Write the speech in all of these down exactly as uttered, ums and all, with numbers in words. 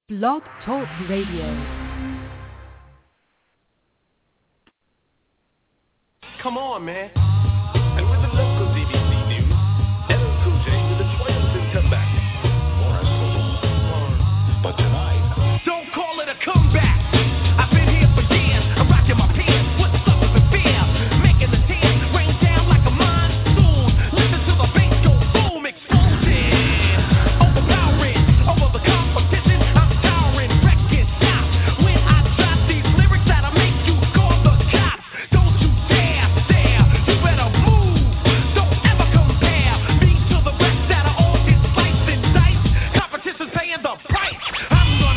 Blog Talk Radio. Come on, man. And with the local D B C news, L L Cool J with a triumphant comeback. More as But tonight, don't call it a comeback. I've been here for years. I'm rocking my pants. What's up with the fear? Making the tears rain down like a monsoon. Listen to the bass go boom, exploding. Overpowering over the competition. I'm towering, wrecking shop. When I drop these lyrics that'll make you call the cops. Don't you dare, dare. You better move. Don't ever compare me to the rest that are all just slice and dice. Competition's paying the price. I'm gonna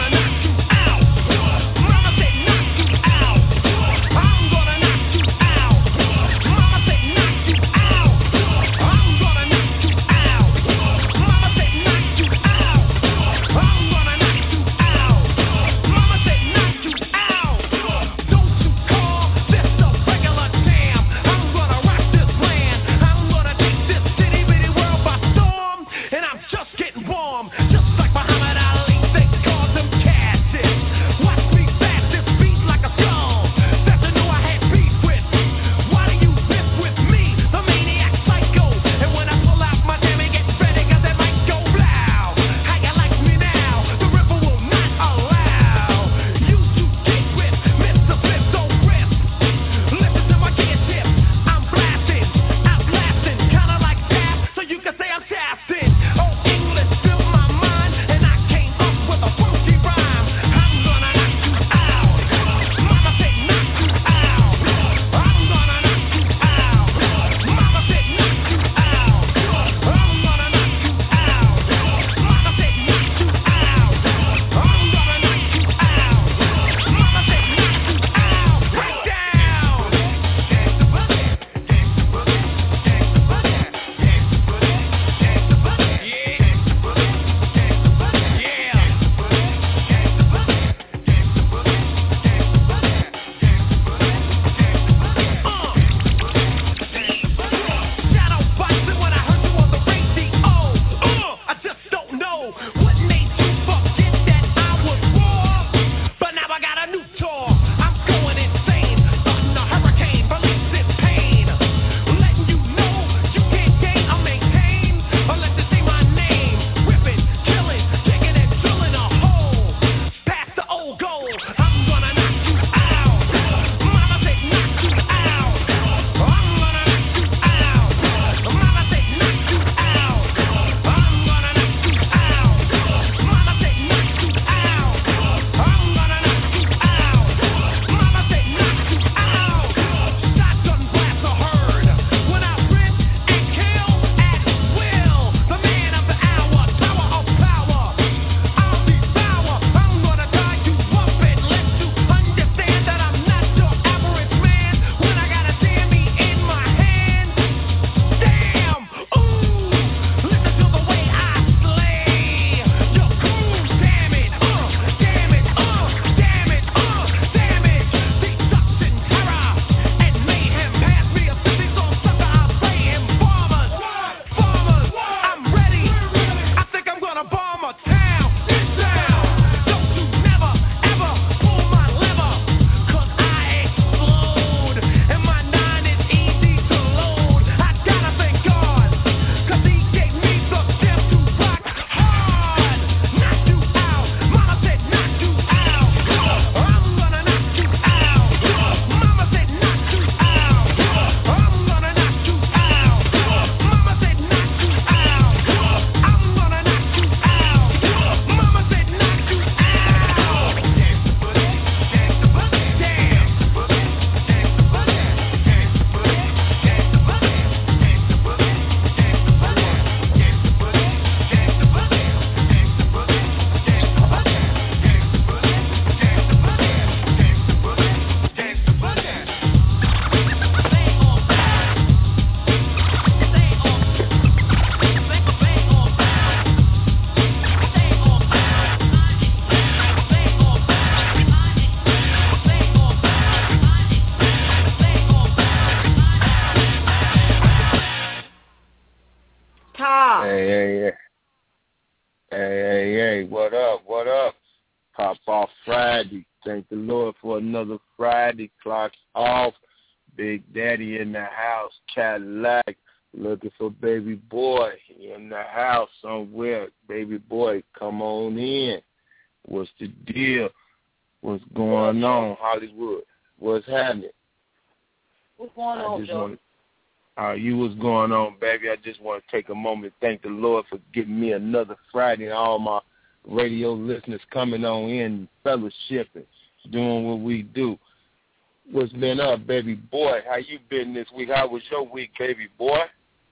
Friday. Thank the Lord for another Friday. Clocks off. Big Daddy in the house. Cadillac looking for baby boy in the house somewhere. Baby boy, come on in. What's the deal? What's going on, Hollywood? What's happening? What's going on, Joe? Want, uh, you what's going on, baby? I just want to take a moment to thank the Lord for giving me another Friday and all my radio listeners coming on in, fellowshipping, doing what we do. What's been up, baby boy? How you been this week? How was your week, baby boy?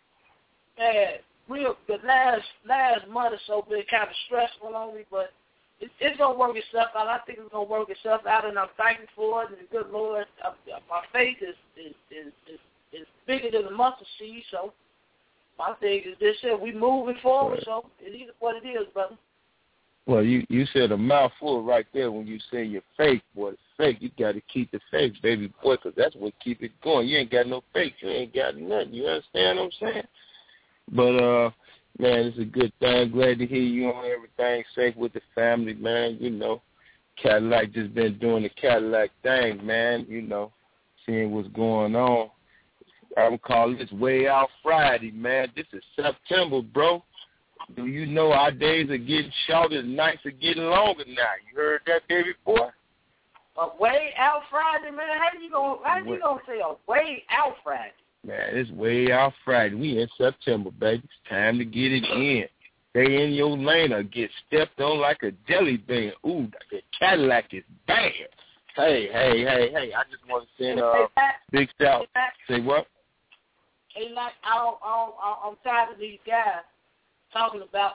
Man, real the last last month or so been kind of stressful on me, but it, it's gonna work itself out. I think it's gonna work itself out, and I'm thankful for it. And the good Lord, uh, my faith is is, is is is bigger than a mustard seed. So my thing is this: here we moving forward. Right. So it is what it is, brother. Well, you, you said a mouthful right there when you say your faith, boy. It's fake. You got to keep the faith, baby boy, because that's what keep it going. You ain't got no faith. You ain't got nothing. You understand what I'm saying? But, uh, man, it's a good thing. Glad to hear you on everything safe with the family, man. You know, Cadillac just been doing the Cadillac thing, man, you know, seeing what's going on. I would call this Way Out Friday, man. This is September, bro. Do you know our days are getting shorter and nights are getting longer now? You heard that, baby boy? A Way Out Friday, man? How you gonna how you gonna say a Way Out Friday? Man, it's Way Out Friday. We in September, baby. It's time to get it in. Stay in your lane or get stepped on like a jelly bean. Ooh, the Cadillac is bad. Hey, hey, hey, hey! I just want to send uh, big shout. Say what? Hey, like I, I, I'm tired of these guys talking about.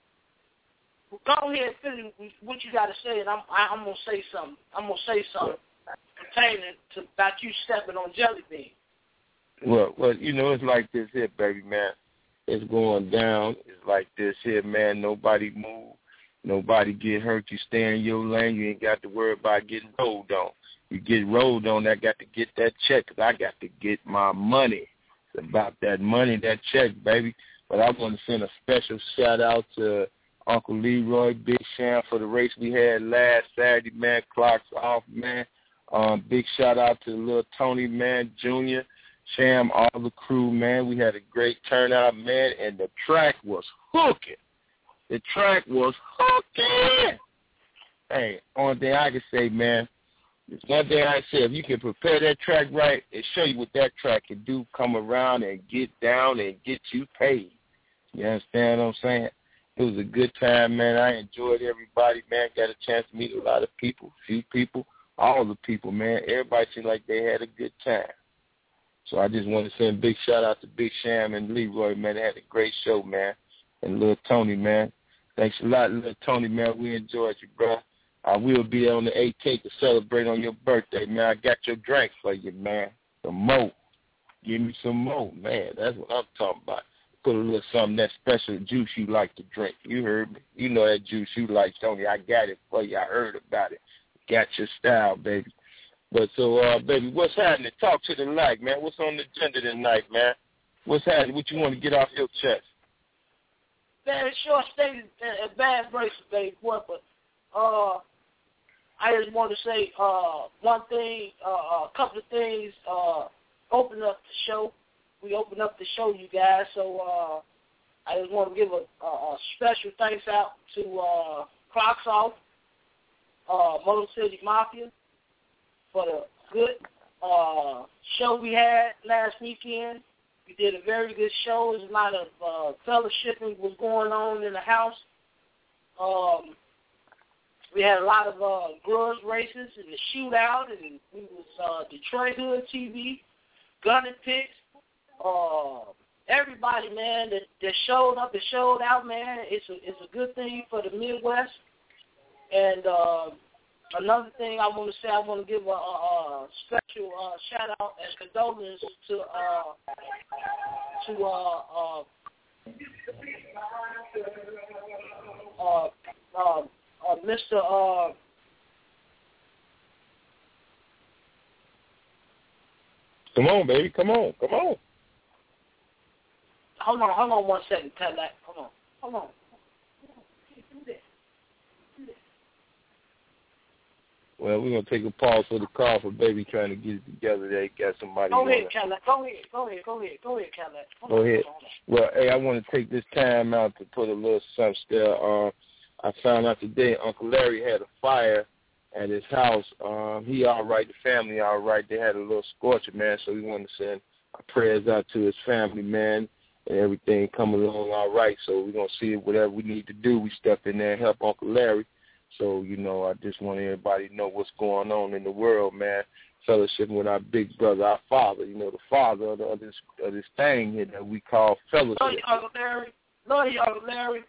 Well, go ahead and finish what you got to say, and I'm I, I'm gonna say something. I'm gonna say something pertaining to about you stepping on jelly beans. Well, well, you know, it's like this here, baby man. It's going down. It's like this here, man. Nobody move. Nobody get hurt. You stay in your lane. You ain't got to worry about getting rolled on. You get rolled on, I got to get that check because I got to get my money. It's about that money, that check, baby. But I want to send a special shout-out to Uncle Leroy, Big Sham, for the race we had last Saturday, man. Clocks off, man. Um, big shout-out to little Tony, man, Junior, Sham, all the crew, man. We had a great turnout, man, and the track was hooking. The track was hooking. Hey, only thing I can say, man, it's one thing I say, if you can prepare that track right and show you what that track can do, come around and get down and get you paid. You understand what I'm saying? It was a good time, man. I enjoyed everybody, man. Got a chance to meet a lot of people, few people, all the people, man. Everybody seemed like they had a good time. So I just want to send a big shout-out to Big Sham and Leroy, man. They had a great show, man. And little Tony, man. Thanks a lot, little Tony, man. We enjoyed you, bro. I will be there on the eighteenth to celebrate on your birthday, man. I got your drink for you, man. Some more. Give me some more, man. That's what I'm talking about. Put a little something, that special juice you like to drink. You heard me. You know that juice you like, Tony. I got it for you. I heard about it. Got your style, baby. But so, uh, baby, what's happening? Talk to the light, man. What's on the agenda tonight, man? What's happening? What you want to get off your chest? Man, short stated uh, bad braces, baby, boy, but uh, I just want to say uh, one thing, uh, a couple of things. Uh, open up the show. We open up the show, you guys. So uh, I just want to give a, a, a special thanks out to uh, Clocks Off, uh, Motor City Mafia, for the good uh, show we had last weekend. We did a very good show. There's a lot of uh, fellowshipping was going on in the house. Um, we had a lot of uh, grudge races and the shootout, and we was uh, Detroit Hood T V, Gunning Picks. Uh, everybody, man, that, that showed up and showed out, man, it's a, it's a good thing for the Midwest. And uh, another thing I want to say, I want to give a, a, a special uh, shout-out and condolences to uh, to uh, uh, uh, uh, uh, Mister Uh, come on, baby. Come on. Come on. Hold on. Hold on one second. Tell that. Hold on. Hold on. Well, we're going to take a pause for the call for Baby trying to get it together. They got somebody. Go ahead, Cadillac. Go ahead. Go ahead. Go ahead. Go ahead, Cadillac. Go ahead. Well, hey, I want to take this time out to put a little something still. Uh, I found out today Uncle Larry had a fire at his house. Um, he all right. The family all right. They had a little scorcher, man, so we want to send our prayers out to his family, man, and everything coming along all right. So we're going to see whatever we need to do. We step in there and help Uncle Larry. So, you know, I just want everybody to know what's going on in the world, man. Fellowshipping with our big brother, our father, you know, the father of, the, of, this, of this thing here that we call fellowship. Love you, Uncle Larry. Love you, Uncle Larry.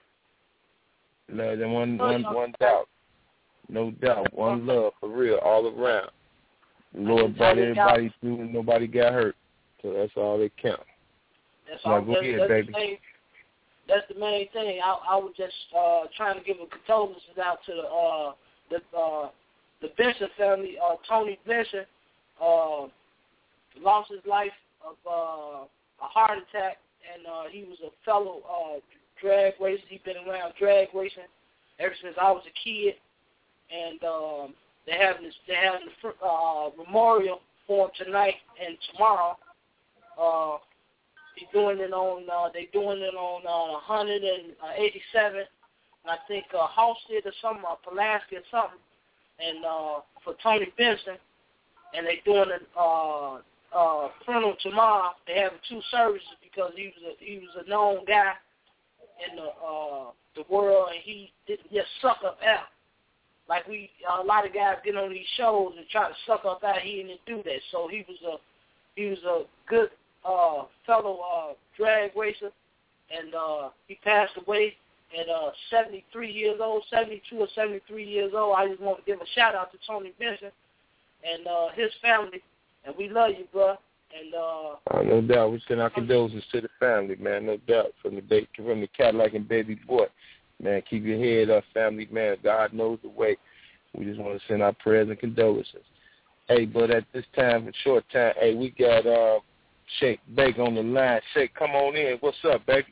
Love them, one, one, one doubt. No doubt. One love, for real, all around. The Lord brought everybody through and nobody got hurt. So that's all that counts. That's now, all. go That's, ahead, that's baby. The main, that's the main thing. I, I was just uh, trying to give a condolences out to the uh, the uh, the Benson family. Uh, Tony Benson uh, lost his life of uh, a heart attack, and uh, he was a fellow uh, drag racer. He's been around drag racing ever since I was a kid, and um, they having this, they having the uh, memorial for him tonight and tomorrow. Uh, He's doing it on. Uh, they doing it on uh, one hundred eighty-seven, and I think uh, Halstead or something, or Pulaski or something, and uh, for Tony Benson, and they doing it uh, uh, funeral tomorrow. They have two services because he was a, he was a known guy in the uh, the world, and he didn't just suck up air like we uh, a lot of guys get on these shows and try to suck up air. He didn't do that, so he was a he was a good. Uh, fellow uh, drag racer, and uh, he passed away at uh, seventy-three years old, seventy-two or seventy-three years old. I just want to give a shout out to Tony Benson and uh, his family, and we love you, bro. And uh, uh, no doubt, we send our condolences to the family, man. No doubt, from the baby, from the Cadillac and Baby Boy, man. Keep your head up, family, man. God knows the way. We just want to send our prayers and condolences. Hey, but at this time, a short time, hey, we got. Uh, Shake Bake on the line. Shake, come on in. What's up, baby?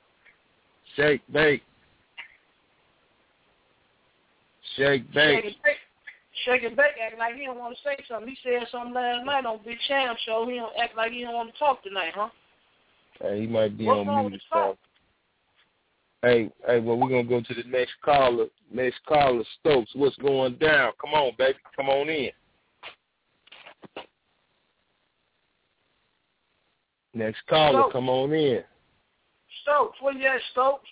Shake Bake. Shake Bake. Shake and Bake, Shake and Bake acting like he don't want to say something. He said something last night on Big Sham show. He don't act like he don't want to talk tonight, huh? Hey, he might be What's on mute or something. Hey, hey, well, we're going to go to the next caller. Next caller, Stokes. What's going down? Come on, baby. Come on in. Next caller, Stokes. Come on in. Stokes, where you at, Stokes?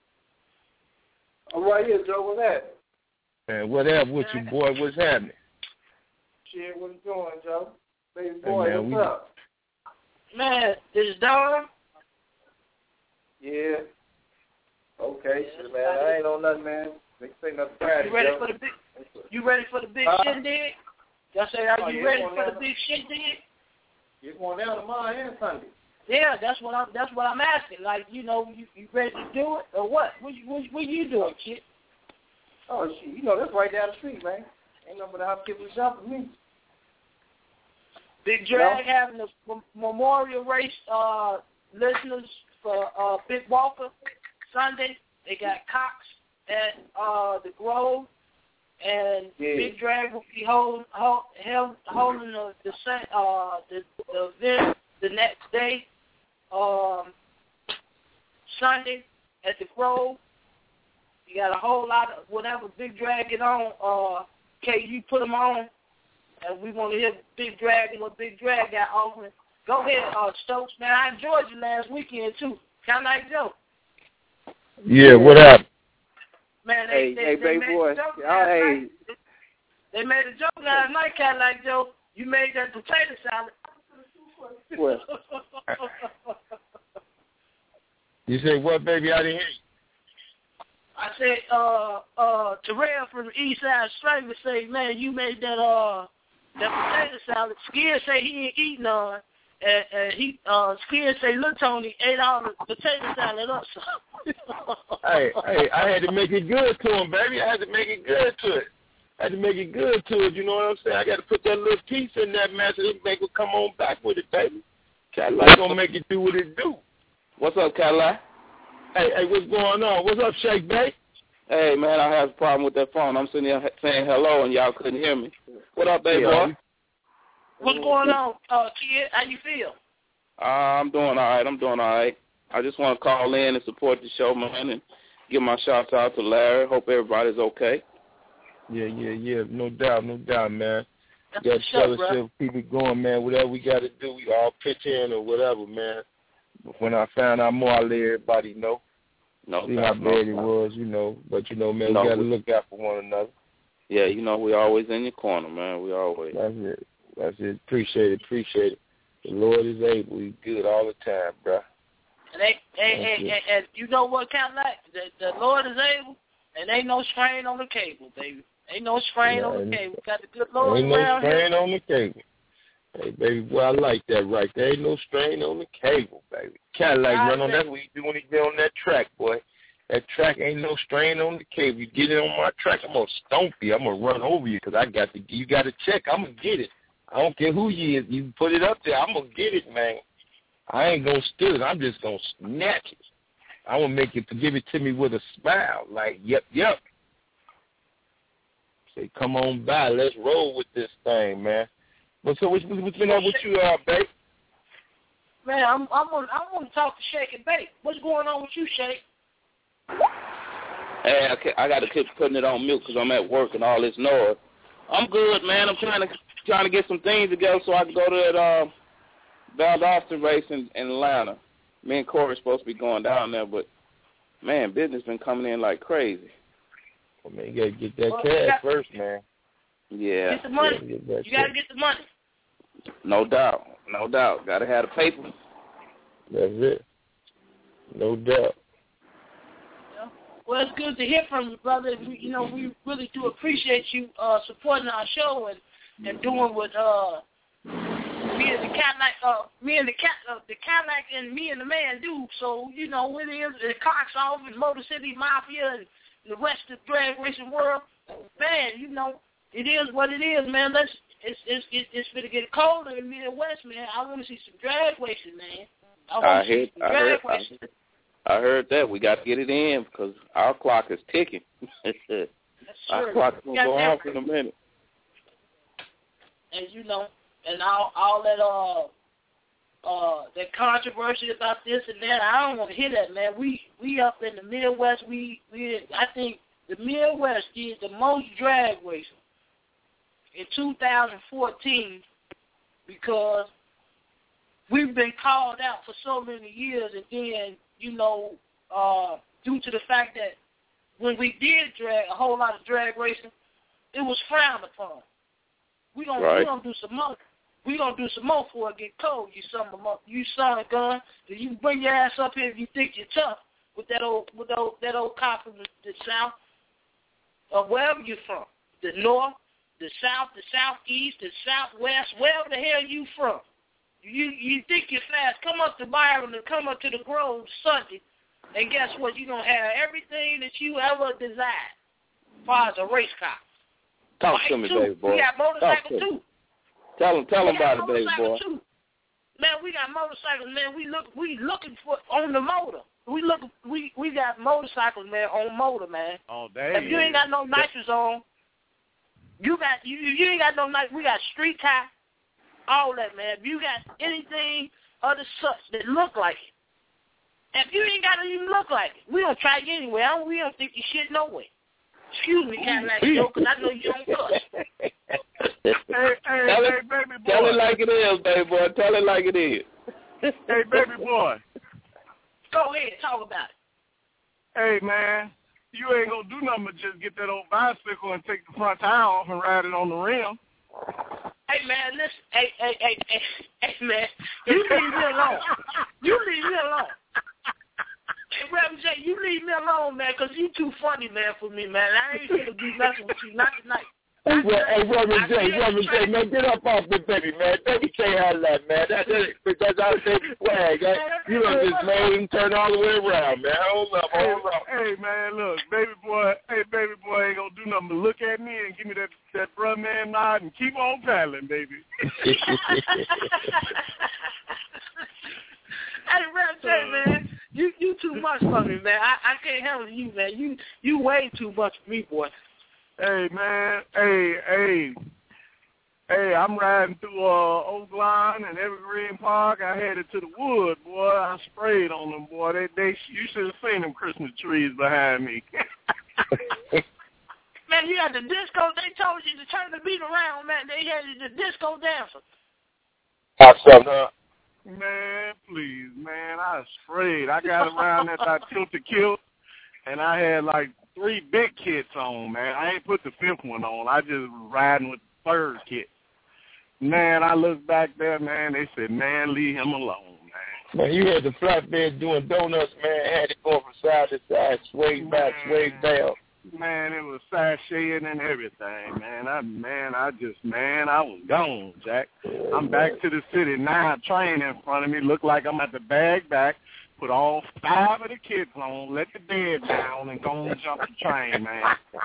I'm right here, Joe. What's that? Man, what up with you, boy? What's happening? Shit, what you doing, Joe? Baby boy, hey, man, what's we... up? Man, is it Don? Yeah. Okay, yeah, shit, man. I ain't on nothing, man. They say nothing bad. You ready Joe. for the big? You ready for the big huh? shindig? Y'all say, are oh, you yeah, ready for down. the big shindig? You're going down tomorrow and Sunday. Yeah, that's what I'm. That's what I'm asking. Like, you know, you, you ready to do it or what? What you what, what you doing, kid? Oh shit, you know that's right down the street, man. Ain't nothing but a hospital shop for me. Big Drag no? having a m- memorial race. Uh, listeners for uh, Big Walker Sunday. They got Cox at uh, the Grove, and yeah. Big Drag will be holding hold, held, holding the the, uh, the the event the next day. Um, Sunday at the Grove. You got a whole lot of whatever Big Drag get on. Uh, K, you put them on, and we want to hear Big Drag and what Big Drag got offering. Go ahead, uh, Stokes, man. I enjoyed you last weekend too. Kind of like Joe. Yeah, what up? Man, they, hey, they, hey, they baby made boy. a joke Oh, last hey. night. They made a joke last night, kind of like Joe. You made that potato salad. What? You say what, baby? I didn't hear you. I said, uh, uh, Terrell from the East Side Strangler say, man, you made that, uh, that potato salad. Skid say he ain't eat none. And, and he, uh, Skid say, look, Tony, ate all the potato salad up. So. hey, hey, I had to make it good to him, baby. I had to make it good to it. I had to make it good to it, you know what I'm saying? I got to put that little piece in that man so it make it come on back with it, baby. Cadillac gonna make it do what it do. What's up, Cadillac? Hey, hey, what's going on? What's up, Shake Bay? Hey, man, I have a problem with that phone. I'm sitting here saying hello, and y'all couldn't hear me. What up, baby Yeah. boy? What's going on, uh, kid? How you feel? Uh, I'm doing all right. I'm doing all right. I just want to call in and support the show, man, and give my shout out to Larry. Hope everybody's okay. Yeah, yeah, yeah. No doubt, no doubt, man. That's Got what's up, bro. fellowship, keep it going, man. Whatever we got to do, we all pitch in or whatever, man. But when I found out more, I let everybody know. No See doubt, how no bad it doubt. was, you know. But, you know, man, No, we got to we- look out for one another. Yeah, you know, we always in your corner, man. We always. That's it. That's it. Appreciate it. Appreciate it. The Lord is able. He's good all the time, bro. And, they, and, and, and, and you know what, kind of like the, the Lord is able, and ain't no strain on the cable, baby. Ain't no strain Yeah, on ain't- the cable. Got the good Lord Ain't no around here. strain on the cable. Hey, baby, boy, I like that right there. Ain't no strain on the cable, baby. Cadillac I run on say- that. What you do when you get on that track, boy. That track ain't no strain on the cable. You get it on my track, I'm going to stomp you. I'm going to run over you because I got to, you got to check. I'm going to get it. I don't care who you is. You put it up there, I'm going to get it, man. I ain't going to steal it. I'm just going to snatch it. I'm going to make it, give it to me with a smile. Like, yep, yep. Say, come on by. Let's roll with this thing, man. But so what's, what's been up with you, uh, babe? Man, I'm I'm on I'm on to talk to Shake and Bake. What's going on with you, Shake? Hey, I, ca- I got to keep putting it on mute because I'm at work and all this noise. I'm good, man. I'm trying to trying to get some things together so I can go to that uh, Valdosta race in, in Atlanta. Me and Corey's supposed to be going down there, but, man, business been coming in like crazy. Well, man, you got to get that Well, cash you got- first, man. Yeah, Get the money. Yeah, get that You got to shit. get the money. no doubt. No doubt. Got to have the paper. That's it. No doubt. Well, it's good to hear from you, brother. We, you know, we really do appreciate you uh, supporting our show and, and doing what uh, me and the Cadillac, uh, me and the cat, uh, the Cadillac and me and the man do. So you know, it is the Cox off and Motor City Mafia and the rest of the drag racing world. Man, you know, it is what it is, man. Let's it's it's it's, it's gonna get colder in the Midwest, man. I want to see some drag racing, man. I want I to see heard, some I drag heard, I racing. heard, I heard that. We got to get it in because our clock is ticking. That's Our true. clock's going to go Goddamn. off in a minute. And you know, and all all that uh uh that controversy about this and that, I don't want to hear that, man. We we up in the Midwest, we we I think the Midwest did the most drag racing in two thousand fourteen because we've been called out for so many years, and then you know uh due to the fact that when we did drag a whole lot of drag racing, it was frowned upon. We gonna Right. we gonna do some more. We gonna do some more before it get cold. You son of a you son of a gun. If you bring your ass up here if you think you're tough with that old with that old, that old cop from the, the south or wherever you're from, the north, the south, the southeast, the southwest, wherever the hell you from. You you think you're fast? Come up to Byron and come up to the Grove Sunday, and guess what? You're gonna have everything that you ever desired as far as a race car. Talk Bike to me, too. baby boy. We got motorcycles Talk to me. too. Tell him, tell him We got about it, baby boy. motorcycles too. Man, we got motorcycles, man. We look, we looking for on the motor. We look, we we got motorcycles, man, on motor, man. All day. If you ain't got no nitrous on, you got you you ain't got no nitrous. We got street tie, all that, man. If you got anything of the such that look like it, if you ain't got to even look like it, we don't try you anyway. I don't, we don't think you shit no way. Excuse me, Cadillac Joe, because I know you don't cuss. Hey, hey, Tell hey, it, baby boy. tell it like it is, baby boy. Tell it like it is. Hey, baby boy. Go ahead, talk about it. Hey, man. You ain't going to do nothing but just get that old bicycle and take the front tire off and ride it on the rim. Hey, man, listen. Hey, hey, hey, hey, hey, man. You leave me alone. You leave me alone. Hey, Reverend J, you leave me alone, man, because you too funny, man, for me, man. I ain't going to be messing with you, not tonight. Hey, well, hey, Reverend I J, did Reverend try- J, man, get up off the baby, man. Baby can't have that, man. That, that, that's our baby swag. That, you done just made him turn all the way around, man. Hold up, Hey, hold up. hey, man, look, baby boy, hey, baby boy ain't going to do nothing but look at me and give me that, that front man nod and keep on paddling, baby. Hey, Reverend J, man, you you too much for me, man. I, I can't handle you, man. You you way too much for me, boy. Hey, man. Hey, hey. Hey, I'm riding through uh, Oak Line and Evergreen Park. I headed to the wood, boy. I sprayed on them, boy. They, they, you should have seen them Christmas trees behind me. Man, you had the disco. They told you to turn the beat around, man. They had you the disco dancer. Awesome, huh? Man, please, man. I sprayed. I got around that I tilted kilt, and I had like three big kits on, man. I ain't put the fifth one on. I just was riding with the third kit. Man, I looked back there, man. They said, man, leave him alone, man. Man, you had the flatbed doing donuts, man. Had it going from side to side, sway back, sway down. Man, it was sashaying and everything, man. I, man, I just, man, I was gone, Jack. I'm back to the city now. Train in front of me. Look like I'm at the bag back. Put all five of the kids on, let the bed down, and go and jump the train, man.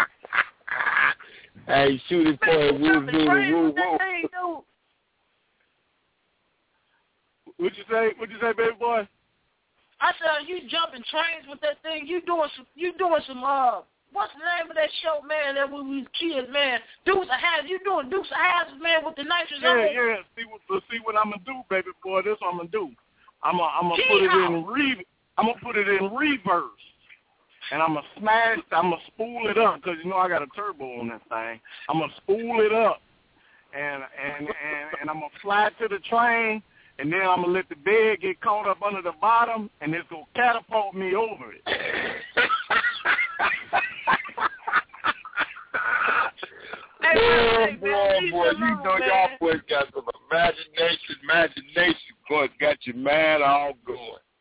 Hey, shoot it for it. Woo, woo, woo, woo. What'd you say? What'd you say, baby boy? I said, you jumping trains with that thing. You doing some, you doing some, uh, what's the name of that show, man, that when we was kids, man? Dukes of Hazzard. You doing Dukes of Hazzard, man, with the nitrous yeah, on? Yeah, yeah. See what, see what I'm going to do, baby boy. This what I'm going to do. I'm going I'm to put it in re, I'm going to put it in reverse. And I'm going to smash, I'm going to spool it up, because, you know, I got a turbo on this thing. I'm going to spool it up, and and, and, and I'm going to fly to the train, and then I'm going to let the bed get caught up under the bottom, and it's going to catapult me over it. Boy, boy, boy, you know y'all boys got some imagination, imagination, boy, got your man all going.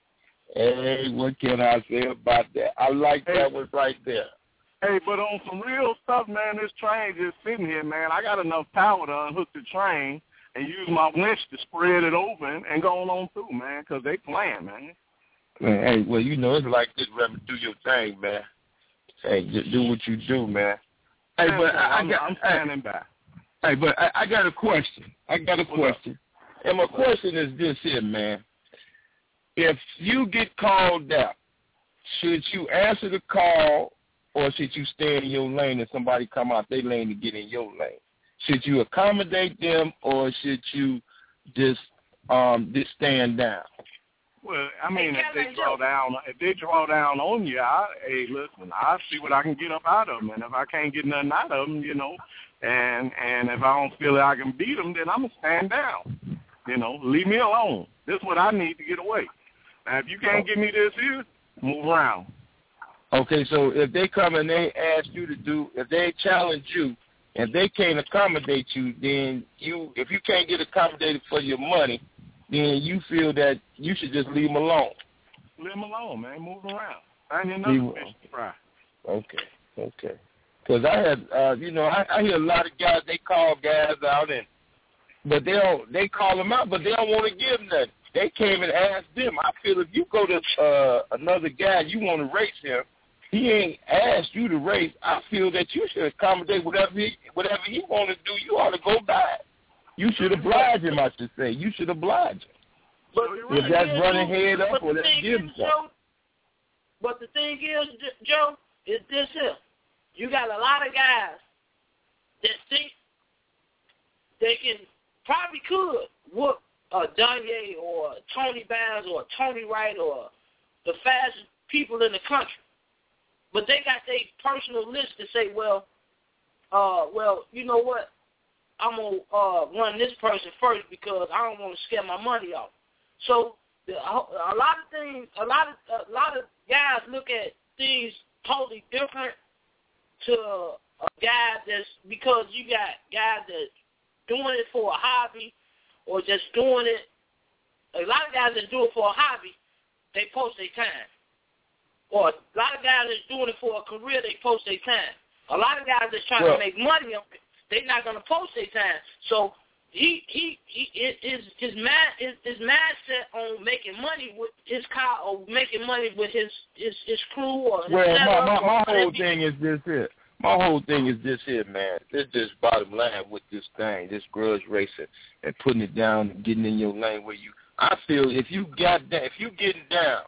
Hey, what can I say about that? I like that one right there. Hey, but on some real stuff, man, this train just sitting here, man. I got enough power to unhook the train and use my winch to spread it open and go on through, man, because they playing, man. Man, hey, well, you know, it's like this, Reverend, do your thing, man. Hey, just do what you do, man. Hey, man, but I, I'm, I got, I'm standing hey, back. Hey, but I, I got a question. I got a question. And my question is this here, man. If you get called out, should you answer the call or should you stay in your lane and somebody come out their lane to get in your lane? Should you accommodate them or should you just um just stand down? Well, I mean, if they draw down, if they draw down on you, I, hey, listen, I see what I can get up out of them, and if I can't get nothing out of them, you know, and and if I don't feel that I can beat them, then I'm gonna stand down. You know, leave me alone. This is what I need to get away. Now, if you can't give me this here, move around. Okay, so if they come and they ask you to do, if they challenge you, and they can't accommodate you, then you, if you can't get accommodated for your money, then you feel that you should just leave them alone. Leave them alone, man. Move around. I ain't another fish to fry. Okay, okay. Because I had, uh, you know, I, I hear a lot of guys, they call guys out, and but they don't, they call them out, but they don't want to give nothing. They came and asked them. I feel if you go to uh, another guy, you want to race him, he ain't asked you to race. I feel that you should accommodate whatever he, whatever he want to do. You ought to go by it. You should oblige him, I should say. You should oblige him. But if that's running head up, or that's giving something. But the thing is, Joe, is this here. You got a lot of guys that think they can, probably could, whoop a Danye or Tony Bands or Tony Wright or the fastest people in the country. But they got their personal list to say, well, uh, well, you know what? I'm going to uh, run this person first because I don't want to scare my money off. So the, a lot of things, a lot of a lot of guys look at things totally different to a guy that's, because you got guys that's doing it for a hobby or just doing it. A lot of guys that do it for a hobby, they post their time. Or a lot of guys that's doing it for a career, they post their time. A lot of guys that's trying well, to make money on it, they're not going to post their time. So he he he his his mad his, his mindset on making money with his car or making money with his his, his crew or his well, my my, my whole he, thing is this here. My whole thing is this here, man. This is bottom line with this thing, this grudge racing and putting it down and getting in your lane where you. I feel if you got that, if you getting down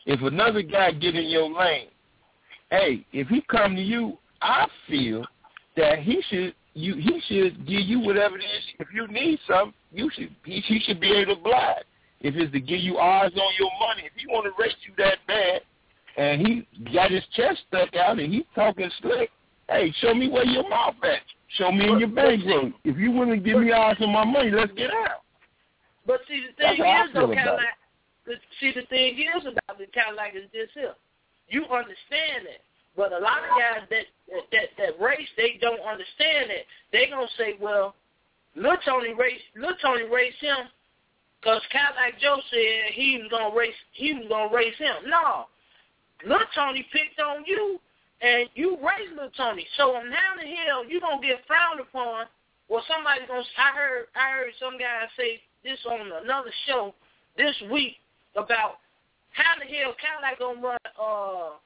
If another guy get in your lane, hey, if he come to you, I feel that he should you he should give you whatever it is. If you need something, you should he, he should be able to oblige. If it's to give you odds on your money, if he want to race you that bad, and he got his chest stuck out and he's talking slick, hey, show me where your mouth at. Show me in your bankroll. If you want to give me odds on my money, let's get out. But see, the thing is, though, Cadillac, the, see, the thing is about the Cadillac is this here. You understand it. But a lot of guys that that that race, they don't understand it. They gonna say, well, Lil Tony race, Lil Tony raced him, cause Cadillac Joe said he was gonna race, he was gonna race him. No, Lil Tony picked on you, and you raced Lil Tony. So how the hell you gonna get frowned upon? Well, somebody gonna. I heard I heard some guy say this on another show this week about how the hell Cadillac gonna run. Uh,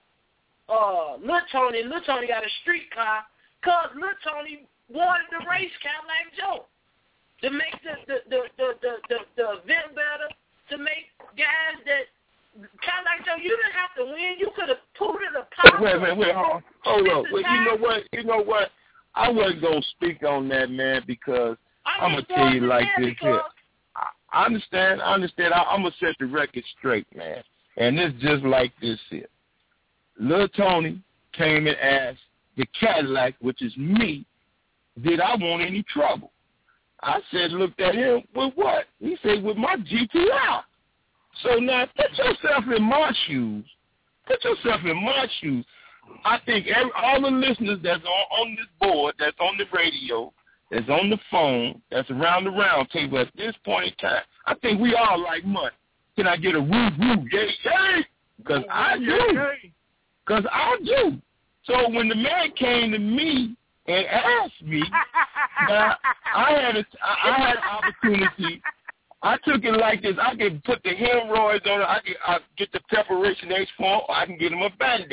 Uh, Lil Tony, Lil Tony got a street car because Lil Tony wanted to race Cadillac Joe to make the the, the, the, the, the, the event better, to make guys that Cadillac Joe, you didn't have to win. You could have pulled it apart. Wait, wait, wait, hold on. Hold on. Well, you know what? You know what? I wasn't going to speak on that, man, because I'm, I'm going to tell you like this here. I, I understand. I understand. I, I'm going to set the record straight, man. And it's just like this here. Lil Tony came and asked the Cadillac, which is me, did I want any trouble? I said, looked at him, with what? He said, with my G T R. So now, put yourself in my shoes. Put yourself in my shoes. I think every, all the listeners that's on, on this board, that's on the radio, that's on the phone, that's around the round table at this point in time, I think we all like money. Can I get a woo woo, yay, yay? Because I do. Because I do. So when the man came to me and asked me, now, I had a, I had an opportunity. I took it like this. I could put the hemorrhoids on it. I could I get the preparation H form. I can get him a Band-Aid.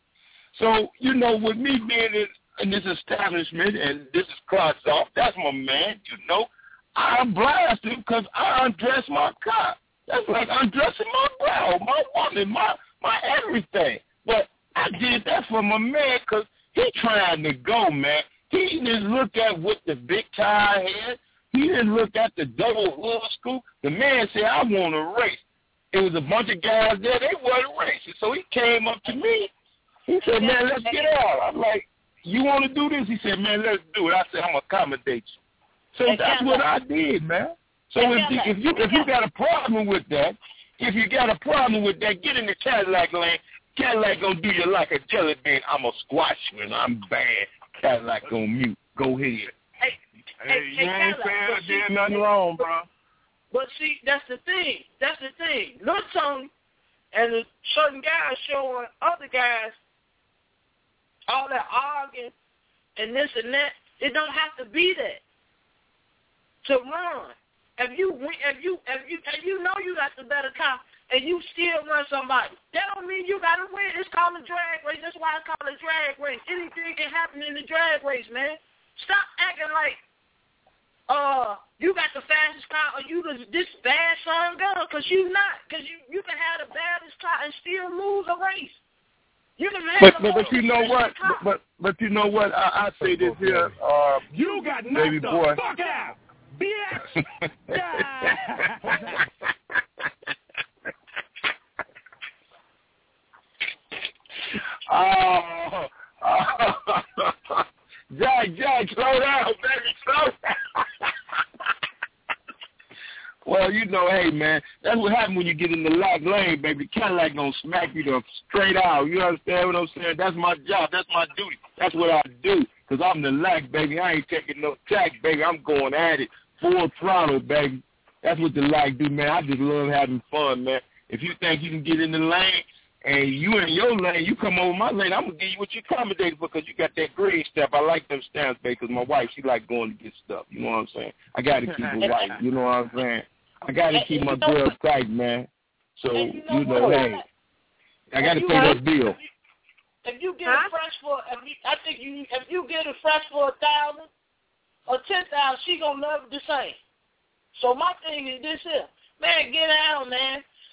So, you know, with me being in, in this establishment, and this is Clarksoft, that's my man, you know, I blast him because I undress my car. That's like undressing my brow, my woman, my, my everything. But I did that for my man because he trying to go, man. He didn't look at what the big tire had. He didn't look at the double hood scoop. The man said, I want to race. It was a bunch of guys there. They weren't racing. So he came up to me. He said, man, let's get out. I'm like, you want to do this? He said, man, let's do it. I said, I'm going to accommodate you. So that's what I did, man. So if, the, if, you, if you got a problem with that, if you got a problem with that, get in the Cadillac lane. Cadillac gonna do you like a jelly bean. I'm gonna squash you and I'm bad. Cadillac gonna mute. Go ahead. Hey, hey, hey, you hey, ain't Cadillac, saying I see, did nothing wrong, bro. But see, that's the thing. That's the thing. Lil Tony and the certain guys showing other guys all that arguing and this and that. It don't have to be that to run. If you if you if you if you know you got the better car and you still run somebody, that don't mean you gotta win. It's called a drag race. That's why it's called a drag race. Anything can happen in the drag race, man. Stop acting like uh you got the fastest car or you the this bad son gun, cause you not. Cause you you can have the baddest car and still lose a race. You can have but, the but, but you know what? But, but but you know what? I, I say this here, uh, you got baby knocked boy. the fuck out, bitch. Oh, oh, Jack, Jack, slow down, baby, slow down. Well, you know, hey, man, that's what happens when you get in the lock lane, baby. Cadillac gonna smack you the straight out. You understand what I'm saying? That's my job. That's my duty. That's what I do, because I'm the lack, baby. I ain't taking no tack, baby. I'm going at it. Full throttle, baby. That's what the lack do, man. I just love having fun, man. If you think you can get in the lane, and you in your lane, you come over my lane, I'm going to give you what you accommodated for because you got that green step. I like them stamps, baby, because my wife, she like going to get stuff. You know what I'm saying? I got to keep her white. You know what I'm saying? I got to keep my girls tight, man. So, you know, hey, I got to pay that bill. If you get it fresh for, if you, I think you, if you get it fresh for a thousand or ten thousand, she going to love it the same. So my thing is this here. Man, get out, man.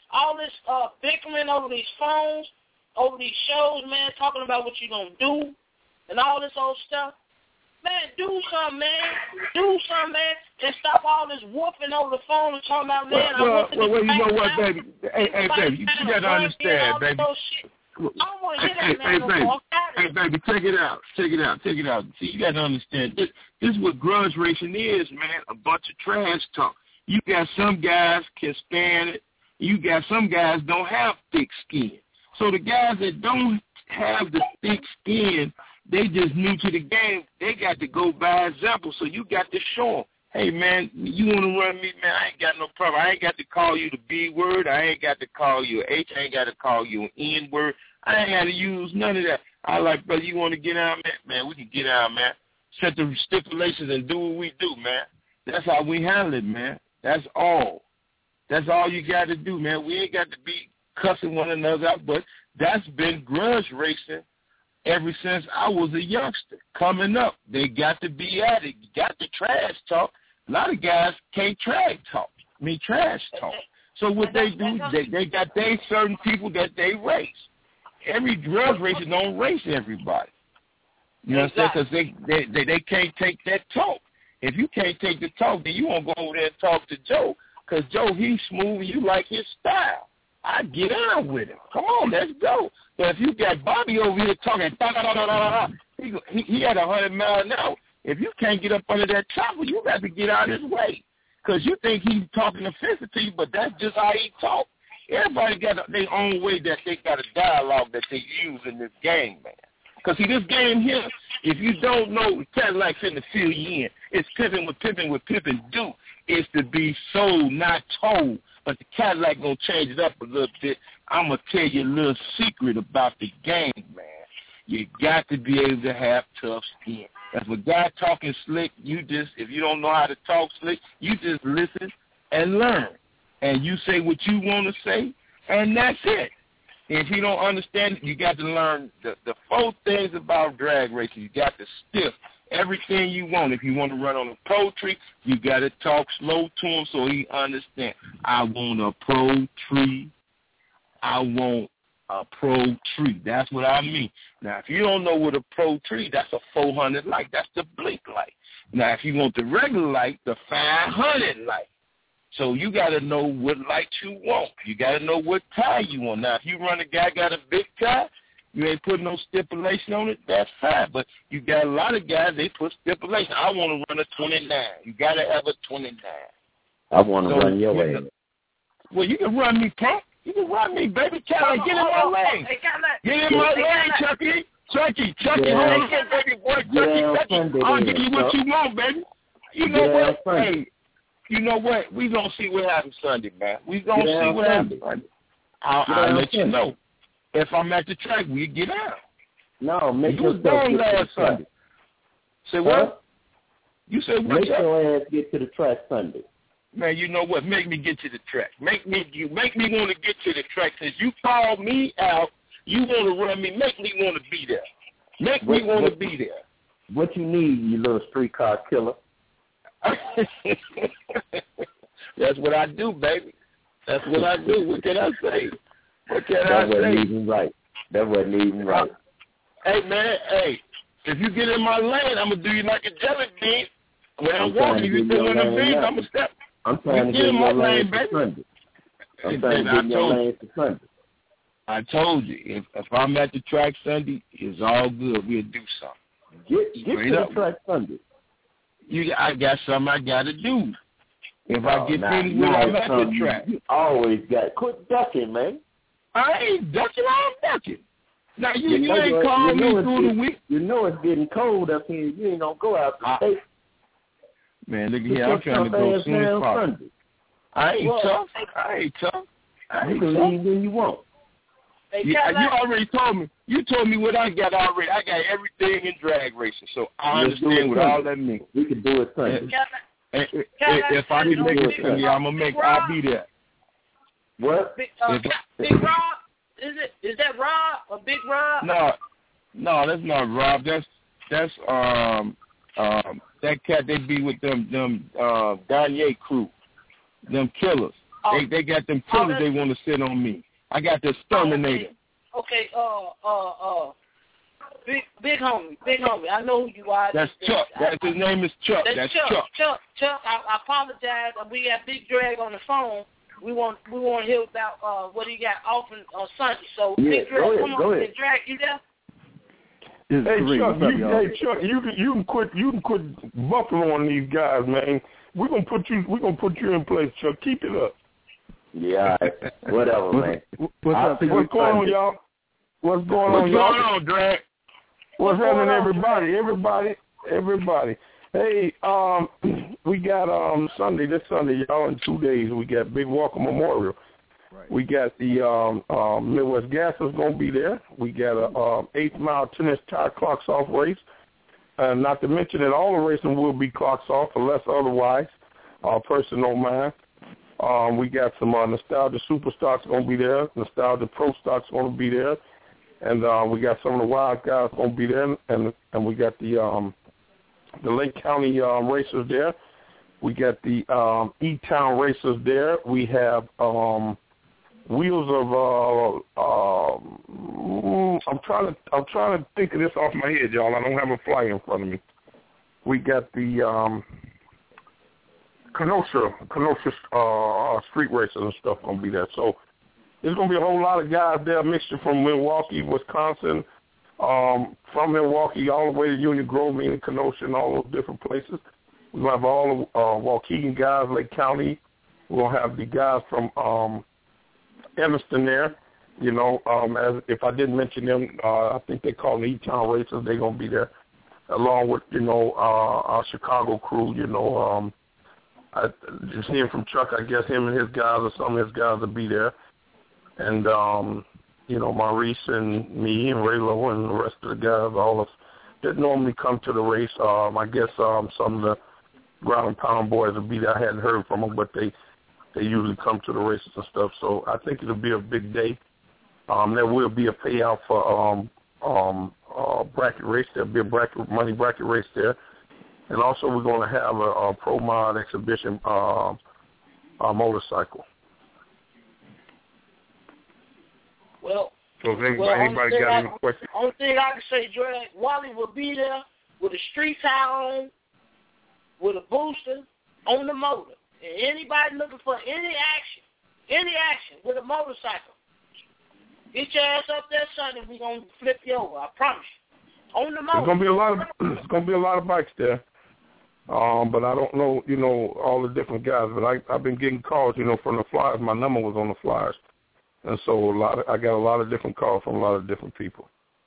all this uh, bickering over these phones, over these shows, man, talking about what you gonna do, and all this old stuff. Man, do something, man. Do something, man, and stop all this whooping over the phone and talking about, man. Well, I well, well, you know what, out. baby? Hey, hey, baby, you, you got to understand, baby. I don't want to hear that, Hey, man. hey, no baby. more. Hey, baby, check it out. Check it out. Check it out. See, you got to understand. This, this is what grudge racing is, man. A bunch of trash talk. You got some guys can stand it. You got some guys don't have thick skin. So the guys that don't have the thick skin, they just new to the game. They got to go by example. So you got to show them, hey, man, you want to run me, man, I ain't got no problem. I ain't got to call you the B word. I ain't got to call you H. I ain't got to call you an N word. I ain't got to use none of that. I like, brother, you want to get out, man? Man, we can get out, man. Set the stipulations and do what we do, man. That's how we handle it, man. That's all. That's all you got to do, man. We ain't got to be cussing one another out, but that's been grudge racing ever since I was a youngster. Coming up, they got to be at it. You got to trash talk. A lot of guys can't trash talk. I mean, trash talk. So what they do, they, they got they certain people that they race. Every grudge racer don't race everybody. You know what I'm saying? Because they, they, they, they can't take that talk. If you can't take the talk, then you won't go over there and talk to Joe, because Joe, he's smooth and you like his style. I get on with him. Come on, let's go. But if you got Bobby over here talking, da, da, da, da, da, da, he, he, he had a hundred miles an hour. If you can't get up under that chopper, you got to get out of his way, because you think he's talking offensive to you, but that's just how he talk. Everybody got their own way that they got a dialogue that they use in this game, man. Because, see, this game here, if you don't know, Cadillac finna fill you in. It's pimping with pimping with pimping do. It's to be sold, not told. But the Cadillac going to change it up a little bit. I'm going to tell you a little secret about the game, man. You got to be able to have tough skin. If a guy talking slick, you just, if you don't know how to talk slick, you just listen and learn. And you say what you want to say, and that's it. If you don't understand it, you got to learn the, the four things about drag racing. You got to stiff everything you want. If you want to run on a pro tree, you got to talk slow to him so he understands. I want a pro tree. I want a pro tree. That's what I mean. Now, if you don't know what a pro tree, that's a four hundred light. That's the blink light. Now, if you want the regular light, the five hundred light. So you got to know what light you want. You got to know what tie you want. Now, if you run a guy got a big tie, you ain't putting no stipulation on it, that's fine. But you got a lot of guys, they put stipulation. I want to run a twenty-nine. You got to have a twenty-nine. I want to so, run your way. Well, you can run me, punk. You can run me, baby. Cadillac, get in my lane. Get in my lane, Chucky. Chucky, Chucky, yeah. hold on, baby boy. Chucky, yeah, Chucky. I'll give you what you want, baby. You know yeah, what? Hey. You know what? We gonna see what happens Sunday, man. We gonna get see what Sunday. happens Sunday. I'll, I'll let you know. If I'm at the track, we get out. No, make you was gone last Sunday. Say what? Huh? You said what? Make your ass get to the track Sunday. Man, you know what? Make me get to the track. Make me you make me want to get to the track. Since you called me out, you want to run me. Make me want to be there. Make what, me want what, to be there. What you need, you little streetcar killer? That's what I do, baby. That's what I do. What can I say? What can that I say? That wasn't even right. That wasn't even right. Hey, man, hey, if you get in my lane, I'm going to do you like a jelly bean. When I'm, I'm walking, you still in the beans, I'm going to step. I'm trying you to get in my your lane lane, for baby. Sunday. I'm hey, trying to get in your lane for Sunday. I told you, if, if I'm at the track Sunday, it's all good. We'll do something. Get, get to up. the track Sunday. You, I got something I got to do. If no, I get nah, finished nah, with I'm at the track. You always got quit ducking, man. I ain't ducking, I'm ducking. Now, you, you, you know ain't calling you know me through getting, the week. You know it's getting cold up here. You ain't going to go out to state. Man, look here, I'm trying to go as soon as possible. I ain't well, tough. I ain't tough. I ain't you can tough. leave when you want. Yeah, you already told me. You told me what I got already. I got everything in drag racing, so I Let's understand what Sunday. all that means. We can do it Sunday. And, and, and, and if I can make it Sunday, I'm gonna make. I'll be there. What? Big, uh, if, Big Rob? Is it? Is that Rob or Big Rob? No, no, that's not Rob. That's that's um um that cat. They be with them them uh, Gagne crew, them killers. Oh, they they got them pillars oh, they want to sit on me. I got the exterminator. Oh, okay. okay, uh, uh, uh, big, big homie, big homie. I know who you are. That's Chuck. That's his name is Chuck. That's, That's Chuck. Chuck. Chuck. Chuck. I, I apologize. We got Big Drag on the phone. We want we want to hear about uh, what he got off on uh, Sunday. So yeah, Big Drag, go ahead, come go on, ahead. Big Drag, you there? Hey great. Chuck, What's you, up, hey Chuck, you can you can quit you can quit buffing on these guys, man. We're gonna put you we're gonna put you in place, Chuck. Keep it up. Yeah, whatever, man. What's I'll up? see What's you going on, Sunday. y'all? What's going What's on, going y'all? on, Drag? What's What's happening, going on, everybody? Everybody, everybody. Hey, um, we got um Sunday this Sunday, y'all. In two days, we got Big Walker Memorial. Right. We got the um, um, Midwest Gas is going to be there. We got a um, eighth mile tennis tire clocks off race. Uh, not to mention that all the racing will be clocks off unless otherwise. Uh, person don't mind. Um, we got some uh, Nostalgia Super Stocks going to be there. Nostalgia Pro Stocks going to be there. And uh, we got some of the wild guys going to be there. And and we got the um, the Lake County um, racers there. We got the um, E-Town racers there. We have um, Wheels of uh, uh, I'm trying to I'm trying to think of this off my head, y'all. I don't have a flyer in front of me. We got the um, Kenosha Kenosha uh, street racers and stuff gonna be there. So there's gonna be a whole lot of guys there, mixture from Milwaukee, Wisconsin, um, from Milwaukee all the way to Union Grove, and Kenosha, and all those different places. We're gonna have all the uh, Waukegan guys, Lake County. We're gonna have the guys from um, Evanston there. You know, um, as if I didn't mention them, uh, I think they call them E-Town racers. They're gonna be there, along with you know uh, our Chicago crew. You know, um, I just hearing from Chuck. I guess him and his guys or some of his guys will be there, and um, you know Maurice and me and Raylo and the rest of the guys, all of that normally come to the race. Um, I guess um, some of the ground and pound boys will be there. I hadn't heard from them, but they they usually come to the races and stuff. So I think it'll be a big day. Um, there will be a payout for um, um, uh, bracket race. There'll be a bracket money bracket race there, and also we're going to have a, a Pro Mod exhibition uh, uh, motorcycle. Well, so if anybody, well, anybody got I, any questions? Only thing I can say, Dre, Wally will be there with a street tie on, with a booster on the motor. And anybody looking for any action, any action with a motorcycle, get your ass up there Sunday. We're gonna flip you over. I promise you. On the motor. There's gonna be a lot of there's gonna be a lot of bikes there. Um, but I don't know, you know, all the different guys. But I I've been getting calls, you know, from the flyers. My number was on the flyers, and so a lot of, I got a lot of different calls from a lot of different people.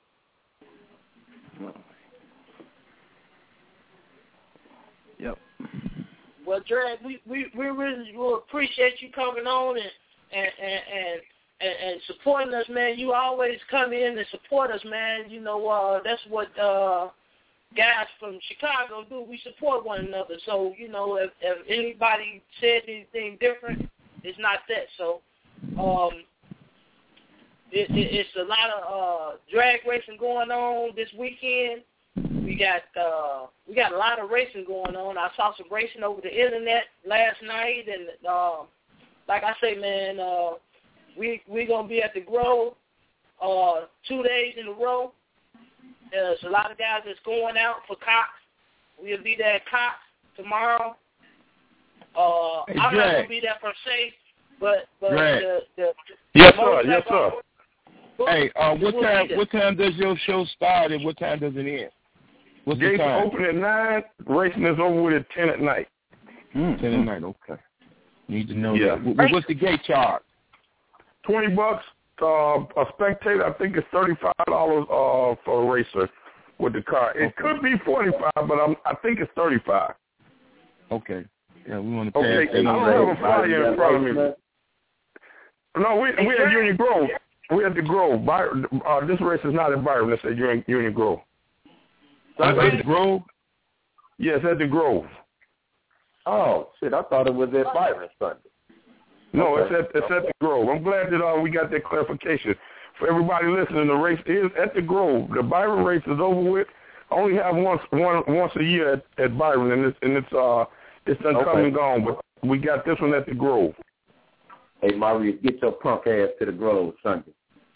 Yep. Well, Dre, we, we, we really will appreciate you coming on and and, and, and, and and supporting us, man. You always come in and support us, man. You know, uh, that's what uh, guys from Chicago do. We support one another. So, you know, if, if anybody said anything different, it's not that. So, um, it, it, it's a lot of uh, drag racing going on this weekend. We got uh, we got a lot of racing going on. I saw some racing over the internet last night, and uh, like I say, man, uh, we we gonna be at the Grove uh, two days in a row. There's a lot of guys that's going out for Cox. We'll be there at Cox tomorrow. Uh, Hey, I'm Greg. not gonna be there per se, but but Greg. the, the Yes, the sir. Yes, sir. Hey, uh, what We'll be time? there. What time does your show start, and what time does it end? What's the Gates time? open at nine. Racing is over with at ten at night. Mm, ten at night. Okay. Need to know Yeah. that. What- What's the gate charge? Twenty bucks. Uh, a spectator, I think it's thirty-five dollars uh, for a racer with the car. It could be forty-five, but I'm, I think it's thirty-five. Okay. Yeah, we want to pass Okay, that I don't on. have a flyer in front of me. No, we we at Union Grove. We at the Grove. Byron, uh, this race is not at Byron. It's at Union, Union Grove. That's at the Grove? Yes, at the Grove. Oh, shit, I thought it was at Byron Sunday. No, Okay. it's at it's at the Grove. I'm glad that uh, we got that clarification. For everybody listening, the race is at the Grove. The Byron race is over with. I only have once one once a year at, at Byron, and it's and it's uh it's done come Okay. and gone. But we got this one at the Grove. Hey, Maurice, get your punk ass to the Grove Sunday.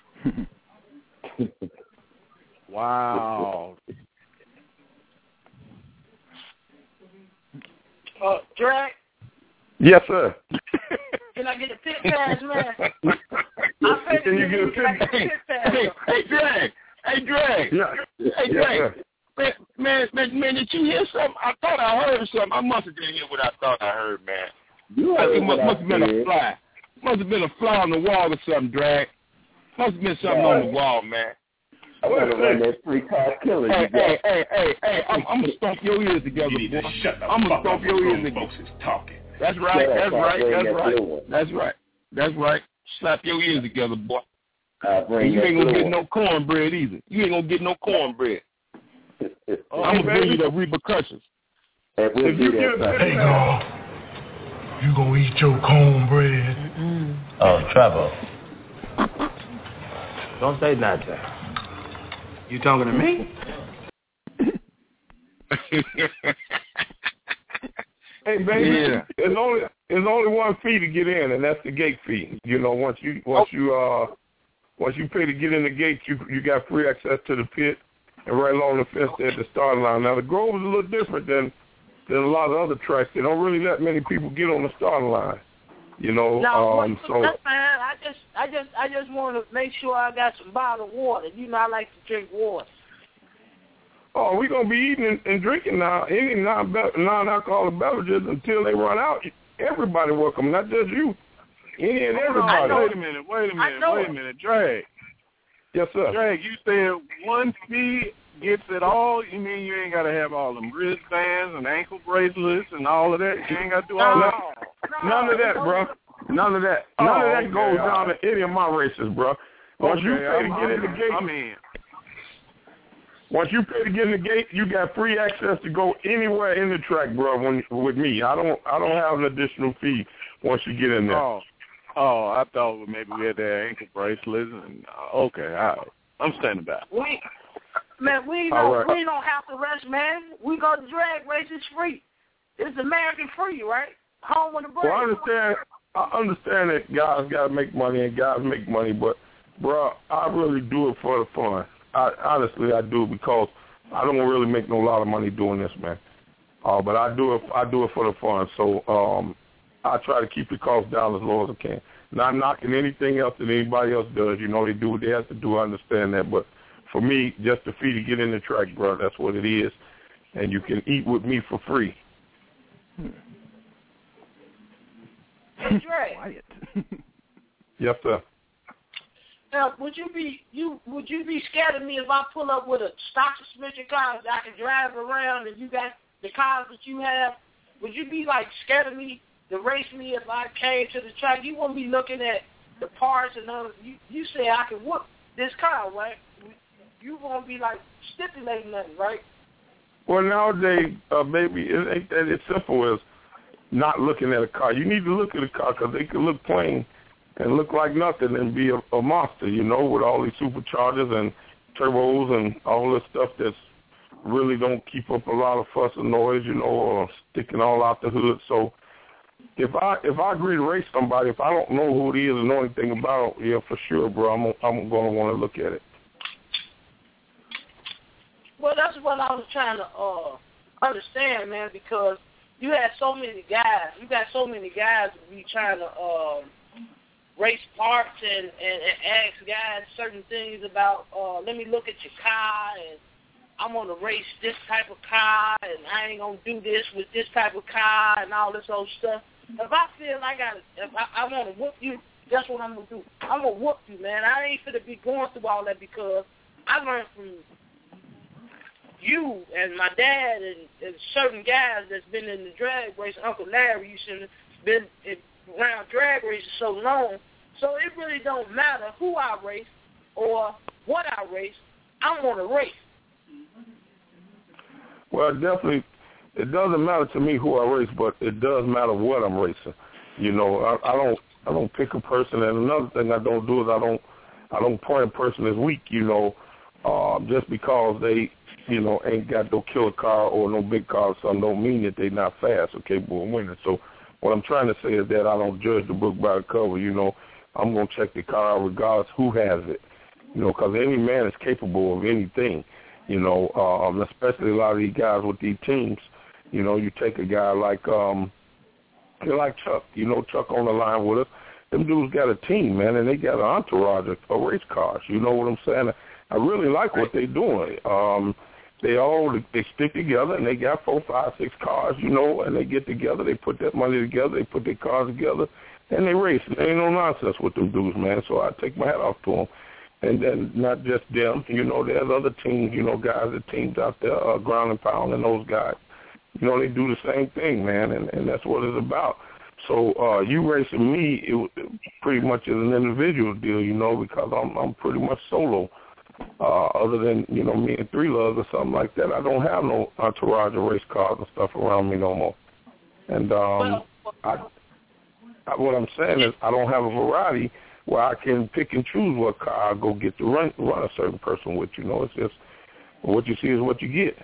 Wow. Uh, Drag. Yes, sir. Can I get a pit pass, man? I Can you get a Can I get a pit pit pass? Hey, hey, Drag. Hey, Drag. Yeah. Hey, Yes, Drag. sir. Man, man, man, man, did you hear something? I thought I heard something. I must have didn't hear what I thought I heard, man. You Must, heard must, what I must have been a said. fly. Must have been a fly on the wall or something, Drag. Must have been something on the wall, man. I want to run that three-car killer. Hey, you got. hey, hey, hey, hey, I'm, I'm going to stomp your ears together, You need boy. to shut the I'm going to fuck stomp up your when ears grown together. folks is talking. That's right, Yeah, that's I'll right, bring that's that right. blue one. That's right. That's right. Slap your ears together, boy. I'll bring And you that ain't going to blue get one. no cornbread either. You ain't going to get no cornbread. Oh, I'm going to bring baby. you the repercussions. Hey, we'll If do you that get a Sunday. pit Hey, girl, you gonna eat your cornbread? Oh, Trevor. Don't say nothing. You talking to me? Hey, baby, Yeah. there's only there's only one fee to get in, and that's the gate fee. You know, once you once you uh once you pay to get in the gate, you you got free access to the pit and right along the fence there at the starting line. Now the Grove is a little different than than a lot of other tracks. They don't really let many people get on the starting line. You know, No, um, so that's fine. I just, I just, I just want to make sure I got some bottled water. You know, I like to drink water. oh, we're gonna be eating and, and drinking now any non non-alcoholic beverages until they run out. Everybody welcome, not just you. Any and Hold on, everybody. wait a minute, wait a minute, know wait it. a minute. Drag. Yes, sir. Drag, you said one fee gets it all? You mean you ain't got to have all them wristbands and ankle bracelets and all of that? You ain't got to do all No. that? None of that, bro. None of that. None Oh, of that okay, goes all down right. to any of my races, bro. Once you Okay, pay to I'm- get in the I'm- gate, I'm in. once you pay to get in the gate, you got free access to go anywhere in the track, bro. When with me, I don't, I don't have an additional fee once you get in there. Oh, oh, I thought maybe we had that ankle bracelets. And uh, okay, all right. I'm standing by. We, man, we All don't, right. we don't have to rest, man. We go to drag race. It's free. It's American free, right? Home with the Well, I brand. understand. I understand that guys got to make money and guys make money, but bro, I really do it for the fun. I honestly, I do because I don't really make no lot of money doing this, man. Uh, but I do it. I do it for the fun. So um, I try to keep the cost down as low as I can. Not knocking anything else that anybody else does. You know, they do what they have to do. I understand that, but for me, just the fee to get in the track, bro, that's what it is. And you can eat with me for free. Hey, Dre. Quiet. Yes, sir. Now, would you be you would you be scared of me if I pull up with a stock suspension car that I can drive around and you got the cars that you have? Would you be like scared of me to race me if I came to the track? You won't be looking at the parts and all. You you say I can whoop this car, right? You won't be like stipulating nothing, right? Well, nowadays, uh, baby, it ain't that as simple as not looking at a car. You need to look at a car because they can look plain and look like nothing and be a, a monster, you know, with all these superchargers and turbos and all this stuff that's really don't keep up a lot of fuss and noise, you know, or sticking all out the hood. So if I if I agree to race somebody, if I don't know who it is or know anything about it, yeah, for sure, bro, I'm I'm going to want to look at it. Well, that's what I was trying to uh, understand, man, because you had so many guys. You got so many guys that be trying to um, race parts and, and, and ask guys certain things about, uh, let me look at your car, and I'm going to race this type of car, and I ain't going to do this with this type of car and all this old stuff. If I feel like I, if I, I want to whoop you, that's what I'm going to do. I'm going to whoop you, man. I ain't finna be going through all that because I learned from you and my dad and, and certain guys that's been in the drag race. Uncle Larry, you should have been around drag races so long. So it really don't matter who I race or what I race. I want to race. Well, definitely, it doesn't matter to me who I race, but it does matter what I'm racing. You know, I, I don't, I don't pick a person. And another thing I don't do is I don't, I don't point a person as weak. You know, uh, just because they, you know, ain't got no killer car or no big car or something, don't mean that they not fast or capable of winning. So what I'm trying to say is that I don't judge the book by the cover. You know, I'm going to check the car out regardless who has it. You know, because any man is capable of anything. You know, um, especially a lot of these guys with these teams. You know, you take a guy like um, like Chuck. You know, Chuck on the line with us. Them dudes got a team, man, and they got an entourage of, of race cars. You know what I'm saying? I really like what they're doing. Um, they all they stick together, and they got four, five, six cars, you know, and they get together. They put that money together. They put their cars together, and they race. There ain't no nonsense with them dudes, man. So I take my hat off to them. And then not just them, you know, there's other teams, you know, guys, the teams out there, uh, ground and pound, and those guys. You know, they do the same thing, man, and, and that's what it's about. So uh, you racing me, it, it pretty much is an individual deal, you know, because I'm I'm pretty much solo. Uh, other than, you know, me and Three Loves or something like that, I don't have no entourage of race cars and stuff around me no more. And um, I, I, what I'm saying is I don't have a variety where I can pick and choose what car I go get to run, run a certain person with, you know. It's just what you see is what you get.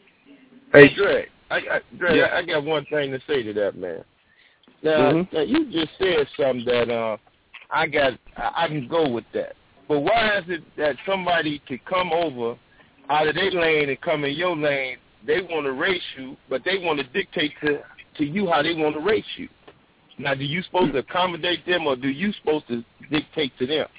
Hey, Dre, I, I, Dre, yeah. I got one thing to say to that, man. Now, mm-hmm. now you just said something that uh, I got. I, I can go with that. But why is it that somebody could come over out of their lane and come in your lane? They want to race you, but they want to dictate to to you how they want to race you. Now, do you supposed to accommodate them, or do you supposed to dictate to them?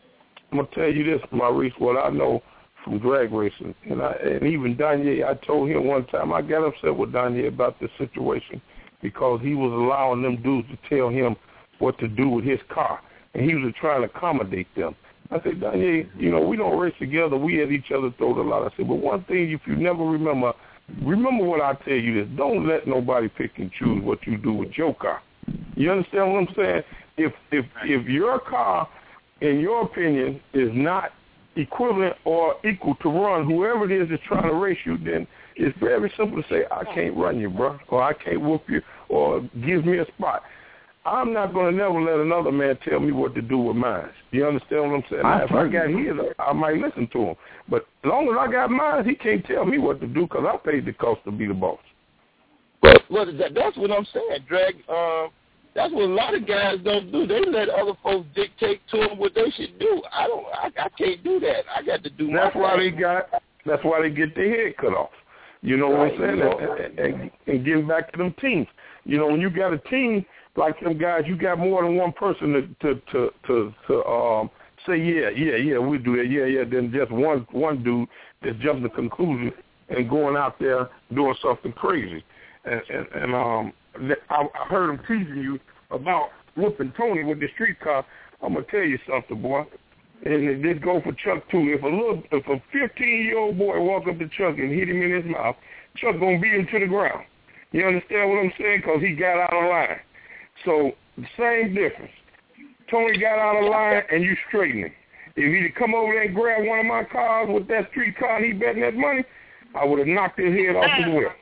I'm gonna tell you this, Maurice. What I know from drag racing, and I and even Daniel, I told him one time I got upset with Daniel about this situation because he was allowing them dudes to tell him what to do with his car, and he was trying to accommodate them. I said, Daniel, you know, we don't race together. We at each other throat a lot. I said, but one thing, if you never remember, remember what I tell you this: don't let nobody pick and choose what you do with your car. You understand what I'm saying? If if if your car, in your opinion, is not equivalent or equal to run whoever it is that's trying to race you, then it's very simple to say, I can't run you, bro, or I can't whoop you, or give me a spot. I'm not going to never let another man tell me what to do with mine. You understand what I'm saying? Now, if I got his, I might listen to him. But as long as I got mine, he can't tell me what to do because I paid the cost to be the boss. Well, well that, that's what I'm saying, Drag. Uh, that's what a lot of guys don't do. They let other folks dictate to them what they should do. I don't. I, I can't do that. I got to do my That's why thing. they got. That's why they get their head cut off. You know what I'm saying? And, and, and getting back to them teams. You know, when you got a team like them guys, you got more than one person to to to to, to um, say, yeah, yeah, yeah, we do that, yeah, yeah. Then just one one dude that jumped to conclusion and going out there doing something crazy. And, and, and um, I, I heard him teasing you about whooping Tony with the street car. I'm gonna tell you something, boy. And this go for Chuck too. If a little, if a fifteen-year-old boy walk up to Chuck and hit him in his mouth, Chuck gonna beat him to the ground. You understand what I'm saying? Because he got out of line. So the same difference. Tony got out of line and you straighten him. If he'd come over there and grab one of my cars with that street car and he betting that money, I would have knocked his head off his wheel.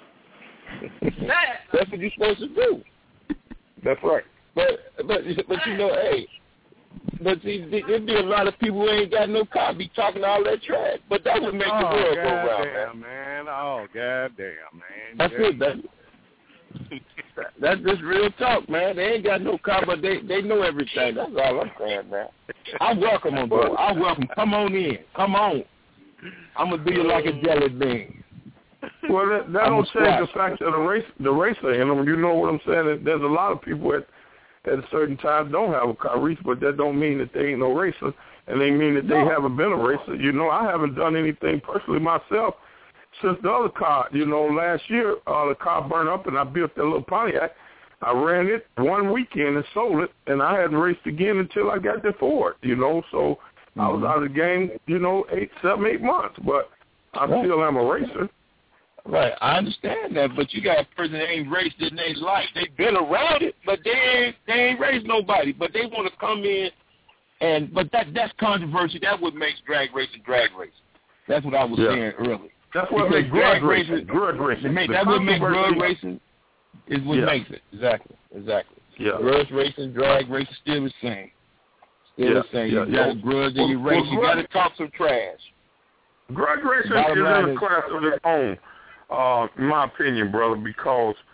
That's what you're supposed to do. That's right. But but but you know, hey, but see, there'd be a lot of people who ain't got no car be talking all that trash. But that would make oh, the world God go round, damn, man. Oh, goddamn, man. That's yeah. it, baby. That's just real talk, man. They ain't got no car, but they they know everything. That's all I'm saying, man. I welcome them, bro. I welcome. Come on in. Come on. I'm gonna do you like a jelly bean. Well, that, that don't change the fact of the race, the racer in them. You know what I'm saying? There's a lot of people at at certain times don't have a car race, but that don't mean that they ain't no racer, and they mean that they no. haven't been a racer. You know, I haven't done anything personally myself since the other car. You know, last year uh, the car burned up, and I built that little Pontiac. I ran it one weekend and sold it, and I hadn't raced again until I got the Ford. You know, so mm-hmm. I was out of the game. You know, eight, seven, eight months, but I yeah. still am a racer. Right, I understand that, but you got a person that ain't raced in their life. They've been around it, but they ain't they ain't raced nobody. But they want to come in, and but that that's controversy. That's what makes drag racing drag racing. That's what I was yeah. saying earlier. That's what makes drag racing. Drag racing. Make, that's what makes drag racing. Is what yeah. makes it exactly, exactly. Yeah. Grudge racing, drag racing, still the same. Still yeah. the same. Yeah. You yeah. got a grudge well, in your race. Well, you got to talk some trash. Drag racing is in a class of its own. Uh, in my opinion, brother, because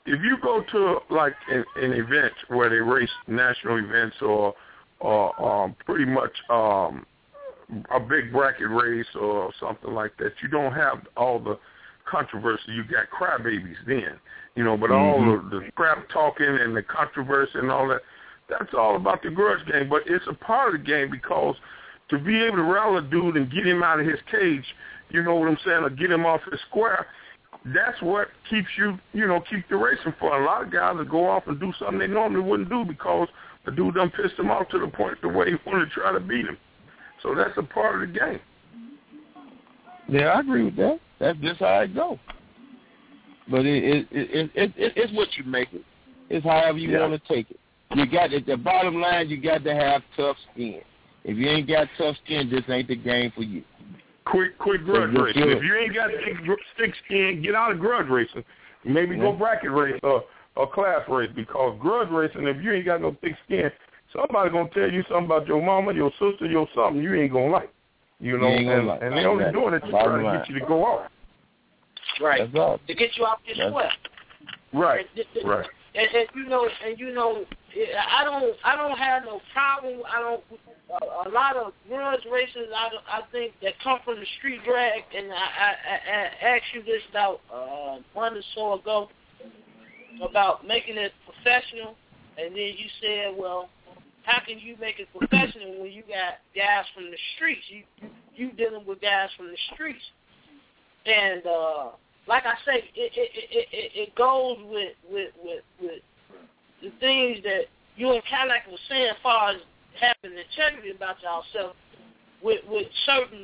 if you go to like an, an event where they race national events or or um, pretty much um, a big bracket race or something like that, you don't have all the controversy. You got crybabies then, you know, but mm-hmm. all of the crap talking and the controversy and all that, that's all about the grudge game. But it's a part of the game because to be able to rally a dude and get him out of his cage, you know what I'm saying, or get him off his square, that's what keeps you, you know, keep the racing fun. A lot of guys will go off and do something they normally wouldn't do because the dude done pissed him off to the point the way he wanted to try to beat him. So that's a part of the game. Yeah, I agree with that. That's just how it goes. But it, it, it, it, it, it's what you make it. It's however you yeah. want to take it. You got at the bottom line, you got to have tough skin. If you ain't got tough skin, this ain't the game for you. Quick, quick grudge so racing. If you ain't got thick, thick skin, get out of grudge racing. Maybe yeah. go bracket race or, or class race, because grudge racing, if you ain't got no thick skin, somebody gonna tell you something about your mama, your sister, your something you ain't gonna like. You know, you and, like. and they only doing it to try to line. get you to go off. Right. That's to get you off your sweat. Right. And, and, right. And, and you know, and you know, I don't, I don't have no problem. I don't. A, a lot of grudge races, I, I think, that come from the street drag. And I, I, I asked you this about uh, one or so ago about making it professional, and then you said, well, how can you make it professional when you got guys from the streets? You you dealing with guys from the streets, and uh, like I say, it it, it, it it goes with with with with the things that you and Cadillac was saying, as far as having integrity about yourself, with with certain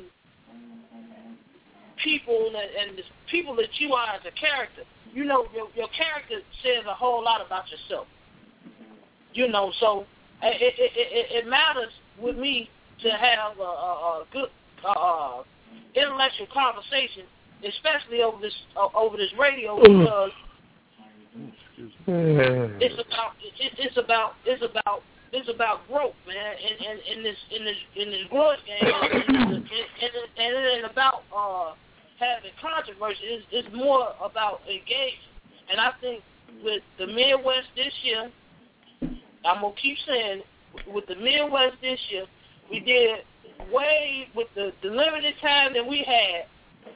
people and, and the people that you are as a character. You know, your your character says a whole lot about yourself. You know, so. It, it, it, it matters with me to have a, a, a good uh, intellectual conversation, especially over this uh, over this radio, because it's about it, it's about it's about it's about growth, man. And, and in this in this in this growth game, and, and, and, and it ain't about uh, having controversy. It's, it's more about engagement. And I think with the Midwest this year, I'm going to keep saying, with the Midwest this year, we did way, with the, the limited time that we had,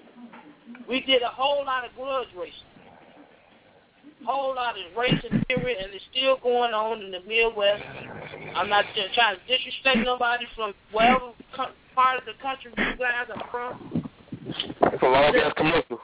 we did a whole lot of grudge racing. Whole lot of racing, period, and it's still going on in the Midwest. I'm not just trying to disrespect nobody from wherever co- part of the country you guys are from. It's a long-ass commercial.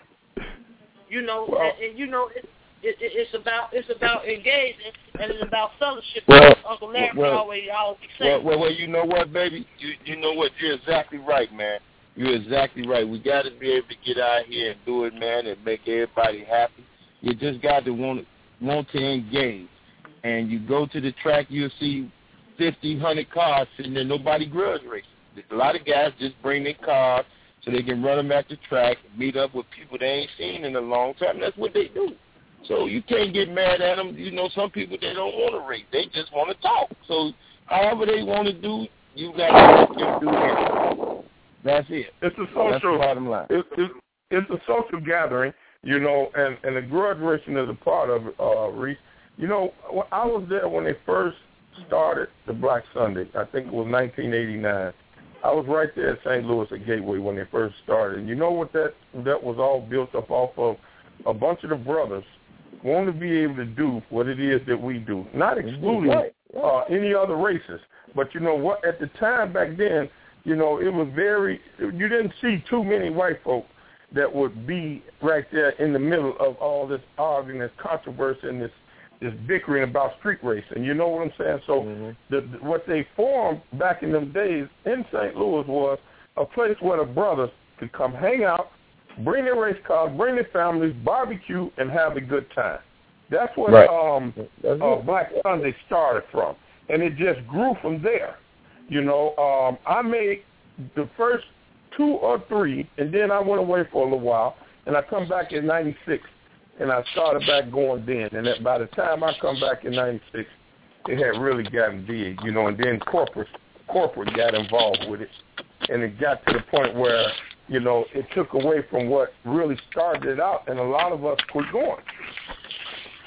You know, well, and, and you know, it, It, it, it's about it's about engaging, and it's about fellowship. Well, Uncle Larry well, always always say. Well, well, well, you know what, baby? You you know what? You're exactly right, man. You're exactly right. We got to be able to get out here and do it, man, and make everybody happy. You just got to want want to engage. And you go to the track, you'll see fifty, one hundred cars sitting there. Nobody grudge racing. A lot of guys just bring their cars so they can run them at the track and meet up with people they ain't seen in a long time. That's what they do. So you can't get mad at them. You know, some people, they don't want to race. They just want to talk. So however they want to do, you got to let them do it. That's it. It's a social. That's the bottom line. It's, it's, it's a social gathering, you know, and, and the grudge racing is a part of it, uh, Reese. You know, I was there when they first started the Black Sunday. I think it was nineteen eighty-nine. I was right there at Saint Louis at Gateway when they first started. And you know what that, that was all built up off of? A bunch of the brothers want to be able to do what it is that we do, not excluding right. uh, any other races. But you know what? At the time back then, you know, it was very, you didn't see too many white folk that would be right there in the middle of all this arguing, this controversy, and this, this bickering about street racing. You know what I'm saying? So mm-hmm. the, the, what they formed back in them days in Saint Louis was a place where the brothers could come hang out, bring their race cars, bring their families, barbecue, and have a good time. That's what right. um, uh, Black Sunday started from, and it just grew from there. You know, um, I made the first two or three, and then I went away for a little while, and I come back in ninety-six, and I started back going then. And that by the time I come back in ninety-six, it had really gotten big, you know, and then corporate corporate got involved with it, and it got to the point where, you know, it took away from what really started it out, and a lot of us quit going.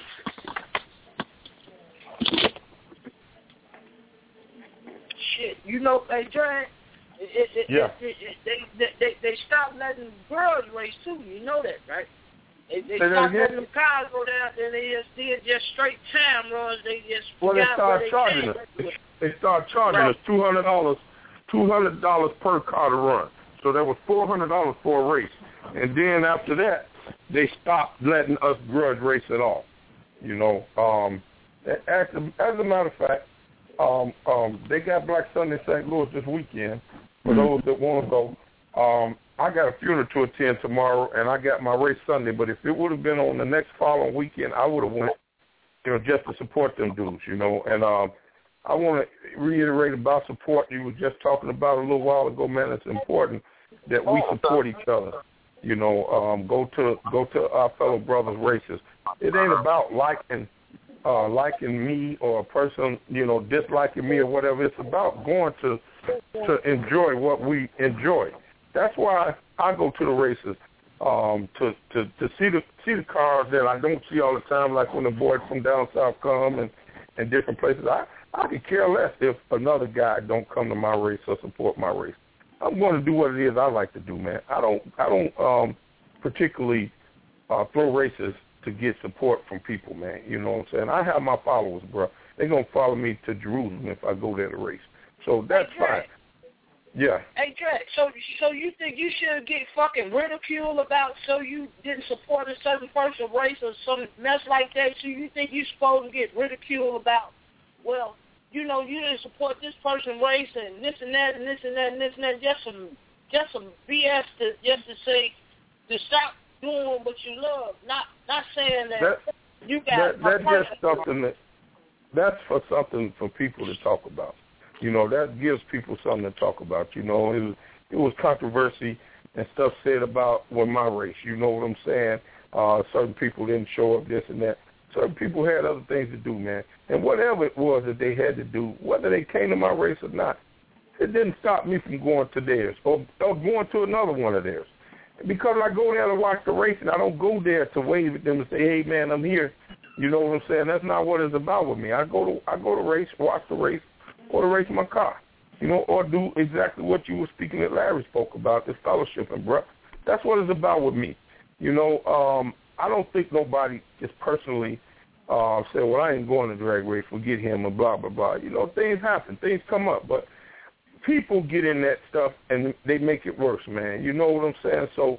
you know, hey, Dre, it, it, yeah. it, it, it, they, they they stopped letting girls race too. You know that, right? They, they stopped letting the cars go down, then they just did just straight time runs. They just well, they started they charging us. They, they started charging right. us two hundred dollars, two hundred dollars per car to run. So that was four hundred dollars for a race. And then after that, they stopped letting us grudge race at all. You know, um, as, a, as a matter of fact, um, um, they got Black Sunday in Saint Louis this weekend. For those that want to go, um, I got a funeral to attend tomorrow, and I got my race Sunday. But if it would have been on the next following weekend, I would have went, you know, just to support them dudes, you know. And um, I want to reiterate about support. You were just talking about a little while ago, man. It's important that we support each other. You know, um, go to go to our fellow brothers' races. It ain't about liking uh, liking me or a person, you know, disliking me or whatever. It's about going to to enjoy what we enjoy. That's why I go to the races, um, to, to, to see the see the cars that I don't see all the time, like when the boys from down south come and, and different places. I, I could care less if another guy don't come to my race or support my race. I'm going to do what it is I like to do, man. I don't I don't um, particularly uh, throw races to get support from people, man. You know what I'm saying? I have my followers, bro. They're going to follow me to Jerusalem if I go there to race. So that's hey, fine. Yeah. Hey, Dre, so so you think you should get fucking ridiculed about so you didn't support a certain person race or some mess like that? So you think you're supposed to get ridiculed about, well, you know, you didn't support this person race and this and that and this and that and this and that, just some just some B S to just to say to stop doing what you love. Not not saying that, that you got that, that's just something that that's for something for people to talk about. You know, that gives people something to talk about. You know, it was it was controversy and stuff said about well, my race. You know what I'm saying? Uh, certain people didn't show up, this and that. Certain people had other things to do, man. And whatever it was that they had to do, whether they came to my race or not, it didn't stop me from going to theirs or, or going to another one of theirs. Because I go there to watch the race, and I don't go there to wave at them and say, hey, man, I'm here. You know what I'm saying? That's not what it's about with me. I go to I go to race, watch the race, or to race my car, you know, or do exactly what you were speaking that Larry spoke about, this fellowship, and bro. That's what it's about with me. You know, um, I don't think nobody is personally uh, say, well, I ain't going to drag race, forget him, and blah, blah, blah. You know, things happen, things come up, but people get in that stuff and they make it worse, man. You know what I'm saying? So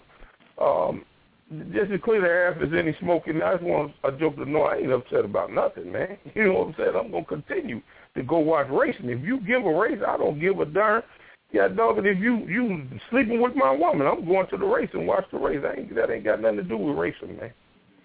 um, just to clear the air, if there's any smoking, I just want a joke to know I ain't upset about nothing, man. You know what I'm saying? I'm going to continue to go watch racing. If you give a race, I don't give a darn. Yeah, dog, if you you sleeping with my woman, I'm going to the race and watch the race. I ain't, that ain't got nothing to do with racing, man.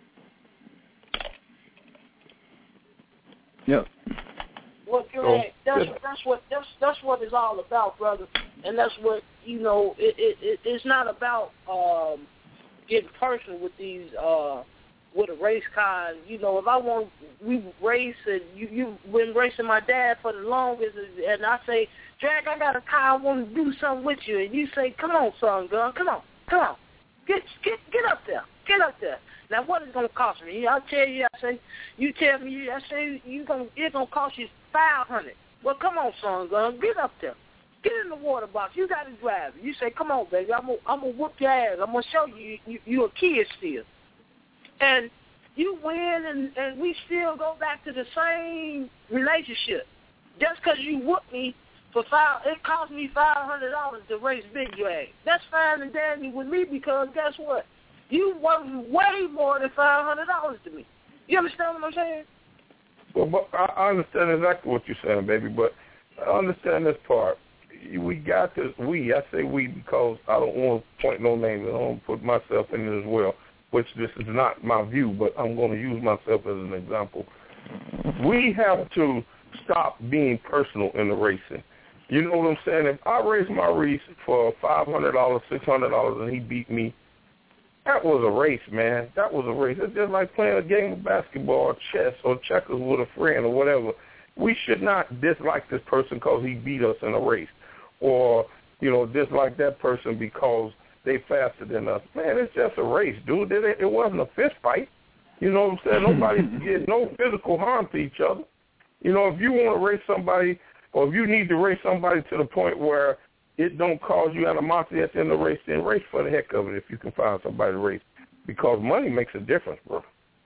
Yep. Well, so, that's that's what that's that's what it's all about, brother. And that's what you know. It it, it it's not about um, getting personal with these uh, with a race car. You know, if I want we race and you you've been racing my dad for the longest, and I say, Drag, I got a car, I want to do something with you, and you say, come on, son, gun, come on, come on, get get get up there, get up there. Now, what is it gonna cost me? I tell you, I say, you tell me, I say, you gonna it's gonna cost you five hundred. Well, come on, son, gun, get up there, get in the water box. You got to drive. You say, come on, baby, I'm gonna I'm gonna whoop your ass. I'm gonna show you you you a kid still, and you win, and and we still go back to the same relationship. Just because you whooped me for five, it cost me five hundred dollars to race Big Drag. That's fine and dandy with me because guess what? You worth way more than five hundred dollars to me. You understand what I'm saying? Well, but I understand exactly what you're saying, baby. But I understand this part. We got to. We. I say we because I don't want to point no names. I don't want to put myself in it as well. Which this is not my view, but I'm going to use myself as an example. We have to stop being personal in the racing. You know what I'm saying? If I race my race for five hundred dollars, six hundred dollars, and he beat me, that was a race, man. That was a race. It's just like playing a game of basketball or chess or checkers with a friend or whatever. We should not dislike this person because he beat us in a race or, you know, dislike that person because they faster than us. Man, it's just a race, dude. It, it wasn't a fist fight. You know what I'm saying? Nobody did no physical harm to each other. You know, if you want to race somebody, or if you need to race somebody to the point where it don't cause you animosity at the end of the race, then race for the heck of it if you can find somebody to race. Because money makes a difference, bro.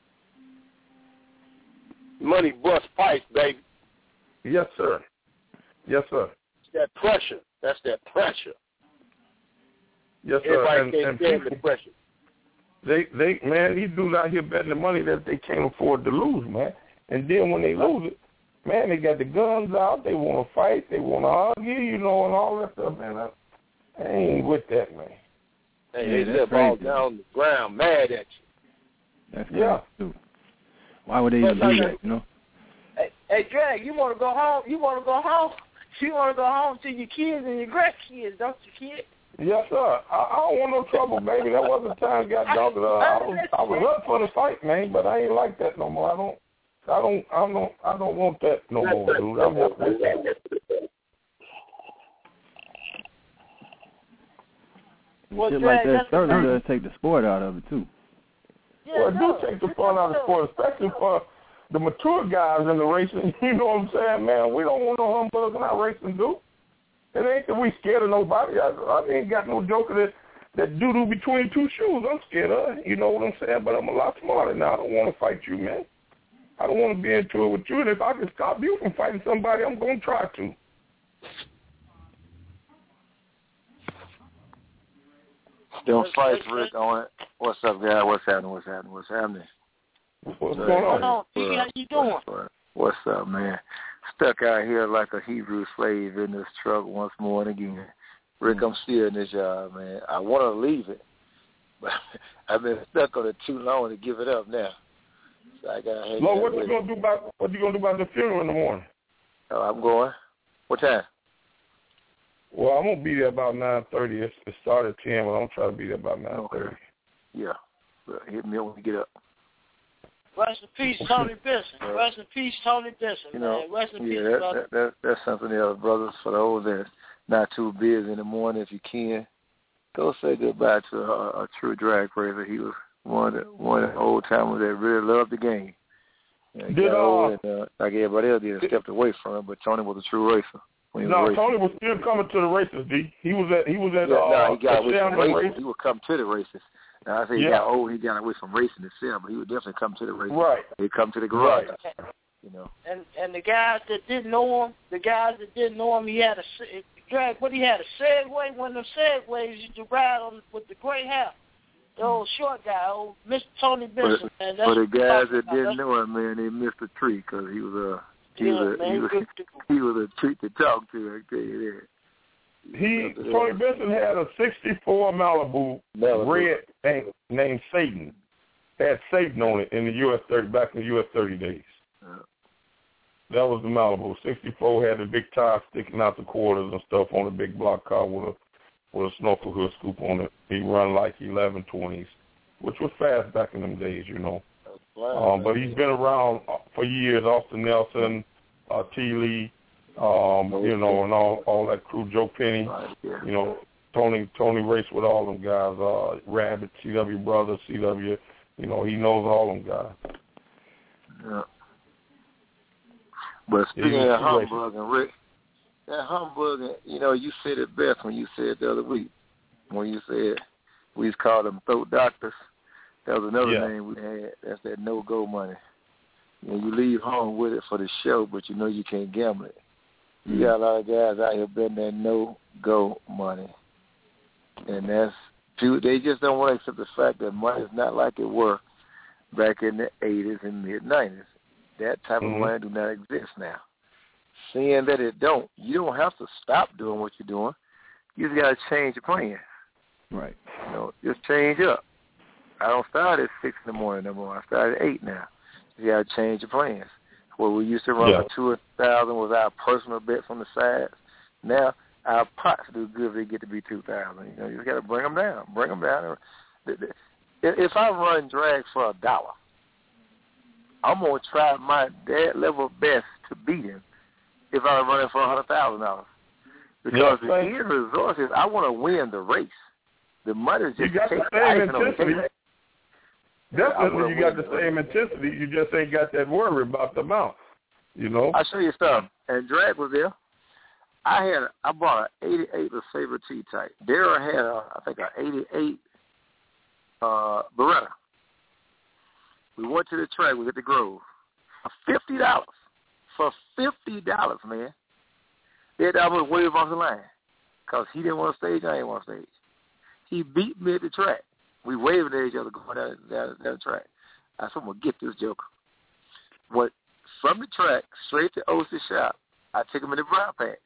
Money busts pipes, baby. Yes, sir. Yes, sir. It's that pressure. That's that pressure. Yes, sir. Everybody and, can't and stand people, the pressure. They, they, man, these dudes out here betting the money that they can't afford to lose, man. And then when they lose it, man, they got the guns out. They want to fight. They want to argue, you know, and all that stuff, man. I, I ain't with that, man. Hey, Yeah, they that's live all crazy. down on the ground, mad at you. That's Yeah. crazy, too. Why would they even do that, you know? Hey, hey, Drag, you want to go home? You want to go home? You want to go home to your kids and your grandkids, don't you, kid? Yes, sir. I, I don't want no trouble, baby. That wasn't the time, got dog. Uh, I was, I was up for the fight, man, but I ain't like that no more. I don't, I don't, I don't, I don't want that no more, dude. I'm not with that. Well, Shit Drag, like that that's the certainly thing. does take the sport out of it, too. Yeah, Well, it no. do take the fun out of the sport, especially for the mature guys in the racing. You know what I'm saying, man? We don't want no humbugs in our racing, dude. It ain't that we scared of nobody. I, I ain't got no joker that, that doo-doo between two shoes. I'm scared of. You know what I'm saying? But I'm a lot smarter now. I don't want to fight you, man. I don't want to be into it with you. And if I can stop you from fighting somebody, I'm going to try to. Don't fight, Rick, on it. What's up, guy? What's happening? What's happening? What's happening? What's going on? How you doing? What's, what's up, man? Stuck out here like a Hebrew slave in this truck once more and again. Rick, I'm still in this job, man. I want to leave it, but I've been stuck on it too long to give it up now. So I got to hang Lord, out what with you gonna do about what you gonna do about the funeral in the morning? Oh, I'm going. What time? Well, I'm gonna be there about nine thirty. It started at ten, but I'm trying to be there about nine thirty. Okay. Yeah. Well, hit me up when you get up. Rest in peace, Tony Benson. Rest in peace, Tony Benson, You know, man. Rest in yeah, peace, that, brother. that, that, that's something else, brothers. For those that's not too busy in the morning, if you can, go say goodbye to a, a true drag racer. He was one of the, one of the old timers that really loved the game. You know, he Did, got old uh, and, uh, like everybody else did, stepped away from him, but Tony was a true racer. When he No, was racing. Tony was still coming to the races, D. He was at he was at Yeah, uh, no, he got away from Chandler racing. race. He would come to the races. Now, I say he Yeah. got old, he got away from racing itself, but he would definitely come to the races. Right. He'd come to the garage, Right. you know. And and the guys that didn't know him, the guys that didn't know him, he had a se- drag. What he had a Segway. One of them Segways used to ride on with the gray hair. The old short guy, old Mister Tony Benson. But, man, but the guys that about. didn't That's- know him, man, they missed a treat because he was a he Yeah, was a, man, he was good he was a treat to talk to. I tell you that. He Tony Benson had a sixty-four Malibu, Malibu. red named, named Satan. Had Satan on it in the U S thirty back in the U S thirty days. Yeah. That was the Malibu. sixty-four had the big tires sticking out the quarters and stuff on the big block car with a with a snorkel hood scoop on it. He run like eleven twenties, which was fast back in them days, you know. Wow, um, but he's been around for years. Austin Nelson, uh, T. Lee, um, you know, and all all that crew. Joe Penny, right, yeah. you know, Tony Tony raced with all them guys. Uh, Rabbit, C W Brothers, C W. You know, he knows all them guys. Yeah. But speaking Yeah, of humbug and Rick, that humbug, you know, you said it best when you said the other week, when you said we used to call them throat doctors. That was another Yeah. name we had. That's that no-go money. You know, you leave home with it for the show, but you know you can't gamble it. You got a lot of guys out here betting that no-go money. And that's, they just don't want to accept the fact that money is not like it were back in the eighties and mid-nineties. That type mm-hmm. of money do not exist now. Seeing that it don't, you don't have to stop doing what you're doing. You just got to change your plan. Right. You know, just change up. I don't start at six in the morning no more. I start at eight now. You got to change your plans. Where we used to run yeah. for two thousand was our personal bets on the sides. Now our pots do good if they get to be two thousand. You know, you just got to bring them down. Bring them down. If I run drag for a dollar, I'm gonna try my dad level best to beat him. If I was running for a hundred thousand dollars, because yeah, the end result is I want to win the race. The money is just you got the same intensity. Definitely, you got the same intensity. You just ain't got that worry about the amount. You know. I'll show you something. And Drag was there. I had I bought an eighty-eight Sabre T-Type. Darryl had a, I think an eighty-eight uh, Beretta. We went to the track. We hit the Grove for fifty dollars. For fifty dollars, man. They had to almost wave off the line because he didn't want to stage. I didn't want to stage. He beat me at the track. We waving at each other going down, down, down the track. I said, I'm going to get this joker. What, from the track straight to Ocean shop, I took him in the brown patch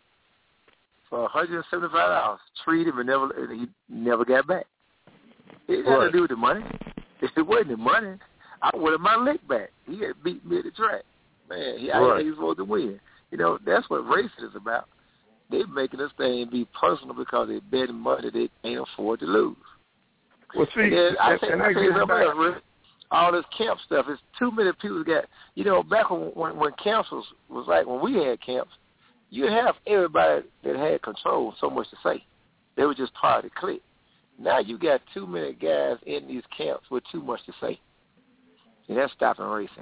for one hundred seventy-five dollars. Treated him and never, and he never got back. It had to do with the money. If it wasn't the money, I wanted my lick back. He had beat me at the track. Man, he, right. I, he was supposed to win. You know, that's what racing is about. They're making this thing be personal because they're betting money they can't afford to lose. Well, see, and then I and, think, and I think something else, Rick, all this camp stuff, it's too many people got, you know, back when, when, when camps was, was like, when we had camps, you have everybody that had control so much to say. They were just part of the clique. Now you got too many guys in these camps with too much to say. And that's stopping racing.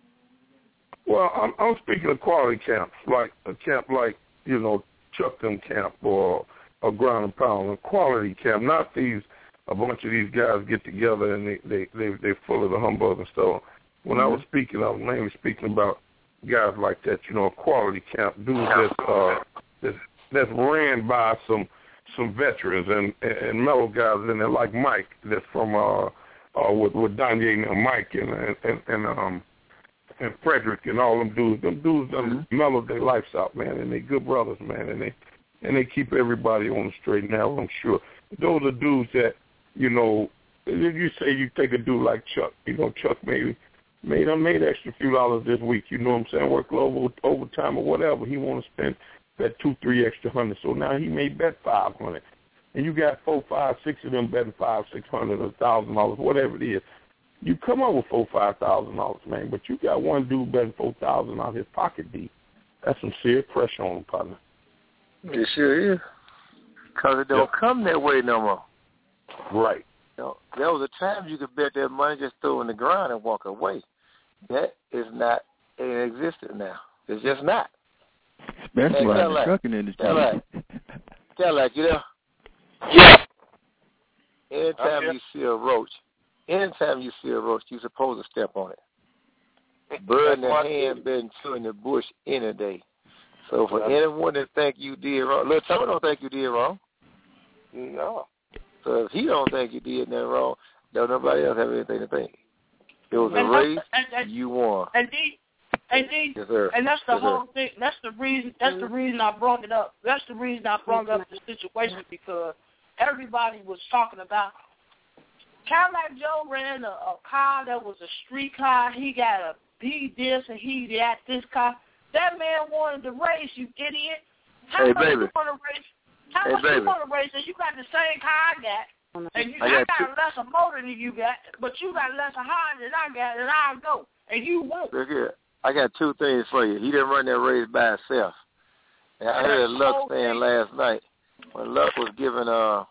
Well, I'm, I'm speaking of quality camps, like a camp like, you know, Chuckton camp or a ground and pound, a quality camp, not these, a bunch of these guys get together and they, they, they, they're full of the humbug and stuff. When mm-hmm. I was speaking, I was mainly speaking about guys like that, you know, a quality camp, dudes that's, uh, that's, that's ran by some some veterans and, and mellow guys in there like Mike that's from, uh, uh, with, with Danye and Mike and, and, and, um, and Frederick and all them dudes. Them dudes done mm-hmm. mellowed their lives out, man, and they good brothers, man, and they and they keep everybody on the straight and narrow, I'm sure. Those are dudes that, you know, you say you take a dude like Chuck, you know, Chuck maybe made I made extra few dollars this week, you know what I'm saying, work over overtime or whatever. He want to spend that two, three extra hundred. So now he may bet five hundred. And you got four, five, six of them betting five, six hundred, a thousand dollars, whatever it is. You come up with four, five thousand dollars, man, but you got one dude betting four thousand out of his pocket deep. That's some serious pressure on him, partner. It sure is. Because it don't yep. come that way no more. Right. You know, there was a time you could bet that money, just throw it in the ground and walk away. That is not in existence now. It's just not. Especially in the trucking industry. Cadillac. Cadillac, you there? Yeah. Anytime you see a roach, anytime you see a roach, you're supposed to step on it. Bird in the hand, been chewing the bush any day. So for anyone that think you did wrong, look, Tony don't think you did wrong. No. So if he don't think you did nothing wrong, don't nobody else have anything to think. It was a and race, and, and, you won. Indeed. Indeed. Yes, sir. And that's the yes, whole sir. thing. That's the reason. That's the reason I brought it up. That's the reason I brought up the situation because everybody was talking about. Cadillac Joe ran a, a car that was a street car. He got a he this and he that this car. That man wanted to race, you idiot. How hey, much baby. you want to race? How hey, much baby. you want to race? And you got the same car I got. And you, I I got, got a lesser motor than you got, but you got less high than I got, and I'll go. And you won't. Look here. I got two things for you. He didn't run that race by himself. And I heard Luck saying last night, when Luck was giving uh,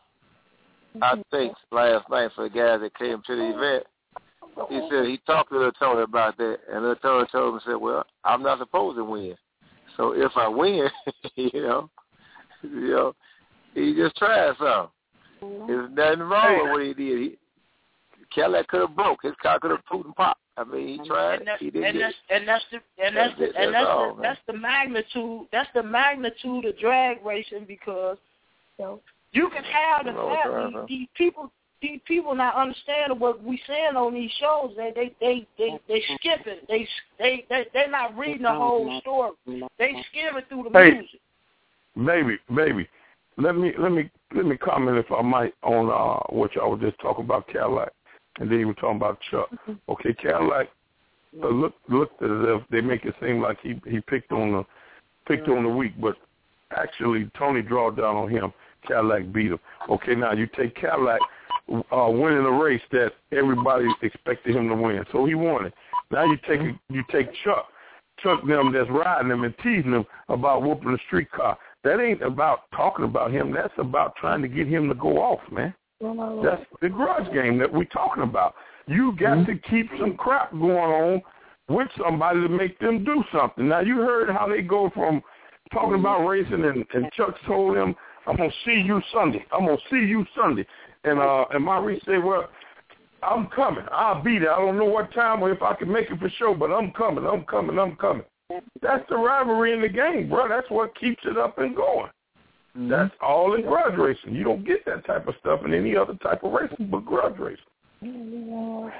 our thanks last night for the guys that came to the event, he said he talked to Lil Tony about that, and Lil Tony told him, said, well, I'm not supposed to win. So if I win, you know, you know, he just tried something. There's nothing wrong with what he did. He, Cadillac could have broke. His car could have pooed and popped. I mean, he tried. And that's, he didn't and get that's, it. and that's the and that's, that's the, and that's all, the, that's the magnitude. That's the magnitude of drag racing because you know, you can have the fact these, these people. These people not understanding what we saying on these shows. They they they they they skipping. They they they they're not reading the whole story. They skimming through the hey, music. Baby, baby, let me let me let me comment if I might on uh, what y'all were just talking about Cadillac, and then you were talking about Chuck. Okay, Cadillac uh, look looked as if they make it seem like he he picked on the picked on the weak, but actually Tony drawed down on him. Cadillac beat him. Okay, now you take Cadillac. Uh, winning a race that everybody expected him to win, so he won it. Now you take you take Chuck, Chuck them that's riding him and teasing him about whooping the street car. That ain't about talking about him. That's about trying to get him to go off, man. That's the grudge game that we're talking about. You got mm-hmm. to keep some crap going on with somebody to make them do something. Now you heard how they go from talking about racing, and, and Chuck told him, I'm going to see you Sunday. I'm going to see you Sunday. And uh, and Maurice said, well, I'm coming. I'll be there. I don't know what time or if I can make it for sure, but I'm coming. I'm coming. I'm coming. That's the rivalry in the game, bro. That's what keeps it up and going. Mm-hmm. That's all in grudge racing. You don't get that type of stuff in any other type of racing but grudge racing.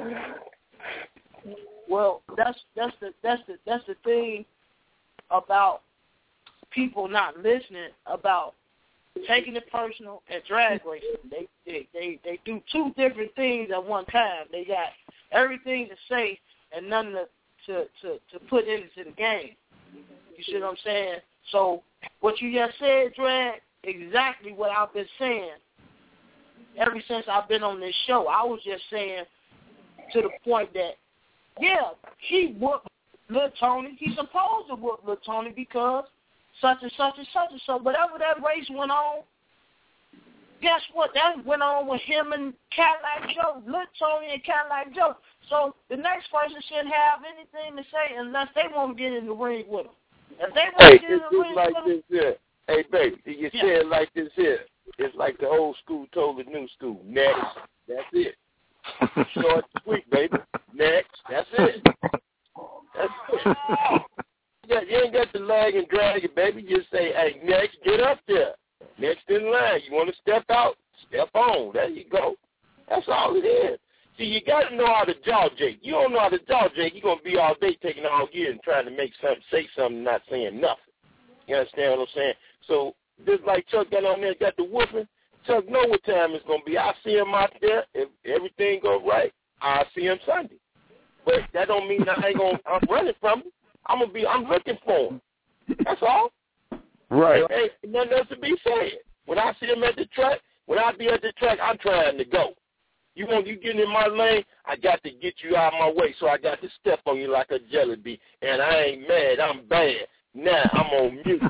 Well, that's that's the that's the that's the thing about people not listening about taking it personal and drag racing. They they they they do two different things at one time. They got everything to say and nothing to to to, to put into the game. You see what I'm saying? So what you just said, drag, exactly what I've been saying ever since I've been on this show. I was just saying to the point that, yeah, he whooped Lil Tony. He's supposed to whoop Lil Tony because such and such and such and such. Whatever that race went on, guess what? That went on with him and Cadillac Joe, Lil Tony and Cadillac Joe. So the next person shouldn't have anything to say unless they want to get in the ring with him. If they want hey, to get in the ring like with this him, here. Hey, baby, you yeah. say it like this here. It's like the old school told the new school. Next, that's it. Short, sweet, baby. Next, that's it. That's it. Yeah, you ain't got to lag and drag it, baby. Just say, hey, next, get up there. Next in line. You want to step out? Step on. There you go. That's all it is. See, you got to know how to jaw jake. You don't know how to jaw jake, you're going to be all day taking all gear and trying to make something, say something, not saying nothing. You understand what I'm saying? So, just like Chuck got on there, got the whooping, Chuck know what time it's going to be. I see him out there. If everything goes right, I'll see him Sunday. But that don't mean I ain't going I'm running from him. I'm going to be, I'm looking for him. That's all. Right. Hey, nothing else to be said. When I see him at the track, when I be at the track, I'm trying to go. You want you getting in my lane, I got to get you out of my way, so I got to step on you like a jelly bean. And I ain't mad, I'm bad. Now I'm on mute.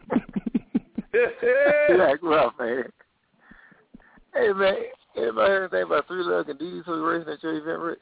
Like rough, man. Hey, man, anybody heard anything about Three Lug and D D two racing at your event, Rick?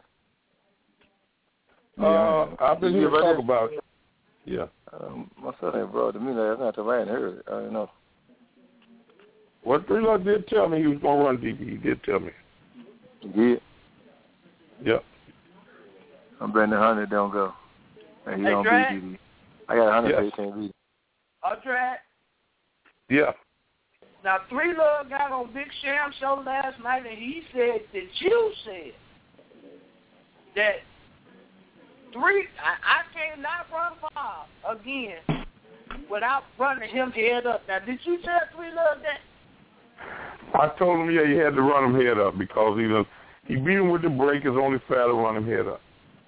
Uh, I've been here to talk about it. Yeah. Um, my son ain't brought it to me last night till I hadn't heard it. I don't know. Well, Three Lug did tell me he was going to run D D. He did tell me. He did? Yep. I'm betting one hundred don't go. And he hey, don't Drag? beat D D. I got one hundred yes. so he can't beat. Uh, Drag? Yeah. Now, Three Lug got on Big Sham show last night, and he said that you said that three, I, I cannot run five again without running him head up. Now, did you tell Three Lug that? I told him, yeah, he had to run him head up because he was, he beat him with the break. It's only fair to run him head up.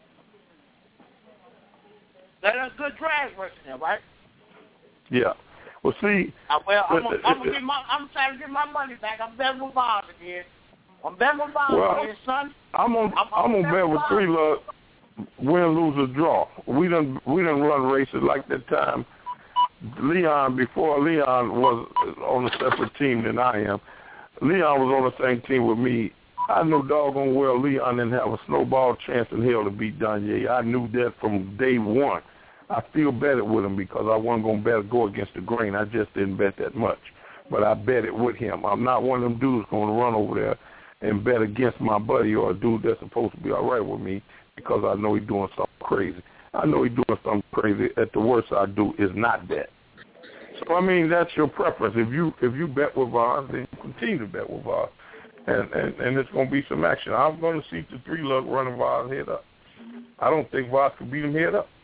That's a good drag racing there, right? Yeah. Well, see. Uh, well, I'm gonna I'm get my I'm trying to get my money back. I'm betting with Bob again. I'm betting with Bob well, again, son. I'm on I'm, I'm on bet with Three Lug, win, lose, or draw. We done we done run races like that time. Leon, before Leon was on a separate team than I am, Leon was on the same team with me. I knew doggone well Leon didn't have a snowball chance in hell to beat Danye. I knew that from day one. I feel better with him because I wasn't going to bet go against the grain. I just didn't bet that much. But I bet it with him. I'm not one of them dudes going to run over there and bet against my buddy or a dude that's supposed to be all right with me because I know he's doing something crazy. I know he's doing something crazy. At the worst I do is not bet. So, I mean, that's your preference. If you if you bet with Vaughn, then continue to bet with Vaughn. And, and, and it's going to be some action. I'm going to see the Three Lug running Vaughn head up. I don't think Vaughn could beat him head up.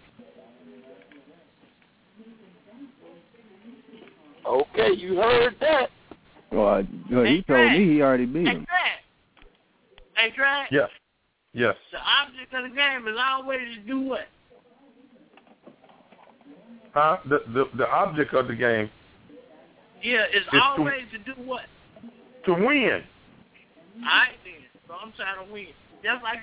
Okay, you heard that. Well, I, well he told me he already beat him. Hey, Drag? Yes. Yes. The object of the game is always to do what? Huh? The, the the object of the game. Yeah, it's is always to, to do what? To win. All right, then. So I'm trying to win. Just like...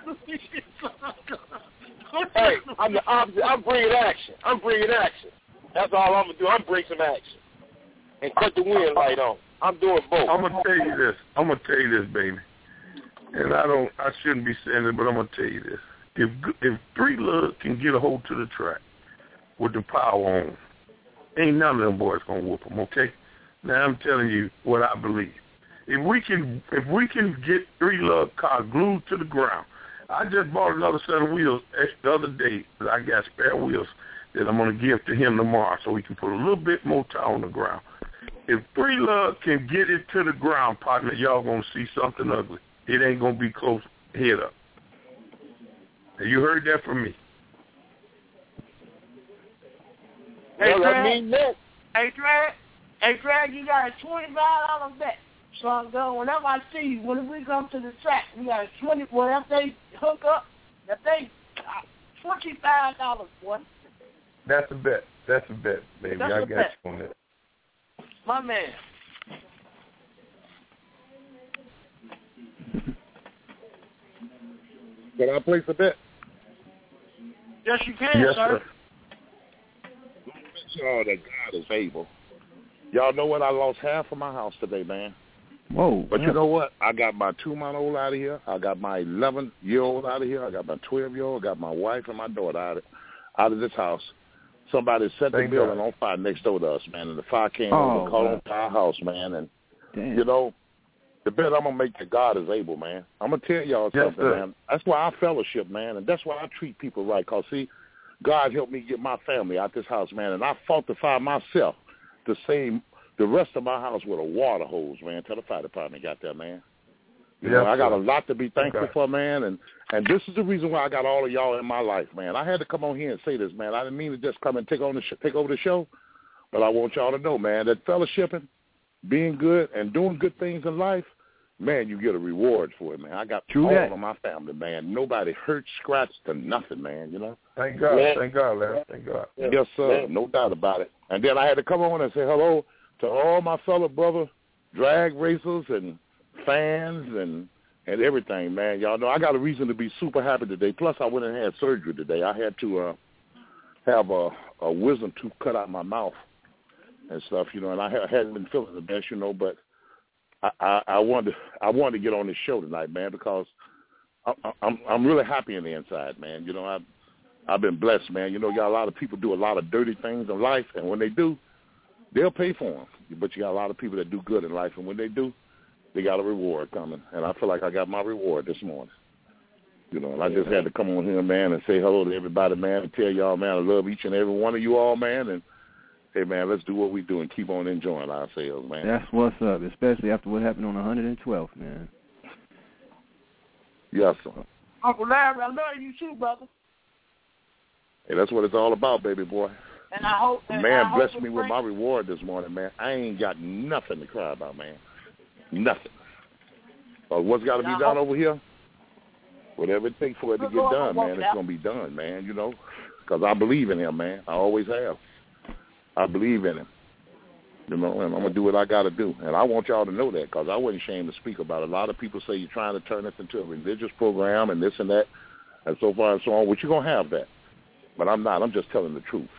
Hey, I'm the object. I'm bringing action. I'm bringing action. That's all I'm going to do. I'm bringing some action. And cut the wind light on. I'm doing both. I'm going to tell you this. I'm going to tell you this, baby. And I don't, I shouldn't be saying it, but I'm going to tell you this. If if Three Lug can get a hold to the track with the power on ain't none of them boys gonna whoop them. Okay. Now I'm telling you what I believe. If we can, if we can get Three Love car glued to the ground, I just bought another set of wheels the other day. I got spare wheels that I'm gonna give to him tomorrow, so we can put a little bit more tire on the ground. If Three Love can get it to the ground, partner, y'all gonna see something ugly. It ain't gonna be close head up. You heard that from me. Hey, well, Drag, I mean that. hey, Drag, hey, Drag, you got a twenty-five dollar bet. So I'm going, whenever I see you, when we come to the track, we got a twenty, well, if they hook up, if they, uh, twenty-five dollars, boy. That's a bet. That's a bet, baby. That's I a got bet. you on that. My man. Can I place a bet? Yes, you can, yes, sir. sir. Y'all that God is able. Y'all know what? I lost half of my house today, man. Whoa. But you know what? I got my two-month-old out of here. I got my eleven-year-old out of here. I got my twelve-year-old. I got my wife and my daughter out of, out of this house. Somebody set the Thank building God. on fire next door to us, man, and the fire came Oh, over and caught wow. on fire house, man. And, Damn. you know, the bet I'm going to make that God is able, man. I'm going to tell y'all Yes, something, sir. man. That's why I fellowship, man, and that's why I treat people right. Because, see, God helped me get my family out this house, man, and I fortified myself to save the rest of my house with a water hose, man, till the fire department got there, man. You Yes, know, I got sir. a lot to be thankful Okay. for, man, and, and this is the reason why I got all of y'all in my life, man. I had to come on here and say this, man. I didn't mean to just come and take on the sh- take over the show, but I want y'all to know, man, that fellowshipping, being good, and doing good things in life, man, you get a reward for it, man. I got True all that. of my family, man. Nobody hurt, scratched, to nothing, man, you know? Thank God. Man. Thank God, Larry. Thank God. Yeah. Yes, sir. Man. No doubt about it. And then I had to come on and say hello to all my fellow brother drag racers and fans and and everything, man. Y'all know I got a reason to be super happy today. Plus, I went and had surgery today. I had to uh, have a, a wisdom tooth cut out my mouth and stuff, you know. And I ha- hadn't been feeling the best, you know. But I, I, I wanted to, I wanted to get on this show tonight, man, because I, I, I'm I'm really happy in the inside, man. You know, I. I've been blessed, man. You know, you got a lot of people do a lot of dirty things in life, and when they do, they'll pay for them. But you got a lot of people that do good in life, and when they do, they got a reward coming. And I feel like I got my reward this morning. You know, and I just had to come on here, man, and say hello to everybody, man, and tell y'all, man, I love each and every one of you all, man, and hey, man, let's do what we do and keep on enjoying ourselves, man. That's what's up, especially after what happened on one hundred twelfth, man. Yes, sir. Uncle Larry, I love you too, brother. Hey, that's what it's all about, baby boy. And I hope and Man I blessed hope me it with brings- my reward this morning, man. I ain't got nothing to cry about, man. Nothing. Uh, what's got to be And I done hope- over here? Whatever it takes for it to Good get Lord, done, I'm man, walking it's out. going to be done, man, you know, because I believe in him, man. I always have. I believe in him, you know, and I'm going to do what I got to do. And I want y'all to know that because I wasn't ashamed to speak about it. A lot of people say you're trying to turn this into a religious program and this and that and so far and so on, which you're going to have that. But I'm not. I'm just telling the truth.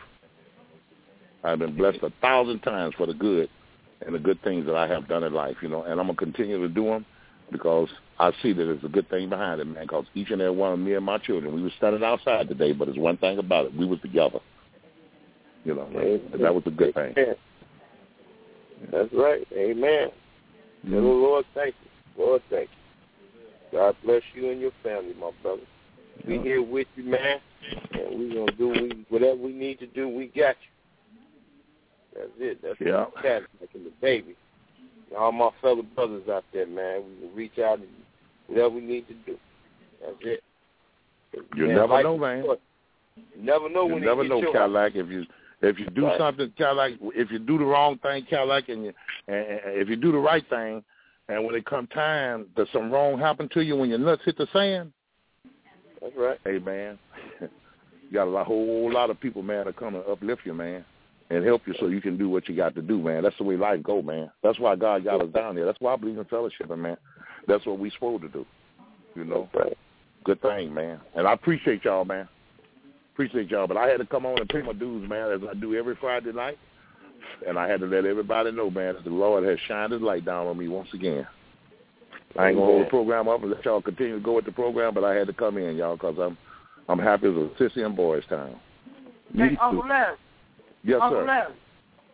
I've been blessed a thousand times for the good and the good things that I have done in life, you know, and I'm going to continue to do them because I see that there's a good thing behind it, man, because each and every one of me and my children, we were standing outside today, but there's one thing about it. We was together, you know, and that was a good thing. Amen. That's right. Amen. Mm-hmm. Tell the Lord thank you. Lord thank you. God bless you and your family, my brother. We Yeah. here with you, man, and we're going to do we, whatever we need to do. We got you. That's it. That's Yeah. the cat making the baby. And all my fellow brothers out there, man, we can reach out and whatever we need to do. That's it. You Man, never life know, is man. short. You never know You when never you know, get your Cadillac, if you if you do Right. something, Cadillac, if you do the wrong thing, Cadillac, and, you, and and if you do the right thing, and when it come time that some wrong happen to you when your nuts hit the sand, That's right. hey, man, you got a whole lot of people, man, that come and uplift you, man, and help you so you can do what you got to do, man. That's the way life go, man. That's why God got us down there. That's why I believe in fellowship, man. That's what we supposed to do, you know. Right. Good thing, man. And I appreciate y'all, man. Appreciate y'all. But I had to come on and pay my dues, man, as I do every Friday night. And I had to let everybody know, man, that the Lord has shined his light down on me once again. I ain't going to hold the program up and let y'all continue to go with the program, but I had to come in, y'all, because I'm I'm happy as a sissy in Boys Town. Hey, Uncle Larry. Yes, Uncle sir. Larry.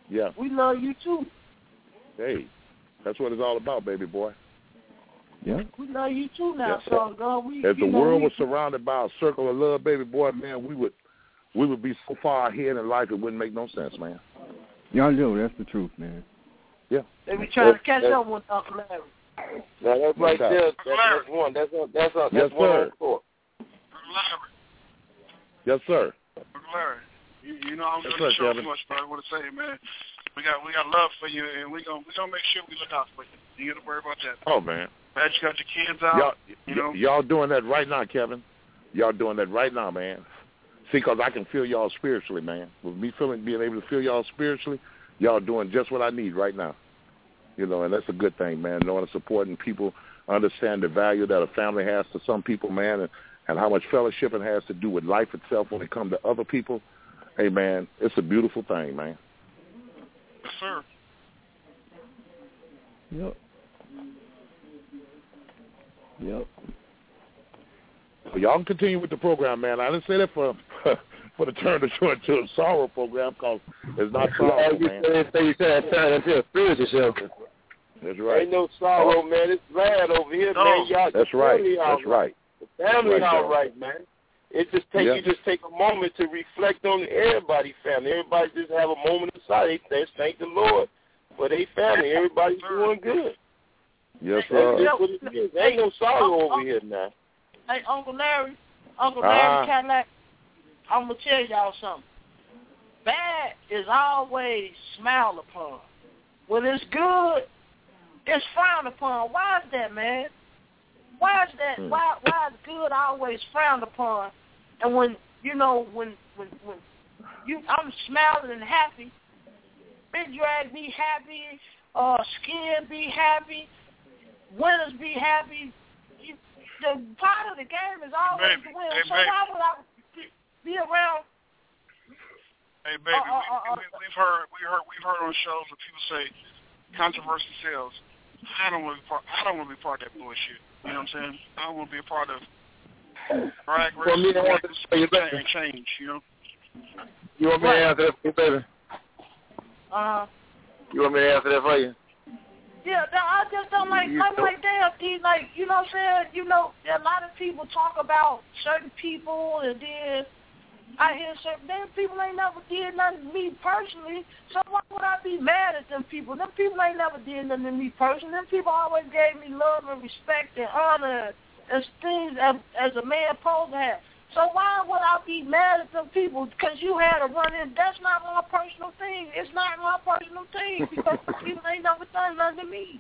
Yeah. We love you too. Hey, that's what it's all about, baby boy. Yeah. We love you too now, Yeah. so God, we. If the you know, world we, was surrounded by a circle of love, baby boy, man, we would we would be so far ahead in life it wouldn't make no sense, man. Y'all know that's the truth, man. Yeah. They be trying to catch up with Uncle Larry. Now that's right No doubt. there. That's, that's one. That's a, that's a, that's Yes, one sir. on four. Larry, Yes, sir. Larry, you, you know I'm Yes, doing the sir, show Kevin. too much, but I want to say, man, we got we got love for you, and we gonna we gonna make sure we look out for you. You got to worry about that. Oh, man. Glad you got your kids out. Y'all, you know, y- y'all doing that right now, Kevin. Y'all doing that right now, man. See, because I can feel y'all spiritually, man. With me feeling, being able to feel y'all spiritually, y'all doing just what I need right now. You know, and that's a good thing, man, knowing and supporting people, understand the value that a family has to some people, man, and, and how much fellowship it has to do with life itself when it comes to other people. Hey, man, it's a beautiful thing, man. yes, sir. Yep. Yep. Well, y'all can continue with the program, man. I didn't say that for for the turn to turn to a sorrow program because it's not sorrow, man. You said turn into a spiritual shelter. That's right. Ain't no sorrow, man. It's glad over here, No. man. Y'all, That's the right. family all That's right. The family Right, all Joe. right, man. It just take Yeah. you just take a moment to reflect on everybody's family. Everybody just have a moment of silence. They thank the Lord for their family. Everybody's doing good. Yes, That's sir. just what it is. There ain't no sorrow over here now. Hey, Uncle Larry, Uncle Larry Ah. Cadillac, I'm gonna tell y'all something. Bad is always smiled upon. When it's good, it's frowned upon. Why is that, man? Why is that? Hmm. Why why is good always frowned upon? And when you know when when when you I'm smiling and happy, Big Drag be happy, uh, Skin be happy, winners be happy. You, the part of the game is always Baby, to win. hey, So baby. why would I be, be around? Hey, baby, Uh, uh, we, uh, we, we've heard we heard we've heard on shows where people say controversy sells. I don't want to be part. I don't want to be part of that bullshit. You know what I'm saying? I don't want to be a part of drag Want me race to answer this for you, baby? and change. You know? You want me to answer that for you, baby? Uh, You want me to answer that for you? yeah, no, I just don't like. You I'm don't- like, damn, D, like, you know what I'm saying? You know, a lot of people talk about certain people, and then I hear certain them people ain't never did nothing to me personally. So why would I be mad at them people? Them people ain't never did nothing to me personally. Them people always gave me love and respect and honor and things as, as a man supposed to have. So why would I be mad at them people because you had a run-in? That's not my personal thing. It's not my personal thing because them people ain't never done nothing to me.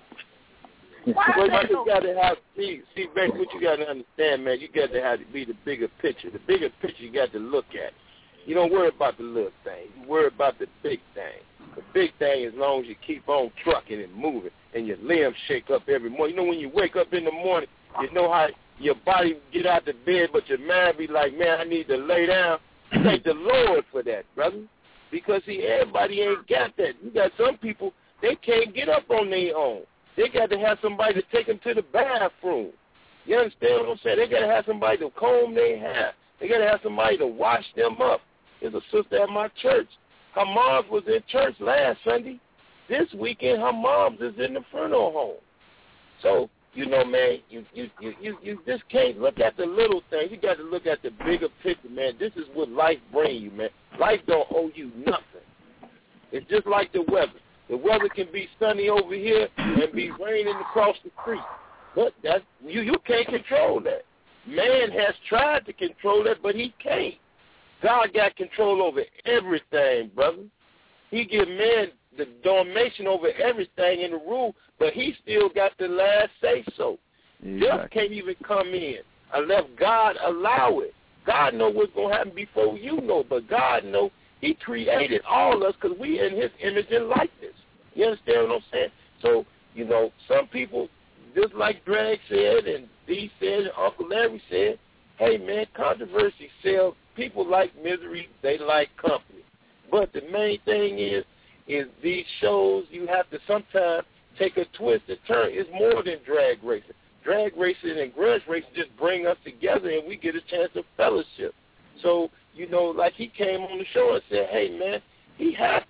Why Well, is that you so? just got to have see see back what you got to understand, man. You got to have to be the bigger picture. The bigger picture you got to look at. You don't worry about the little thing. You worry about the big thing. The big thing, as long as you keep on trucking and moving, and your limbs shake up every morning. You know, when you wake up in the morning, you know how your body get out the bed, but your mind be like, man, I need to lay down. Thank the Lord for that, brother. Because see, everybody ain't got that. You got some people they can't get up on their own. They got to have somebody to take them to the bathroom. You understand what I'm saying? They got to have somebody to comb their hair. They got to have somebody to wash them up. There's a sister at my church. Her mom was in church last Sunday. This weekend, her mom's is in the funeral home. So, you know, man, you, you, you, you, you just can't look at the little things. You got to look at the bigger picture, man. This is what life brings you, man. Life don't owe you nothing. It's just like the weather. The weather can be sunny over here and be raining across the street. But that's, you, you can't control that. Man has tried to control that, but he can't. God got control over everything, brother. He give man the domination over everything in the rule, but he still got the last say-so. Exactly. Death can't even come in unless God allow it. God know what's going to happen before you know, but God know he created all of us because we in his image and likeness. You understand what I'm saying? So, you know, some people, just like Drag said and D said and Uncle Larry said, hey, man, controversy sells. People like misery. They like company. But the main thing is, is these shows, you have to sometimes take a twist and turn. It's more than drag racing. Drag racing and grudge racing just bring us together and we get a chance of fellowship. So, you know, like he came on the show and said, hey, man, he happy.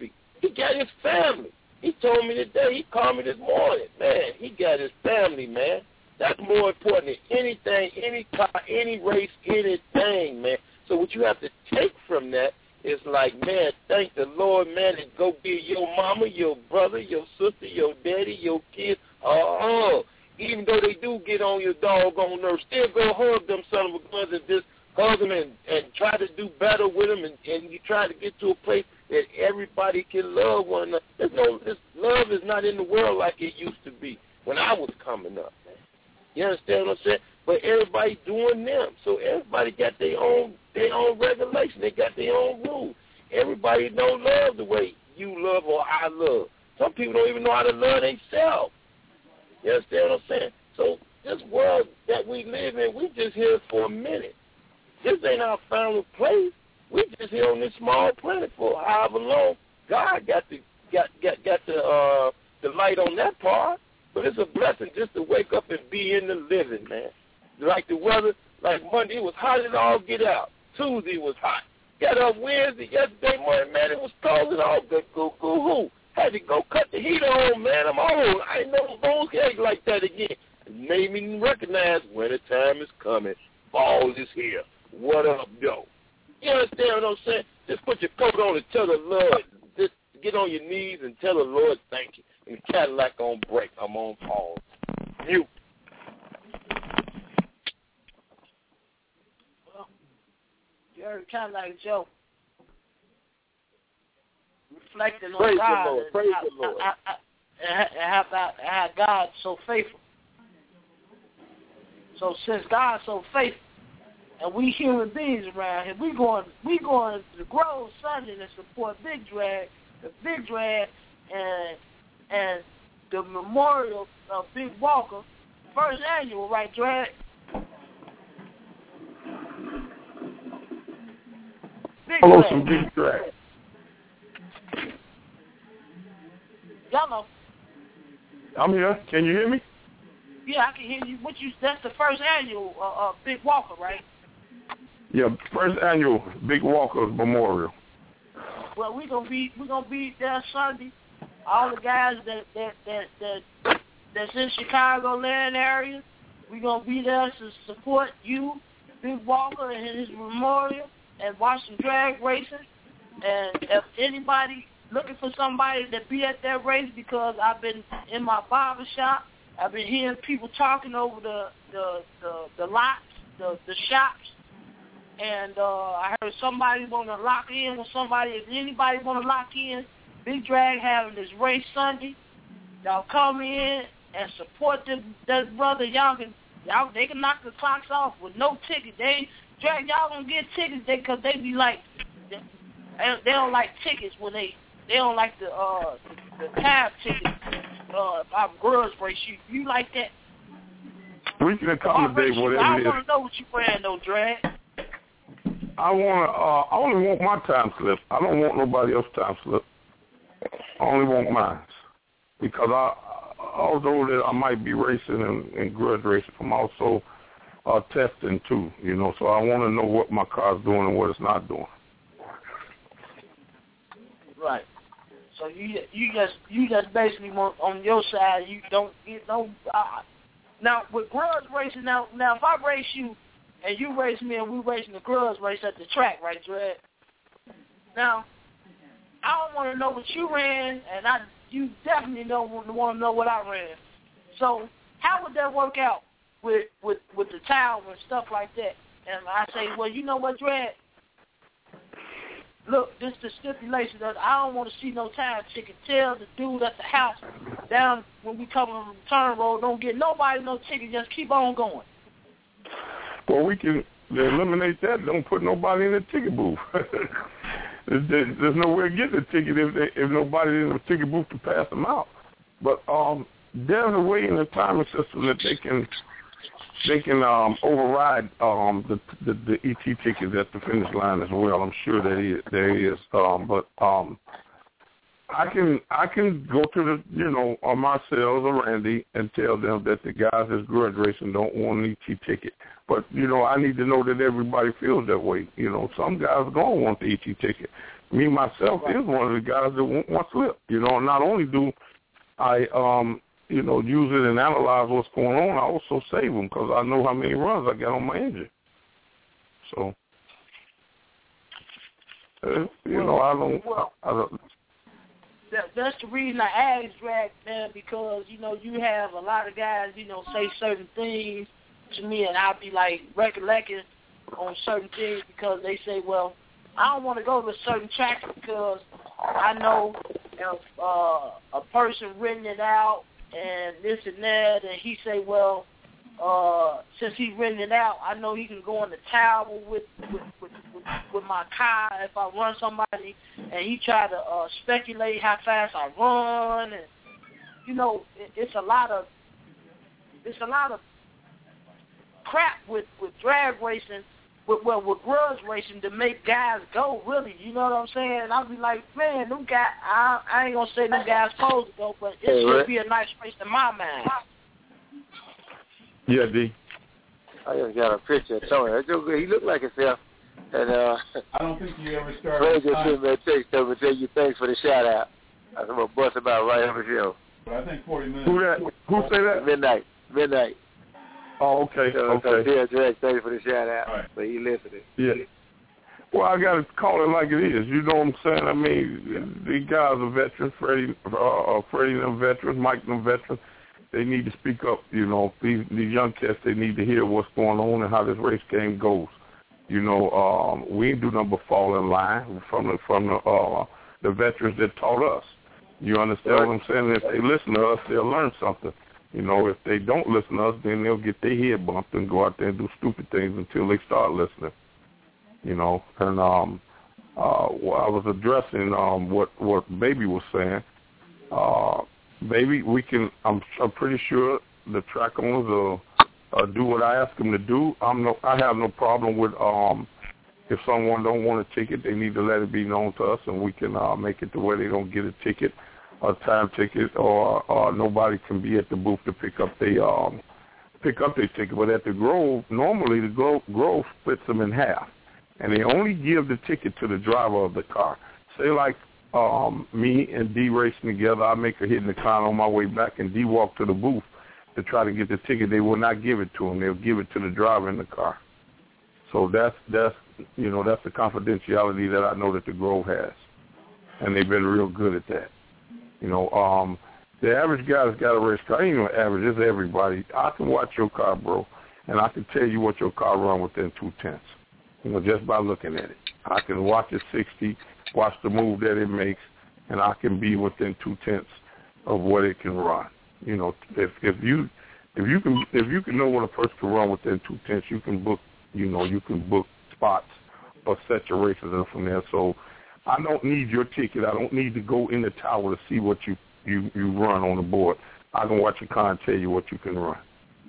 He got his family. He told me today, he called me this morning. Man, he got his family, man. That's more important than anything, any car, any race, anything, man. So what you have to take from that is like, man, thank the Lord, man, and go be your mama, your brother, your sister, your daddy, your kids. Oh, even though they do get on your doggone nerves, still go hug them son of a guns and just hug them and, and try to do better with them, and, and you try to get to a place that everybody can love one another. There's no, this love is not in the world like it used to be when I was coming up, man. You understand what I'm saying? But everybody doing them, so everybody got their own their own regulation. They got their own rules. Everybody don't love the way you love or I love. Some people don't even know how to love themselves. You understand what I'm saying? So this world that we live in, we just here for a minute. This ain't our final place. We just here on this small planet for however long. God got the got got got the uh, the light on that part. But it's a blessing just to wake up and be in the living, man. Like the weather, like Monday, it was hot as all get out. Tuesday was hot. Got up Wednesday, yesterday morning, man, it was cold and all good, go, go, who? Had to go cut the heater on, man. I'm old. I ain't never bones egg like that again. It made me recognize winter time is coming. Fall is here. What up, though? You understand what I'm saying? Just put your coat on and tell the Lord. Just get on your knees and tell the Lord thank you. And the Cadillac on break. I'm on pause. Mute. Well, you heard Cadillac Joe reflecting on Praise God the Lord. and Praise how, the Lord. how, how, how, how, how God's so faithful. So since God's so faithful, and we human beings around here, we going we going to the Grove Sunday to support Big Drag, the Big Drag, and and the memorial of Big Walker, first annual, right, Drag? Big Hello, Drag. some Big Drag. Y'all know. I'm here. Can you hear me? Yeah, I can hear you. What you? That's the first annual uh, uh, Big Walker, right? Yeah, first annual Big Walker Memorial. Well, we gonna be we gonna be there Sunday. All the guys that that that, that that's in Chicagoland area, we gonna be there to support you, Big Walker, and his memorial, and watch some drag racing. And if anybody looking for somebody to be at that race, because I've been in my barber shop, I've been hearing people talking over the the the, the lots, the the shops. And uh, I heard somebody want to lock in with somebody. If anybody want to lock in, Big Drag having this race Sunday. Y'all come in and support them, that brother. Y'all can, y'all they can knock the clocks off with no ticket. They Drag y'all gonna get tickets they because they be like they, they don't like tickets when they they don't like the uh the, the tab tickets. Uh, if I'm girls race you, you like that? We can accommodate whatever I it is. want to know what you wearing, though, Drag. I want to. Uh, I only want my time slip. I don't want nobody else's time slip. I only want mine, because I, although that I might be racing and, and grudge racing, I'm also uh, testing too. You know, so I want to know what my car's doing and what it's not doing. Right. So you you just you just basically want on your side. You don't you know. Uh, now with grudge racing, now now if I race you. And you race me, and we racing the girls race at the track, right, Dredd? Now, I don't want to know what you ran, and I you definitely don't want to know what I ran. So, how would that work out with with with the towel and stuff like that? And I say, well, you know what, Dredd? Look, this is the stipulation that I don't want to see no time ticket. Tell the dude at the house down when we come on the turn road, don't get nobody no ticket. Just keep on going. Well, we can eliminate that. Don't put nobody in the ticket booth. there's, there's no way to get the ticket if they, if nobody's in the ticket booth to pass them out. But um, there's a way in the timing system that they can they can um, override um, the, the the E T tickets at the finish line as well. I'm sure there is. There is. Um, but um, I can I can go to the you know or Marcel or Randy and tell them that the guys that's grudge racing don't want an E T ticket. But, you know, I need to know that everybody feels that way. You know, some guys going to want the E T ticket. Me, myself, right. is one of the guys that want one slip. You know, not only do I, um, you know, use it and analyze what's going on, I also save them because I know how many runs I got on my engine. So, uh, you well, know, I don't, well, I don't. That, that's the reason I asked, Drag, man, because, you know, you have a lot of guys, you know, say certain things to me, and I'll be, like, recollecting on certain things because they say, well, I don't want to go to a certain track because I know if uh, a person written it out and this and that, and he say, well, uh, since he's written it out, I know he can go in the tower with with, with, with with my car if I run somebody, and he try to uh, speculate how fast I run, and you know, it, it's a lot of it's a lot of crap with, with drag racing, with well with grudge racing to make guys go. Really, you know what I'm saying? And I'll be like, man, them guys, I, I ain't gonna say them guys supposed to go, but it hey, should Rick. be a nice race in my mind. Yeah, D. I just got a picture of Tony. He looked like himself. And uh, I don't think you ever started. Ray just sent me a text over and tell you thanks for the shout out. I'm gonna bust about right over here. But I think forty minutes. Who that? Who say that? Midnight. Midnight. Oh, okay. So, okay. So yeah, Drake, thanks for the shout out. Right. But he listening. Yeah. Well, I got to call it like it is. You know what I'm saying? I mean, these guys are veterans. Freddie, uh, Freddie and them veterans, Mike and them veterans. They need to speak up, you know. These, these young cats, they need to hear what's going on and how this race game goes. You know, um, we ain't do nothing but fall in line from the from the uh, the veterans that taught us. You understand what I'm saying? If they listen to us, they'll learn something. You know, if they don't listen to us, then they'll get their head bumped and go out there and do stupid things until they start listening. You know, and um, uh, well, I was addressing um, what what Baby was saying. Uh, Baby, we can. I'm, I'm pretty sure the track owners will uh, do what I ask them to do. I'm no. I have no problem with um, if someone don't want a ticket, they need to let it be known to us, and we can uh, make it to where they don't get a ticket, a time ticket, or uh, nobody can be at the booth to pick up their um, pick up their ticket. But at the Grove, normally the Grove, Grove splits them in half, and they only give the ticket to the driver of the car. Say like. Um, me and D racing together, I make a hit in the car on my way back, and D walk to the booth to try to get the ticket. They will not give it to him. They'll give it to the driver in the car. So that's that's you know that's the confidentiality that I know that the Grove has, and they've been real good at that. You know, um, the average guy that's got a race car, ain't even average, it's everybody. I can watch your car, bro, and I can tell you what your car run within two tenths. You know, just by looking at it, I can watch it sixty. Watch the move that it makes, and I can be within two tenths of what it can run. You know, if if you if you can if you can know what a person can run within two tenths, you can book. You know, you can book spots or set your races up from there. So I don't need your ticket. I don't need to go in the tower to see what you you you run on the board. I can watch your car and tell you what you can run.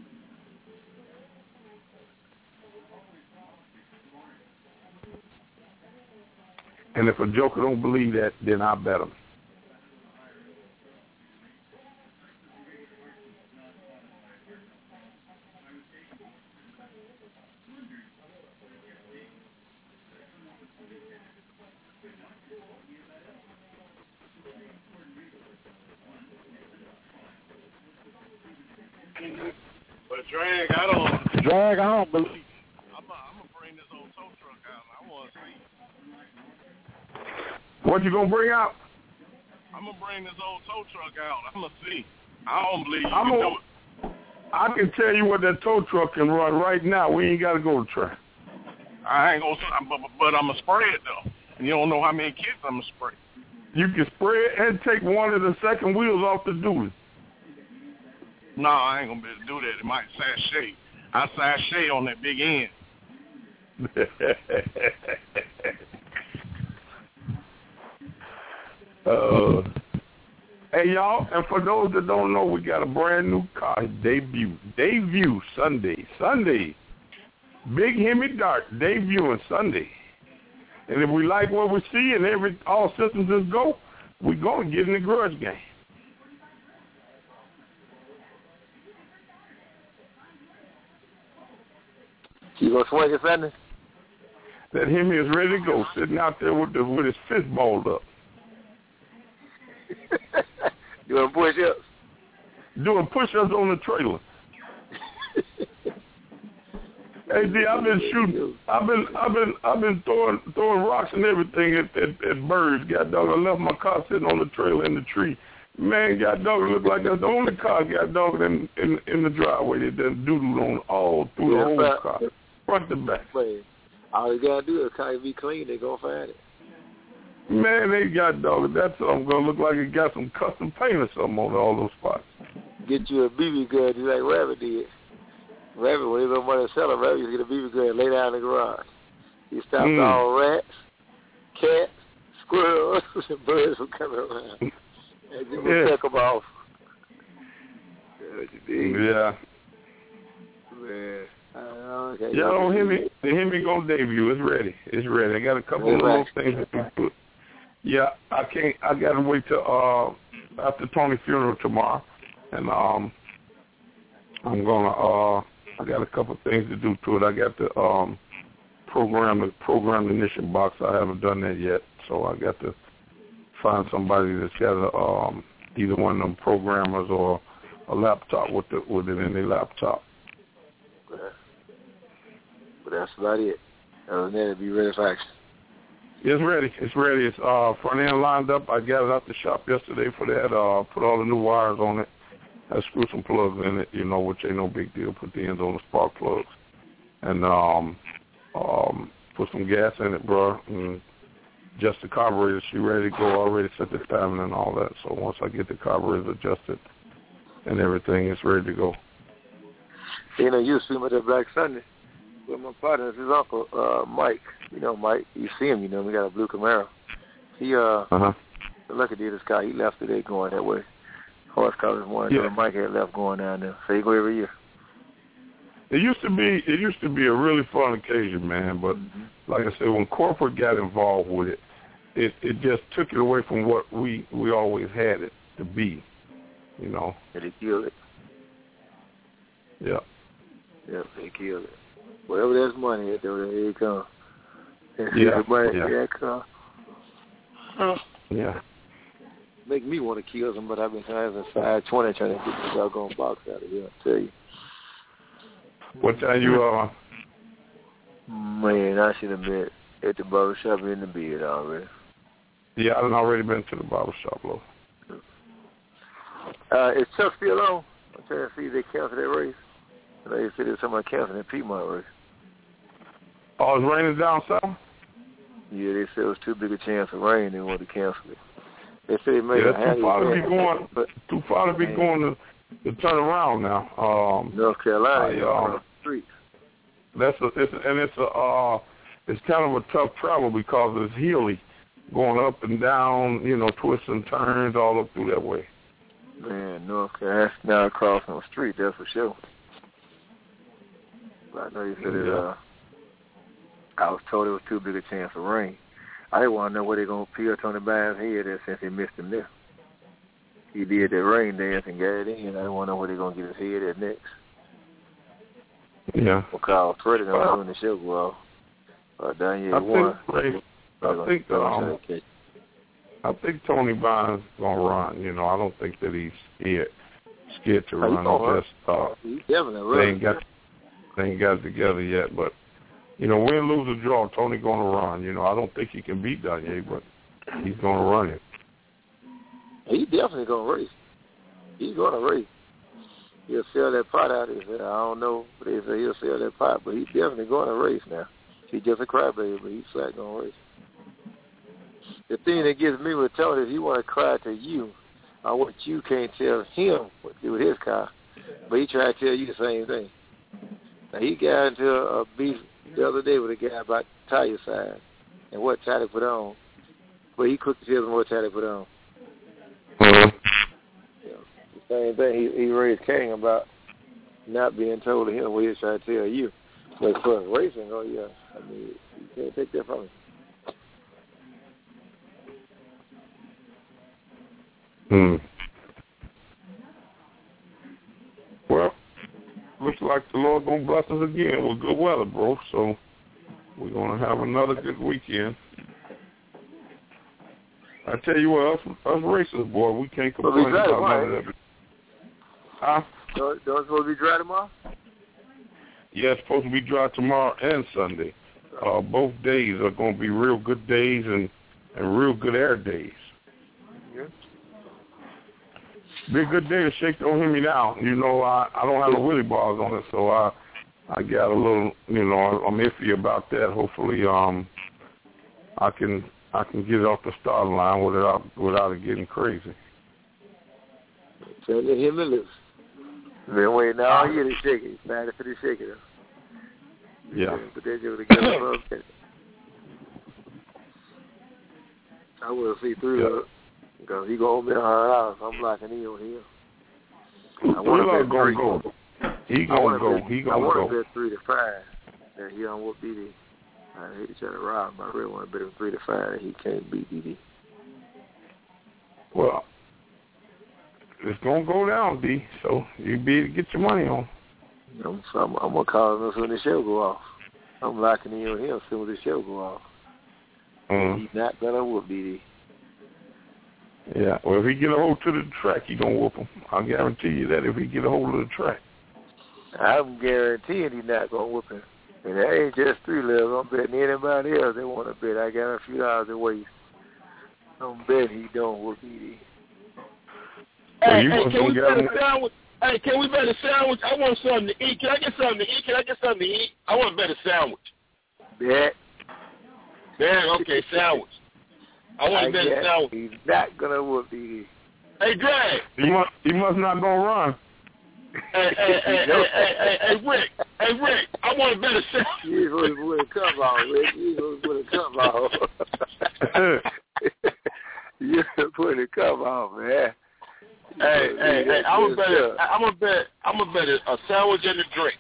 And if a joker don't believe that, then I bet him. But drag, I don't. Drag, I don't believe. I'm gonna bring this old tow truck out. I want to see. What you gonna bring out? I'm gonna bring this old tow truck out. I'm gonna see. I don't believe you I'm can a, do it. I can tell you what that tow truck can run right now. We ain't got to go to track. I ain't gonna, but, but I'm gonna spray it though. And you don't know how many kids I'm gonna spray. You can spray it and take one of the second wheels off the dually. No, I ain't gonna be able to do that. It might sashay. I sashay on that big end. uh, hey, y'all, and for those that don't know, we got a brand new car debut. Debut Sunday. Sunday. Big Hemi Dart debuting Sunday. And if we like what we see and every all systems is go, we're going to get in the grudge game. You gonna swing it Sunday? That Hemi is ready to go, sitting out there with the with his fist balled up. Doing push-ups? Doing push-ups on the trailer. Hey D, I've been shooting. I've been, I've been, I've been throwing, throwing rocks and everything at, at, at birds. God dog, I left my car sitting on the trailer in the tree. Man, God dog, it looked like that's the only car God dog in in, in the driveway that done doodled on all through Yeah, the whole but, car, front to back. Man, all you gotta do is car be clean. They gonna find it. Man, they got dog. That's something gonna look like it got some custom paint or something on all those spots. Get you a B B gun, just like Rabbit did. Rabbit, when he was on to sell a Rabbit, he get a B B gun and lay down in the garage. He stopped Mm. all rats, cats, squirrels, and birds from coming around. And just Yeah. check them off. Yeah, what you did. Yeah. Man. Uh, okay. Y'all don't hear me? The Hemi gonna debut. It's ready. It's ready. I got a couple Yeah, of little right. things to put. Yeah, I can't. I gotta wait till uh after Tony's funeral tomorrow, and um I'm gonna uh I got a couple of things to do to it. I got to um program the program the ignition box. I haven't done that yet, so I got to find somebody that's got a um either one of them programmers or a laptop with the with it in their laptop. But that's about it. Other than that, it'll be ready for action. It's ready. It's ready. It's uh, front end lined up. I got it out the shop yesterday for that. Uh, put all the new wires on it. I screwed some plugs in it, you know, which ain't no big deal. Put the ends on the spark plugs. And um, um, put some gas in it, bro. And just the carburetor. She ready to go already. Set the timing and all that. So once I get the carburetor adjusted and everything, it's ready to go. You know, you see me that Black Sunday with my partner, his uncle, uh, Mike. You know Mike. You see him, you know, we got a blue Camaro. He, uh, uh-huh. look at this guy. He left today going that way. Horse colors one. Yeah. Mike had left going down there. So he go every year. It used to be, it used to be a really fun occasion, man. But mm-hmm. like I said, when corporate got involved with it, it, it just took it away from what we, we always had it to be, you know. And they killed it. Yeah. Yeah, they killed it. Wherever there's money at there, here it comes. Yeah, money, yeah. Here it comes. Huh. Yeah. Make me want to kill them, but I've been trying to five twenty trying to get this doggone box out of here, I tell you. What time you, uh... Man, I should have been at the barber shop in the bed already. Yeah, I've already been to the barber shop, though. Uh, is Chuck still on? I'm trying to see if they cancel that race. They said there's somebody canceling that Piedmont race. Oh, it's raining down south? Yeah, they said it was too big a chance of rain. They wanted to cancel it. They said it made yeah, a too far to be going. But, too far to be man. going to, to turn around now. Um, North Carolina, I, um, street. That's a, it's a, and it's a, uh, it's kind of a tough travel because it's hilly, going up and down, you know, twists and turns all up through that way. Man, North Carolina, that's now crossing the street. That's for sure. But I know you said yeah. it. Uh, I was told it was too big a chance of rain. I didn't want to know where they're going to peel Tony Bynes' head at since they missed him there. He did that rain dance and got it in. I didn't want to know where they're going to get his head at next. Yeah. Well, Kyle Freddie was doing the show well. Uh, Daniel I won. Think, I think um, I think Tony Bynes gonna run. You know, I don't think that he's scared scared to run. Oh, just uh, he's definitely they ain't got they ain't got it together yet. But you know, win, lose, or draw, Tony gonna run. You know, I don't think he can beat Daniel, but he's gonna run it. He's definitely gonna race. He's gonna race. He'll sell that pot out. He said, I don't know, but they say he'll sell that pot, but he's definitely going to race now. He's just a crybaby, but he's flat going to race. The thing that gets me with Tony is he want to cry to you on what you can't tell him what to do with his car, but he tried to tell you the same thing. Now, he got into a beef the other day with a guy about tire size and what tire to put on, but he couldn't tell him what tire to put on. Mm-hmm. Same thing. He, he raised King about not being told to him what he was trying to tell you. But for racing, oh yeah, I mean, you can't take that from him. Hmm. Well, looks like the Lord gonna bless us again with good weather, bro. So we're gonna have another good weekend. I tell you what, us, us racers, boy, we can't complain about none of that. Huh? Don't it's supposed to be dry tomorrow? Yeah, it's supposed to be dry tomorrow and Sunday. Uh, both days are going to be real good days and, and real good air days. Yeah. Be a good day to shake don't hear me now. You know, I, I don't have no willy bars on it, so I I got a little, you know, I'm iffy about that. Hopefully, um, I can I can get it off the starting line without without it getting crazy. Tell him to lose. Been waiting all year to shake it. It's bad for the shake it. Yeah. But they do it together for a minute. I will see through yeah. it because he gonna be a hundred dollars. I'm locking in on him. I want to bet gonna three. Go. He gonna go. Bet, he gonna I want go. to bet three to five that he on what B D. I hate to try to rob him. I really want to bet him three to five that he can't beat B D. Well, it's gonna go down, D. So you be able to get your money on. I'm, I'm, I'm gonna call him as soon as the show go off. I'm locking in on him as soon as the show go off. Mm-hmm. He's not gonna whoop B D. Yeah. Well, if he get a hold to the track, he gonna whoop him. I guarantee you that if he get a hold of the track. I'm guaranteeing he's not gonna whoop him. And that ain't just three levels. I'm betting anybody else that want to bet. I got a few dollars to waste. I'm betting he don't whoop B D. Hey, hey, can we bet a sandwich? Hey, can we bet a sandwich? I want something to eat. Can I get something to eat? Can I get something to eat? I want to bet a sandwich. Bet. Bet, okay, sandwich. I want to bet a sandwich. He's not going to whoop B D. Hey, Drag. He must, he must not go run. Hey, hey, hey, hey, hey, hey, hey, Rick. Hey, Rick, I want to bet a sandwich. You ain't supposed to put a cup on, Rick. You ain't supposed to put a cup on. You put a cup on, man. Hey, hey, hey! I'm gonna bet. A, I'm gonna bet. I'm gonna bet a, a sandwich and a drink.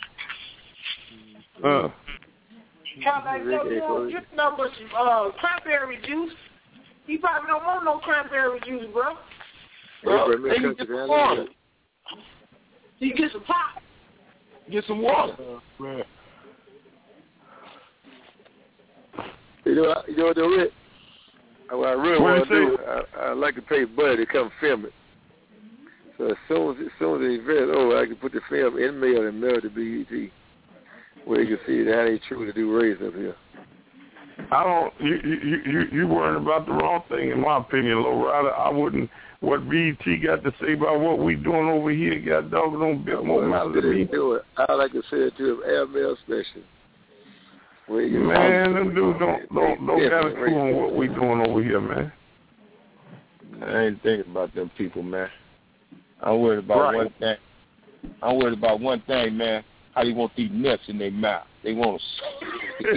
Uh. Kind of like no, just no much uh, cranberry juice. He probably don't want no cranberry juice, bro. Bro, they can get some water. You get some pop. Get some water. Uh, you know, you know what they're with? What I really want to do, I, I like to pay Buddy to come film it. So as soon as, as soon as they invest, oh, I can put the film in mail and mail to B E T, where you can see how they truly do raise up here. I don't. You you you you worrying about the wrong thing, in my opinion, Lowrider. I wouldn't. What B E T got to say about what we doing over here? Got dogs on bit more matter than me. Do it. I like to say it to them air mail special. Man, them dudes don't don't don't got a clue on what we doing over here, man. I ain't thinking about them people, man. I'm worried about right. one thing. I'm worried about one thing, man. How they want these nuts in their mouth. They want to.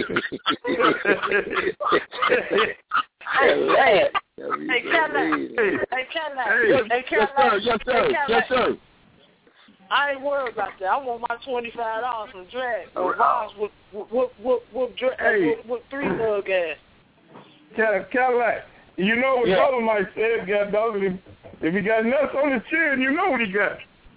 Hey, hey, Cadillac. Hey, Cadillac. Hey, Cadillac. Yes, sir. Yes, sir. Yes, sir. I ain't worried about that. I want my twenty-five dollars from Drag or Ross with with with with, hey. with, with three mug ass. Cadillac. You know what yeah. Brother Mike said, got dogs. If, if he got nuts on his chin, you know what he got.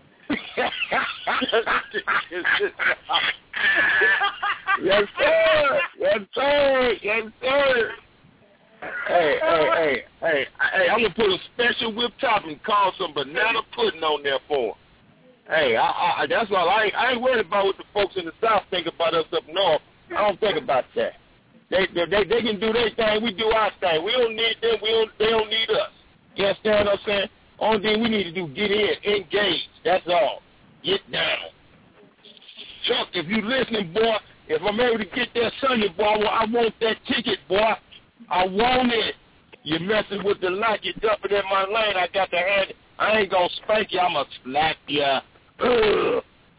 Yes, sir. Yes, sir. Yes, sir. Hey, hey, hey, hey, hey! I'm gonna put a special whip top and call some banana pudding on there for him. Hey, I, I, that's all. I ain't, I ain't worried about what the folks in the South think about us up north. I don't think about that. They, they, they can do their thing. We do our thing. We don't need them. We don't. They don't need us. You understand what I'm saying? Only thing we need to do, get in, engage. That's all. Get down. Chuck, if you listening, boy, if I'm able to get that Sunday, boy, I want that ticket, boy. I want it. You're messing with the lock. You're dumping in my lane. I got the hand. I ain't going to spank you. I'm going to slap you. Ugh.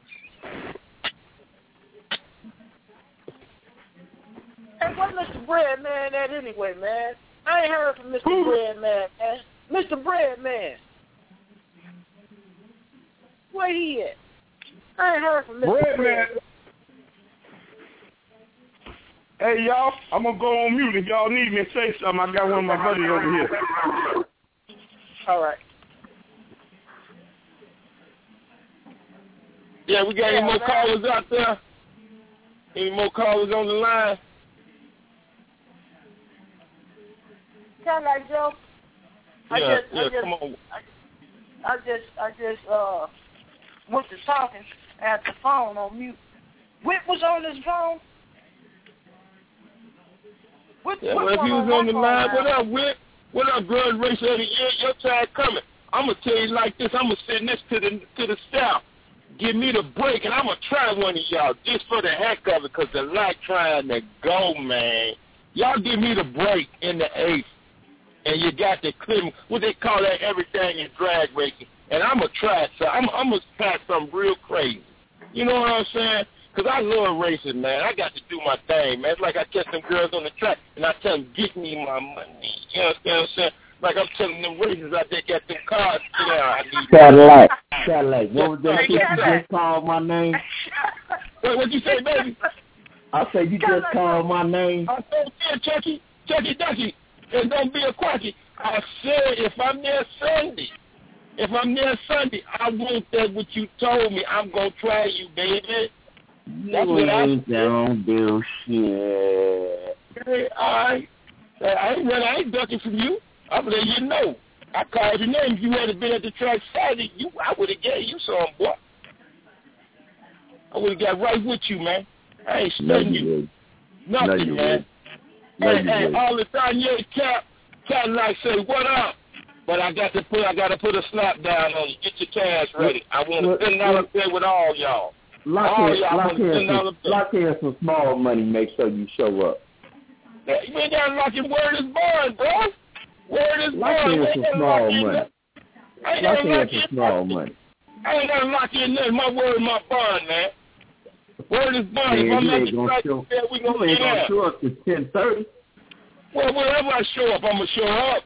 Hey, what Mister Breadman at anyway, man? I ain't heard from Mister Breadman, man. Mister Breadman. Where he at? I ain't heard from Mister Breadman. Hey, y'all, I'm going to go on mute. If y'all need me to say something, I got one of my buddies over here. All right. Yeah, we got yeah, any more man. callers out there? Any more callers on the line? Cadillac Joe. I Yeah, just, yeah, I just, come on. I, I just, I just uh went to talking. I had the phone on mute. Whit was on his phone. Whit, Yeah, Whit well, if he was on the phone line, now. what up, Whit? What up, Grudge Racer of the Year? Your time coming. I'm gonna tell you like this. I'm gonna send this to the to the staff. Give me the break, and I'm gonna try one of y'all just for the heck of it, cause the light trying to go, man. Y'all give me the break in the eighth, and you got the clear. What they call that? Everything in drag racing. And I'm gonna try so I'm I'm gonna try something real crazy. You know what I'm saying? Cause I love racing, man. I got to do my thing, man. It's like I catch them girls on the track, and I tell them, get me my money. You know what I'm saying? Like I'm telling them racers out there, got them cars. You know, I need Cadillac. Cadillac. What was that Hey, shit you Cadillac. just called my name? What what'd you say, baby? I said you just called my name. I said, yeah, Chucky, Chucky Ducky, and don't be a quacky. I said if I'm there Sunday, if I'm there Sunday, I want that what you told me. I'm gonna try you, baby. That's you what I ain't don't do shit. Hey, all right. I ain't running, I ain't ducking from you. I'm letting you know. I called your name. If you had been at the track Saturday, you I would have gave you some, boy. I would have got right with you, man. I ain't studying you. Would. Nothing, no, you man. No, hey, you hey, would. all the time, yeah, Cap, Cap like say, what up? But I got to put, I got to put a snap down on you. Get your cash ready. I want to send out up there with all y'all. Lock all in, y'all lock, want to in send out some, up there. lock in some small money. Make sure you show up. Yeah, you ain't got to lock in. Word is born, bro. Word is Lock born. in You some ain't gotta small lock in money. nothing. I ain't Lock gotta in lock some in small nothing. money. I ain't got to lock in nothing. My word is my bond, man. Word is bond. Man, If I'm you at ain't the gonna track, show, yeah, we you gonna ain't get gonna out. show up to ten thirty. Well, wherever I show up, I'm gonna show up.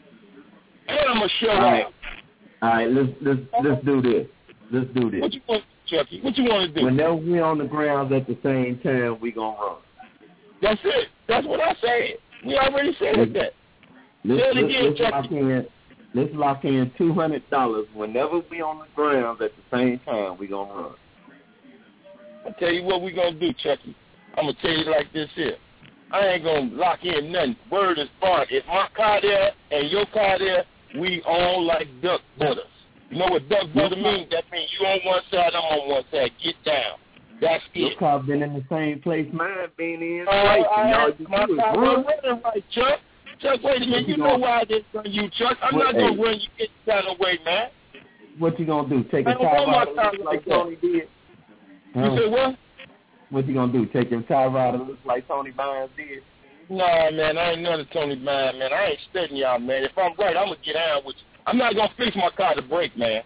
And I'm gonna show All right. up. All right, let's let's let's do this. Let's do this. What you want, Chucky? What you want to do? Whenever we on the grounds at the same time, we gonna run. That's it. That's what I said. We already said let's, that. Let's, Say it let's, again, let's Chucky. lock in. Let's lock in two hundred dollars. Whenever we on the grounds at the same time, we gonna run. I'll tell you what we gonna do, Chucky. I'm gonna tell you like this here. I ain't gonna lock in nothing. Word is bond. If my car there and your car there, we on like duck butters. You know what duck butter means? That means you on one side, I'm on one side. Get down. That's Your it. car been in the same place mine been in. Uh, Twice, I and all had you my do is car run. running right, Chuck. Chuck, wait a minute. You you know gonna, why I didn't run you, Chuck. I'm what, not gonna hey, run you get down the way, man. What you gonna do? Take I a don't tie want my rider car like like that. Tony did? You Huh? say what? What you gonna do? Take your tie rider look like Tony Bynes did? Nah, man, I ain't none of Tony Bynes, man. I ain't studying y'all, man. If I'm right, I'm gonna get down with you. I'm not gonna fix my car to break, man.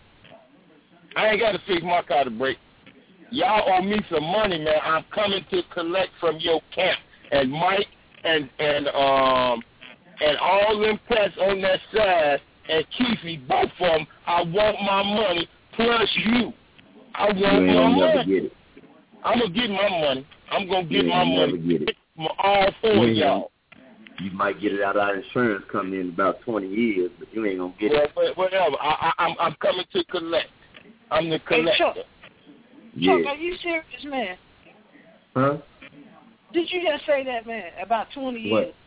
I ain't gotta fix my car to break. Y'all owe me some money, man. I'm coming to collect from your camp. And Mike and and um and all them cats on that side and Keefe, both of them, I want my money plus you. I want You ain't my gonna never money. get it. I'm gonna get my money. I'm gonna You get ain't my gonna never money. get it. All four You of ain't y'all. You might get it out of our insurance coming in about twenty years, but you ain't gonna get Well, it. but whatever. I, I, I'm I'm coming to collect. I'm the Hey, collector. Chuck. Yeah. Chuck, are you serious, man? Huh? Did you just say that, man? About twenty What? years.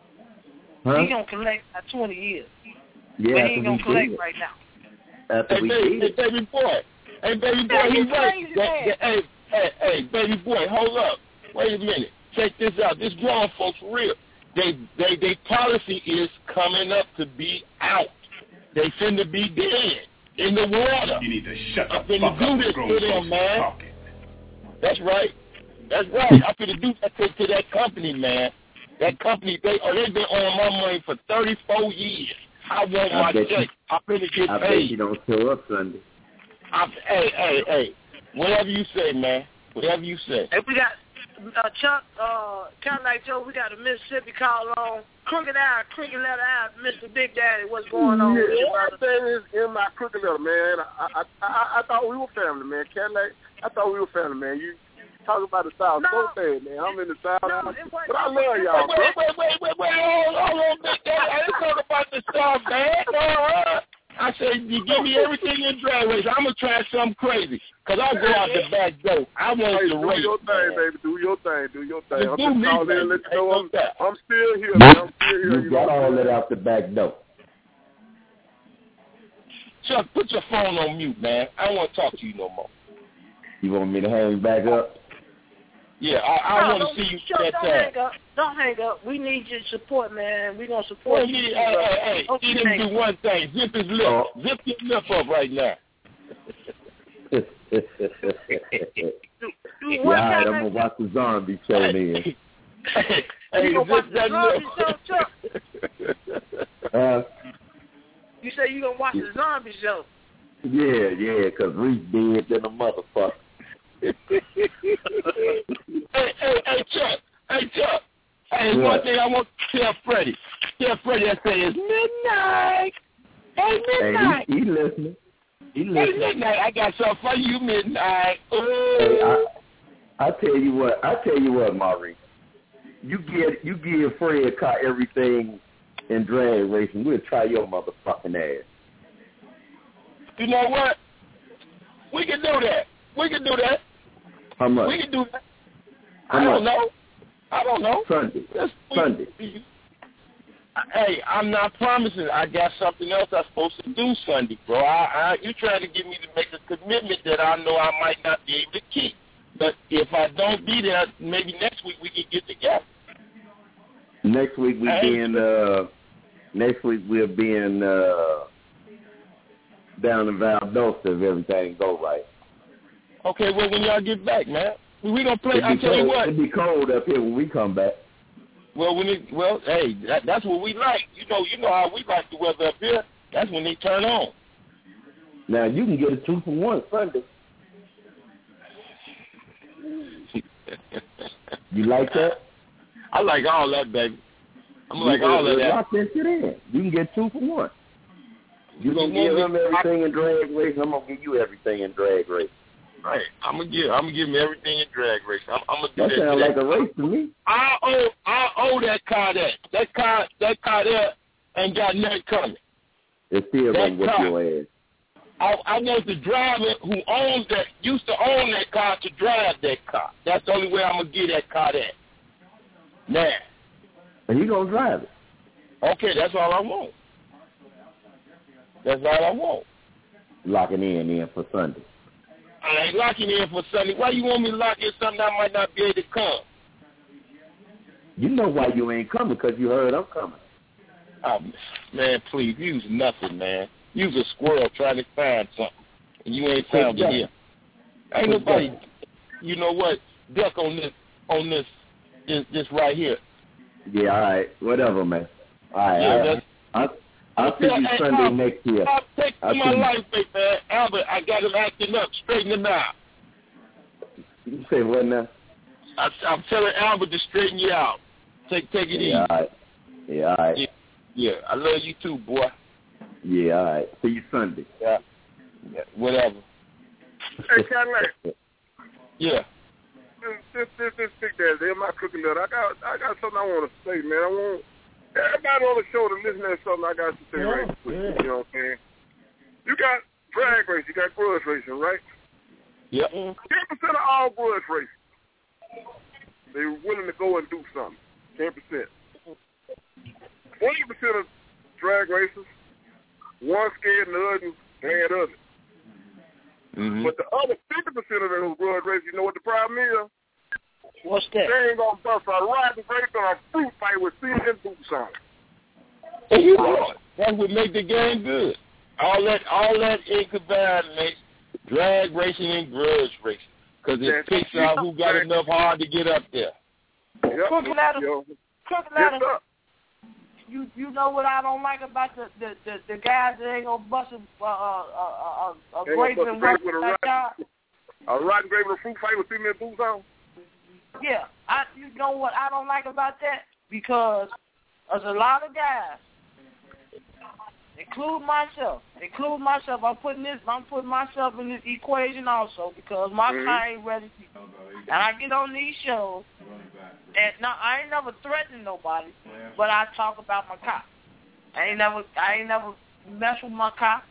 Huh? He gonna collect about twenty years. Yeah, but he after ain't we gonna did collect it. right now. After Hey, we baby, did hey, it. baby boy. Hey, baby boy, Man, he you right. crazy, That, man. that, hey, hey, hey, baby boy, hold up. Wait a minute. Check this out. This grown folks real. They, they, they policy is coming up to be out. They finna be dead in the water. You need to shut the I'm finna fuck do up this with grown to them, folks man. talking. That's right. That's right. I'm finna do that to, to that company, man. That company, they oh, they been on my money for thirty-four years. I want I my bet check. you- I'm finna get I bet paid. you don't show up Sunday. I'm, hey, hey, hey. Whatever you say, man. Whatever you say. Hey, we got uh, Chuck, uh, kind of like Joe. We got a Mississippi call on. Crooked Eye, Crooked Letter Eye, Mister Big Daddy. What's going on with you, brother? Everything is in my crooked letter, man. I, I I I thought we were family, man. Cadillac, I thought we were family, man. You talk about the South No. so bad, man. I'm in the South, No, it wasn't. but I love y'all, bro. Wait, wait, wait, wait, wait, hold on, hold on, Big Daddy. I ain't talking about the South, man. Uh, I I said, you give me everything in drag race. I'm going to try something crazy. Because I'll go out the back door. I want hey, to do race. Do your thing, baby. Do your thing. Do your thing. I'm do just me, calling in baby. and let you know I'm, that. I'm still here, man. I'm still here. You, you got know all that out the back door. Chuck, put your phone on mute, man. I don't want to talk to you no more. You want me to hang back up? Yeah, I, I no, want to see you Chuck, that don't time. hang up. Don't hang up. We need your support, man. We're going to support Well, you. he, hey, hey, hey, don't he didn't do one thing. Zip his lip. Oh. Zip his lip up right now. Yeah, all right, I'm going to watch the zombie show then. Hey, you hey, gonna watch zip the that zombie lip. show, Chuck? Uh, You say you gonna watch the zombie show? yeah, yeah, because Reese dead than a motherfucker. hey, hey, hey, Chuck. Hey, Chuck. Hey, what? one thing I want to tell Freddie. Tell Freddie I say it's midnight. Hey, midnight. Hey, he, he listening. He Hey, listening. midnight. I got something for you, midnight. Ooh. Hey, I, I tell you what, I tell you what, Maurice. You get you give Fred car everything in drag racing, we'll try your motherfucking ass. You know what? We can do that. We can do that. How much? We can do that. How I don't much? know. I don't know. Sunday. That's, Sunday. Hey, I'm not promising. I got something else I'm supposed to do Sunday, bro. I, I, you're trying to get me to make a commitment that I know I might not be able to keep. But if I don't be there, maybe next week we can get together. Next week we be in uh next week we'll be in uh down in Valdosta if everything go right. Okay, well when y'all get back, man. We gonna play. I It'd be tell you cold. what. It'd be cold up here when we come back. Well, when it, well, hey, that, that's what we like. You know, you know how we like the weather up here. That's when they turn on. Now you can get a two for one Sunday. You like that? I like all that, baby. I'm You like all of that. Lock that shit in. You can get two for one. You're You gonna give want him me- everything in drag race. I'm gonna give you everything in drag race. Right. I'm gonna give. I'm gonna give him everything in drag race. I'm, I'm gonna do That that. sounds to like that. a race to me. I owe. I owe that car that. That car. That car there ain't got nothing coming. It's still That gonna whip car. your ass. I, I want the driver who owns that, used to own that car, to drive that car. That's the only way I'm gonna get that car there. Now. And he gonna drive it. Okay, that's all I want. That's all I want. Locking in in for Sunday. I ain't locking in for Sunday. Why you want me to lock in something I might not be able to come? You know why you ain't coming, because you heard I'm coming. Oh, man, please, use nothing, man. Use a squirrel trying to find something, and you ain't found it here. Ain't nobody, you know what, duck on this, on this, this, this right here. Yeah, all right. Whatever, man. All right. Yeah, I, that's- I, I'll see you Hey, Sunday Al, next year. I'll take I'll my see you. life, baby, man. Albert, I got him acting up. Straighten him out. You say what now? I, I'm telling Albert to straighten you out. Take take it Yeah, all right. Yeah, all right. easy. Yeah, yeah, I love you too, boy. Yeah, all right. See you Sunday. Yeah, yeah whatever. Hey, Cadillac. Yeah. This, this, this, this big daddy, in my cooking letter. I got, I got something I want to say, man. I want everybody on the show to listen to something I got to say right quick. You know what I'm saying? You got drag race, you got grudge racing, right? Yep. Ten percent of all grudge racing, they were willing to go and do something. Ten percent. Twenty percent of drag racers, one scared and the other glad of it. Mm-hmm. But the other fifty percent of those grudge racers, you know what the problem is? What's that? They ain't gonna bust a riding grape or a fruit fight with season boots on. And you know it. That would make the game good. All that, all that in combined makes drag racing and grudge racing, because it That's picks out who got enough hard to get up there. Yep. Crooked letter. Yo. Crooked Yes, letter. sir. You you know what I don't like about the the, the, the guys that ain't gonna bust a uh, uh, uh, uh, Ain't grape gonna and bust work a grape with a like that. A rotten grape with a fruit fight with female boots on? Yeah, I you know what I don't like about that, because there's a lot of guys, include myself, include myself. I'm putting this, I'm putting myself in this equation also, because my Mm-hmm. car ain't ready. And I get on these shows, and now I ain't never threatened nobody, but I talk about my car. I ain't never, I ain't never mess with my car.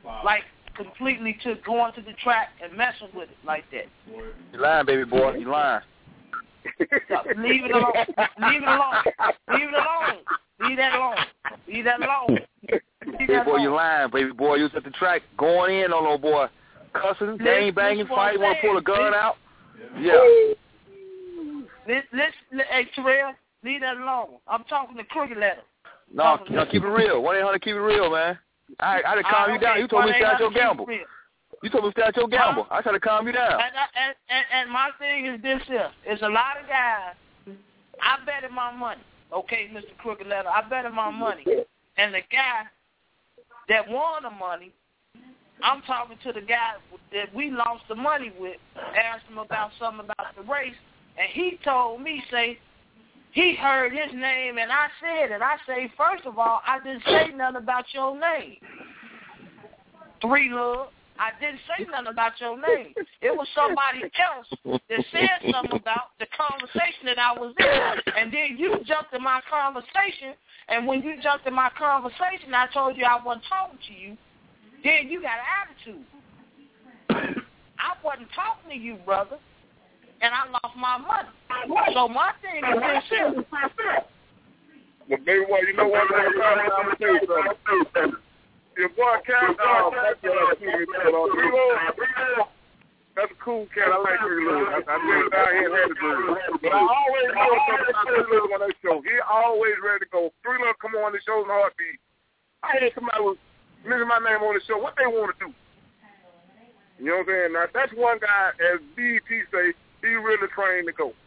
like completely to going to the track and messing with it like that. You lying, baby boy. You lying. Leave it alone. Leave it alone. Leave it alone. Leave that alone. Leave that alone. Leave Baby that boy, alone. you lying, baby boy. You was at the track going in on old boy. Cussing, gang banging, fighting, want to pull a gun out. Yeah. Let's, let's, hey, Terrell, leave that alone. I'm talking to Crooked Letter. No, no, keep it real. one eight hundred keep it real, man. I, I had to calm Uh, you down. okay, You told me to stay out your one eight hundred gamble. keep it real. You told me to stay out your gamble. I tried to calm you down. And, and, and, and my thing is this here. It's a lot of guys. I betted my money. Okay, Mister Crooked Letter. I betted my money. And the guy that won the money, I'm talking to the guy that we lost the money with, asked him about something about the race, and he told me, say, he heard his name, and I said it. I say, first of all, I didn't say nothing about your name. Three Love. I didn't say nothing about your name. It was somebody else that said something about the conversation that I was in. And then you jumped in my conversation, and when you jumped in my conversation, I told you I wasn't talking to you. Then you got an attitude. I wasn't talking to you, brother, and I lost my money. So my thing is this here. But baby boy, you know what thing about it? I'm going to tell you something. Your boy Cat, uh, that's uh, Three Lord. That's a cool cat. I like Three Lord. I, I been down here and had to do it. But I always know something about Three Lord on that show. He always ready to go. Three Lord come on the show in a heartbeat. I had somebody was mention my name on the show. What they want to do? You know what I'm saying? Now, that's one guy, as B E T say, he really trained to go.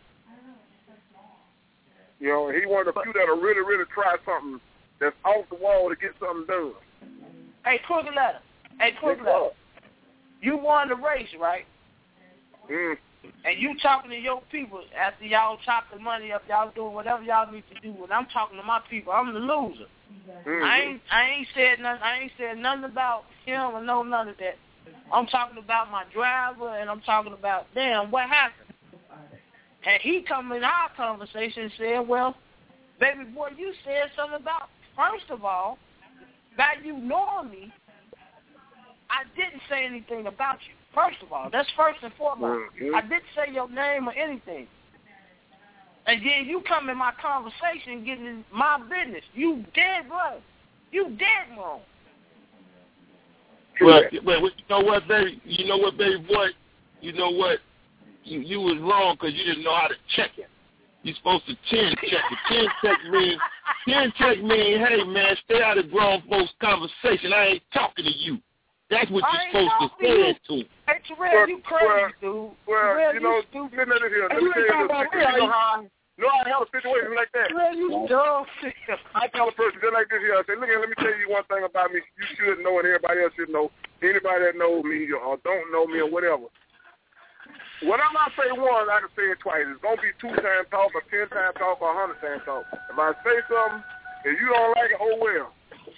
You know, he one of the few that'll really, really try something that's off the wall to get something done. Hey, Crooked Letter. Hey, Crooked Letter. You won the race, right? Mm. And you talking to your people after y'all chop the money up, y'all doing whatever y'all need to do. When I'm talking to my people, I'm the loser. Mm-hmm. I ain't I ain't said nothing I ain't said nothing about him or no none of that. I'm talking about my driver, and I'm talking about, damn, what happened? And he come in our conversation and said, well, baby boy, you said something about, first of all, by you knowing me, I didn't say anything about you. First of all, that's first and foremost. Mm-hmm. I didn't say your name or anything. And then you come in my conversation getting in my business. You dead wrong. You dead wrong. Well, well, you know what, baby? You know what, baby boy? You know what? You you was wrong because you didn't know how to check it. You're supposed to chin check it. Chin check mean, chin check mean, hey, man, stay out of grown folks' conversation. I ain't talking to you. That's what you're supposed to say it to. Hey, Terrell, you crazy, dude. Well, Terrell, you know, you listen to this here. Let me tell you this. You know how I, no, I have a situation like that. Terrell, you dumb. I tell a person just like this here, I say, look here, let me tell you one thing about me you should know and everybody else should know. Anybody that knows me or don't know me or whatever. Whatever I say once, I can say it twice. It's going to be two-time talk or ten-time talk or a hundred-time talk. If I say something and you don't like it, oh well.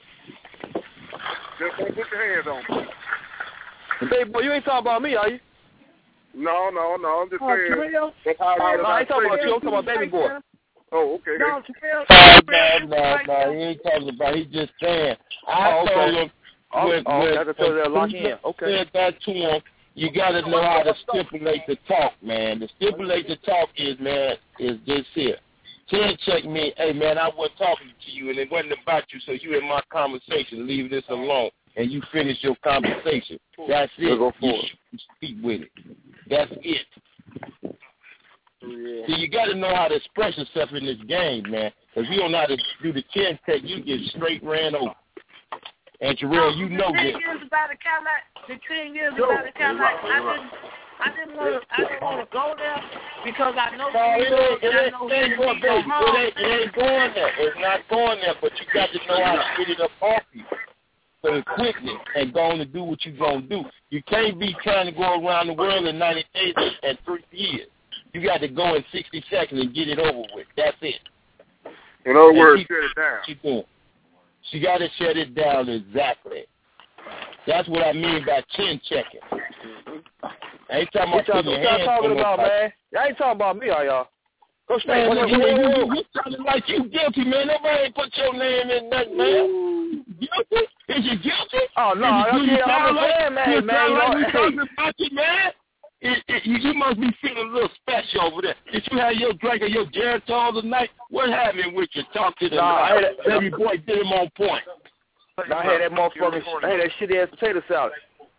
Just don't put your hands on me. Baby boy, you ain't talking about me, are you? No, no, no. I'm just oh, saying. Terrell? That's how oh, no, I ain't talking about you. I'm talking about baby boy. Oh, okay. No, Terrell. No, no, no. He ain't talking about. He's just saying. I oh, okay. told him. Oh, when, oh, when, I can tell you that lock in. Okay. Said that to him. You got to know how to stipulate the talk, man. The stipulate the talk is, man, is this here. Chin check me, hey, man, I wasn't talking to you, and it wasn't about you, so you in my conversation. Leave this alone, and you finish your conversation. That's it. Go you for it. Speak with it. That's it. Yeah. See, you got to know how to express yourself in this game, man. If you don't know how to do the chin check, you get straight ran over. And Terrell, you know the thing this. Is about a kind of, the thing is about a kind of, I didn't, I didn't want to, I didn't want to go there because I know No, it ain't, it ain't, I know it ain't going, baby. It ain't, it ain't going there. It's not going there, but you got to know how to get it up off you so quickly and go on and do what you're going to do. You can't be trying to go around the world in ninety days and three years. You got to go in sixty seconds and get it over with. That's it. In other and words, keep, shut it down. Keep going. She got to shut it down exactly. That's what I mean by chin checking. I ain't talking about what putting your y'all hands talking on about, my man? Y'all ain't talking about me, are y'all? Go straight. Man, you, you, you, you sounding like you guilty, man. Nobody ain't put your name in nothing, man. Guilty? Is you guilty? Oh no, you, okay, you I'm sound a like, fan, man, you man. sound You like know, we hey. talking about you, man. It, it, you, you must be feeling a little special over there. Did you have your drink of your Geritol tonight? What happened with you? Talk to the Nah, I had a- baby boy. Did him on point. I had that motherfucking, I had that shitty ass potato salad.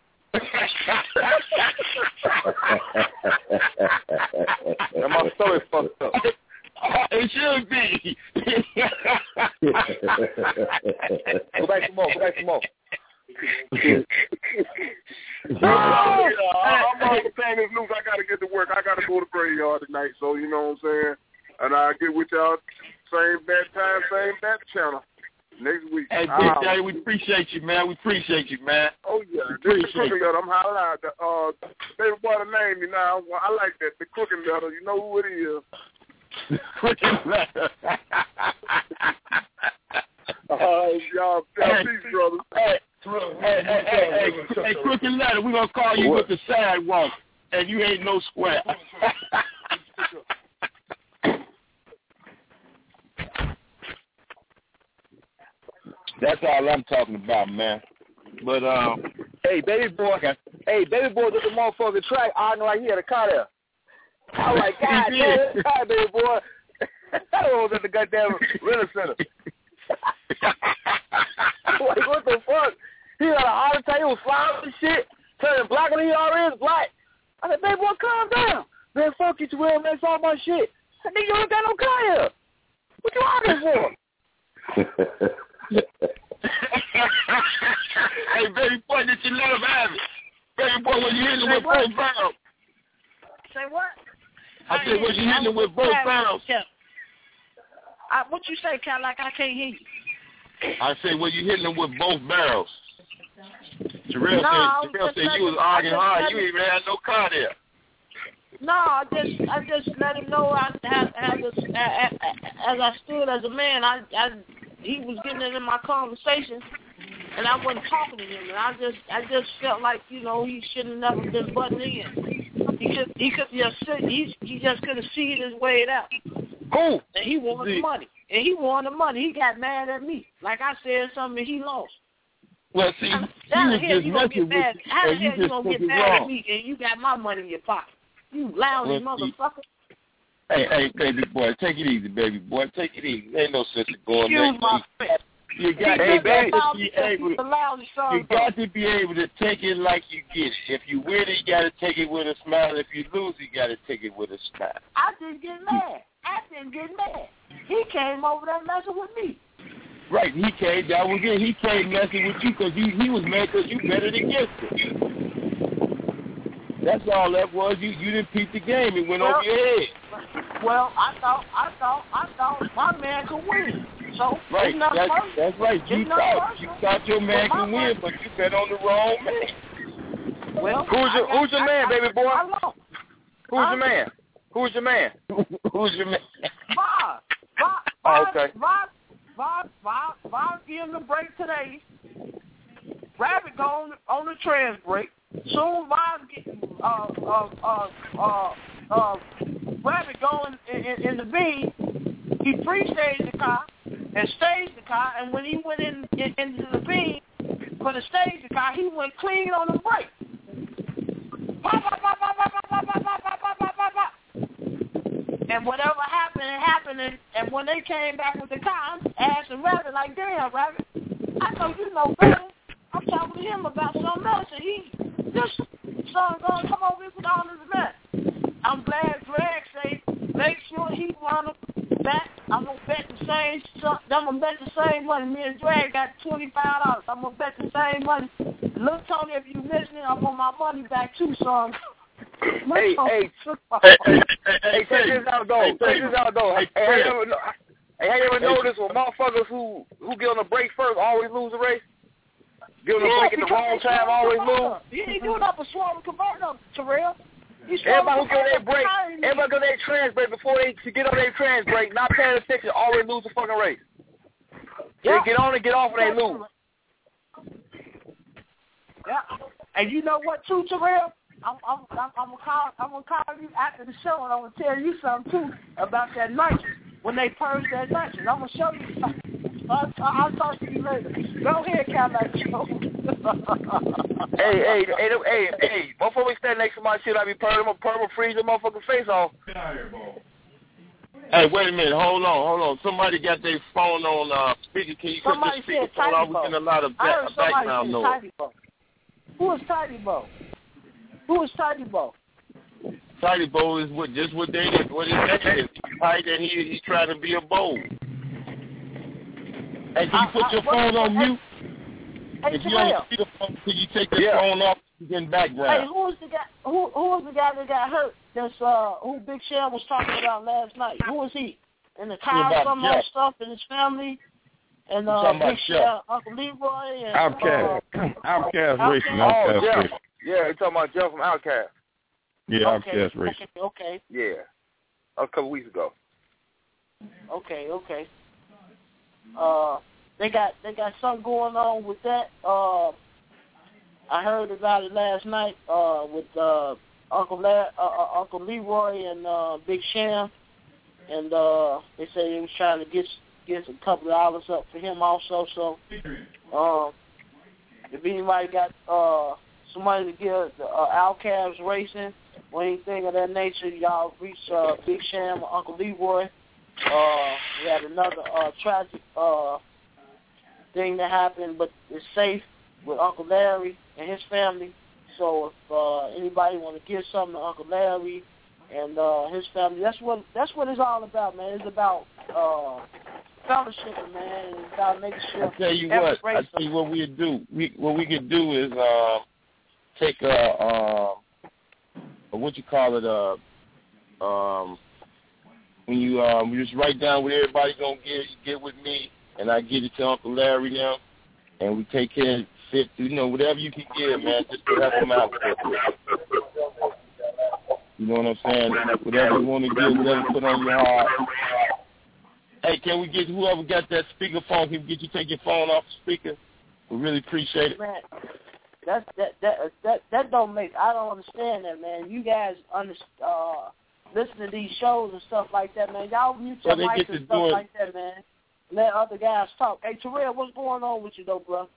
And my stomach fucked up. It should be. Go back some more. Go back some more. Oh, yeah, I'm not saying this news. I got to get to work. I got to go to graveyard tonight. So, you know what I'm saying? And I'll get with y'all same bad time, same bad channel next week. Hey, Big um, Daddy, we appreciate you, man. We appreciate you, man. Oh, yeah. We This the appreciate cooking you. letter. I'm hollering out. The, uh, baby boy, the name me now. I like that. The cooking letter. You know who it is. Cooking letter. Uh, y'all, y'all peace, brothers. Hey, hey, hey, hey, hey, hey, Crooked Letter, we're going to call you What? with the sidewalk, and you ain't no square. That's all I'm talking about, man. But, um... Hey, baby boy. Okay. Hey, baby boy did the motherfucking track. I know like he had a car there. I was like, God damn, this car, baby boy. That was at the goddamn rental center. Like, what the fuck? He had a heart attack. He was flying and shit, turning black, and he already is black. I said, baby boy, calm down. Man, fuck you, Terrell, man. It's all my shit. I said, nigga, you ain't got no car here. What you arguing for? Hey, baby boy, did you let him have it? Baby boy, was you hitting him with both barrels? Say what? I said, was you hitting him with both barrels? I, what you say, Cal? Like I can't hear you. I said, well, you hitting them with both barrels. Terrell No, I said, was Terrell just said you letting- was arguing I just hard. let You him- even had no car there. No, I just I just let him know I as as, as, as I stood as a man. I, I he was getting in my conversation, and I wasn't talking to him. And I just I just felt like you know he should have never been butting in. He could he could just sit, he he just could have seen his way it out. Who? And he wanted the money. And he wanted the money. He got mad at me. Like I said something, he lost. Well, see, How he the was hell just you gonna messing get mad? with you, How the and you hell you just gonna took get it mad wrong. at me and you got my money in your pocket? You lousy Well, see, motherfucker. Hey, hey, baby boy, take it easy, baby boy. Take it easy. Ain't no sense of going Excuse there. my friend. You got, He you got just to lousy be because able he's to. a lousy son You of a- got to be able to take it like you get it. If you win it, you got to take it with a smile. If you lose, you got to take it with a smile. I didn't get mad. I didn't get mad. He came over there messing with me. Right, he came down again. He came messing with you because he, he was mad because you betted against him. That's all that was. You you didn't peep the game. It went Well, over your head. Well, I thought, I thought, I thought my man could win. So Right, it's not that's, personal. that's right. You It's not thought personal. you thought your man But my could win, man- but you bet on the wrong man. Well, Who's your I got- Who's your I- man, I- baby boy? I lost. Who's your man? Who's your man? Who's your man? Bob, Bob, Oh, Bob, okay. Bob, Bob, Bob, Bob, give him the break today. Rabbit go on, on the trans break. Soon Bob get uh uh uh uh uh Rabbit go in, in, in the B. He pre-staged the car and staged the car, and when he went in, in into the B for the stage the car, he went clean on the brake. Pop, pop, pop, pop, pop, pop, pop, pop, pop, pop, pop, pop, pop. And whatever happened, it happened. And, and when they came back with the car, I'm asking Rabbit, like, damn, Rabbit, I know you know better. I'm talking to him about something else, and he, this son going to come over here with all this mess. I'm glad Greg say, make sure he run back. I'm going to bet the same, I'm going to bet the same money. Me and Greg got twenty-five dollars. I'm going to bet the same money. Look, Tony, if you listening, I want my money back too, son. Hey, hey, hey, hey, hey, check this out, though. Check this out, though. Hey, have you ever, know- hey, have you ever noticed when motherfuckers who who get on the break first always lose the race? Get on the Yeah, break at the because wrong they time, swung always the lose. converter. He ain't doing up a swung converter, Terrell. He swung Everybody who the get on their converter break, behind me. everybody get on their trans break before they to get on their trans break, not paying attention, always lose the fucking race. Yeah. They get on and get off and they lose. Yeah. And you know what, too, Terrell? I'm, I'm, I'm, I'm gonna call, I'm gonna call you after the show, and I'm gonna tell you something too about that nitrous. When they purge that nitrous, I'm gonna show you something. I'll, I'll talk to you later. Go ahead, Cadillac Joe. hey, hey, hey, hey, hey, motherfucker stand next to my shit, I be purring them, purple freeze the motherfucking face off. Get out of here, Bo. Hey, wait a minute. Hold on, hold on. Somebody got their phone on uh, speaker. Can you cut the speaker phone off? We're getting a lot of back, background noise. Who is Tidy Bo? Who is Tidy Bo? Tidy Bo is what just what they what his name is. Tight and he he's trying to be a bowl. Hey, can you put I, your I, phone on mute? Hey, if you don't see the phone, can you take the yeah. phone off in background? Hey, who was the guy? Who who was the guy that got hurt? That's uh who Big Sean was talking about last night. Who was he? In the car, some more stuff in his family. And uh, Big Sean, Uncle Leroy, and Outcast, uh, Outcast Outkast. Racing, Oh, Outcast Jeff. Racing. Yeah, you talking about Jeff from Outcast. Yeah, okay, Outcast Racing. Okay, okay. Yeah, a couple weeks ago. Okay, okay. Uh, they got they got something going on with that. Uh, I heard about it last night. Uh, with uh Uncle La- uh, uh, Uncle Leroy and uh, Big Sham, and uh, they said they was trying to get get a couple of dollars up for him also. So, um, if anybody got uh some money to give the uh, Outcast Racing or anything of that nature, y'all reach uh, Big Sham or Uncle Leroy. Uh, we had another uh, tragic uh, thing that happened, but it's safe with Uncle Larry and his family. So if uh, anybody want to give something to Uncle Larry and uh, his family, that's what that's what it's all about, man. It's about uh, fellowship, man. It's about making sure. I tell you what. I tell you what we do. We what we could do is uh, take a uh, what you call it uh, um. When you um, you just write down what everybody's gonna get, you get with me, and I get it to Uncle Larry now, and we take care of fit, you know, whatever you can give, man, just to help him out. You know what I'm saying? Whatever you want to give, whatever you put on your heart. Hey, can we get whoever got that speaker phone? Can we get you to take your phone off the speaker? We really appreciate it. Man, that's that that that that don't make. I don't understand that, man. You guys understand. Uh, Listen to these shows and stuff like that, man. Y'all mute your well, mics and stuff like that, man. Let other guys talk. Hey, Terrell, what's going on with you, though, bro?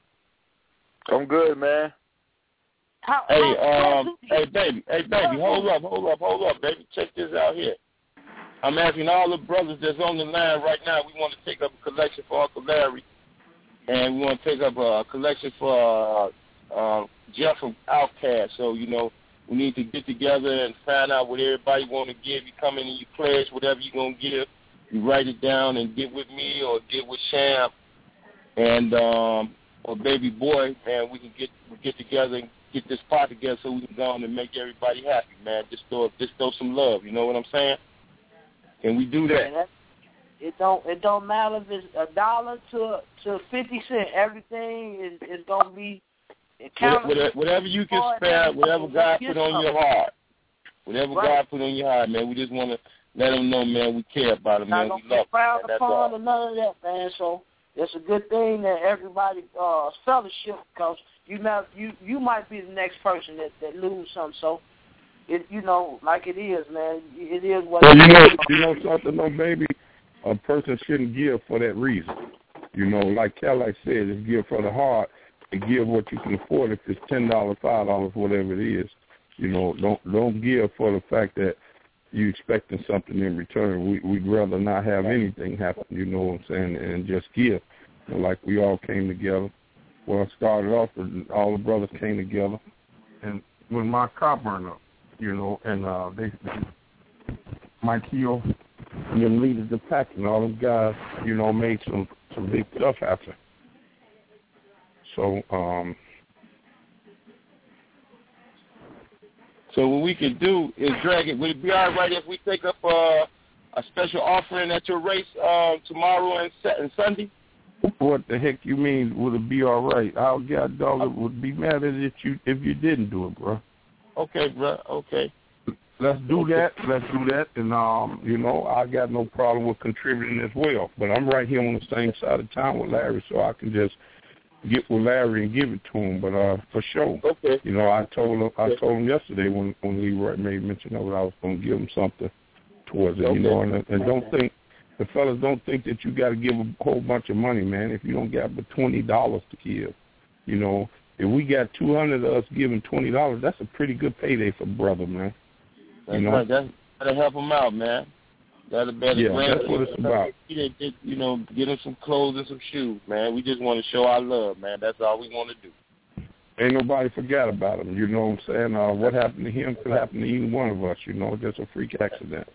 I'm good, man. How, hey, how, um, hey, baby, hey, baby, hold up, hold up, hold up, baby. Check this out here. I'm asking all the brothers that's on the line right now. We want to take up a collection for Uncle Larry, and we want to take up a collection for uh, uh, Jeff from Outcast. So, you know, we need to get together and find out what everybody want to give. You come in and you pledge whatever you're going to give. You write it down and get with me or get with Sham and um, or Baby Boy, and we can get we get together and get this pot together so we can go on and make everybody happy, man. Just throw just throw some love. You know what I'm saying? Can we do that? Yeah, it don't it don't matter if it's a dollar to to fifty cent. Everything is is gonna be. Whatever, whatever you can spare, whatever God put on your heart, whatever right. God put on your heart, man, we just want to let them know, man, we care about them, man, we love them. That's all. Or none of that, man. So it's a good thing that everybody uh, fellowship, because you know you you might be the next person that that lose something. So it you know like it is, man. It is what. Well, it you know, is. you know something, though, baby. A person shouldn't give for that reason. You know, like Cadillac said, it's give for the heart. And give what you can afford. If it's ten dollars, five dollars, whatever it is, you know, don't don't give for the fact that you're expecting something in return. We we'd rather not have anything happen. You know what I'm saying? And just give. You know, like we all came together. Well, it started off with all the brothers came together, and when my car burned up, you know, and uh, they, they Mike Hill and them leaders of packing, all them guys, you know, made some some big stuff happen. So, um, so what we could do is drag it. Would it be all right if we take up uh, a special offering at your race uh, tomorrow and, and Sunday? What the heck you mean? Would it be all right? Our God dog would be mad at it if you if you didn't do it, bro. Okay, bro. Okay. Let's do that. Let's do that. And um, you know, I got no problem with contributing as well. But I'm right here on the same side of town with Larry, so I can just get with Larry and give it to him, but uh, for sure. Okay. You know, I told him. I told him yesterday when when Leroy made mention of it, I was going to give him something towards it. Okay. You know, and, and don't think the fellas don't think that you got to give a whole bunch of money, man. If you don't got but twenty dollars to give, you know, if we got two hundred of us giving twenty dollars, that's a pretty good payday for brother, man. That's you know? right. That's gotta help them out, man. Gotta better. Yeah, that's what it's about. You know, get them some clothes and some shoes, man. We just want to show our love, man. That's all we want to do. Ain't nobody forgot about him. You know what I'm saying? Uh, what happened to him could happen to either one of us. You know, just a freak accident.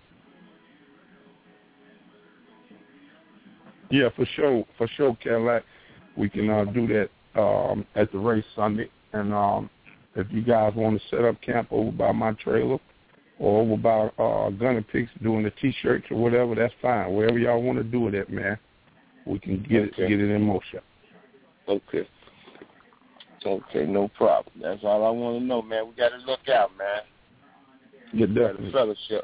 Yeah, for sure, for sure, Cadillac. We can uh, do that um, at the race Sunday. And um, if you guys want to set up camp over by my trailer or over by uh, Gunner Picks doing the T-shirts or whatever, that's fine. Wherever y'all want to do it at, man, we can get okay. it get it in motion. Okay. Okay, no problem. That's all I want to know, man. We got to look out, man. Yeah, definitely. Fellowship.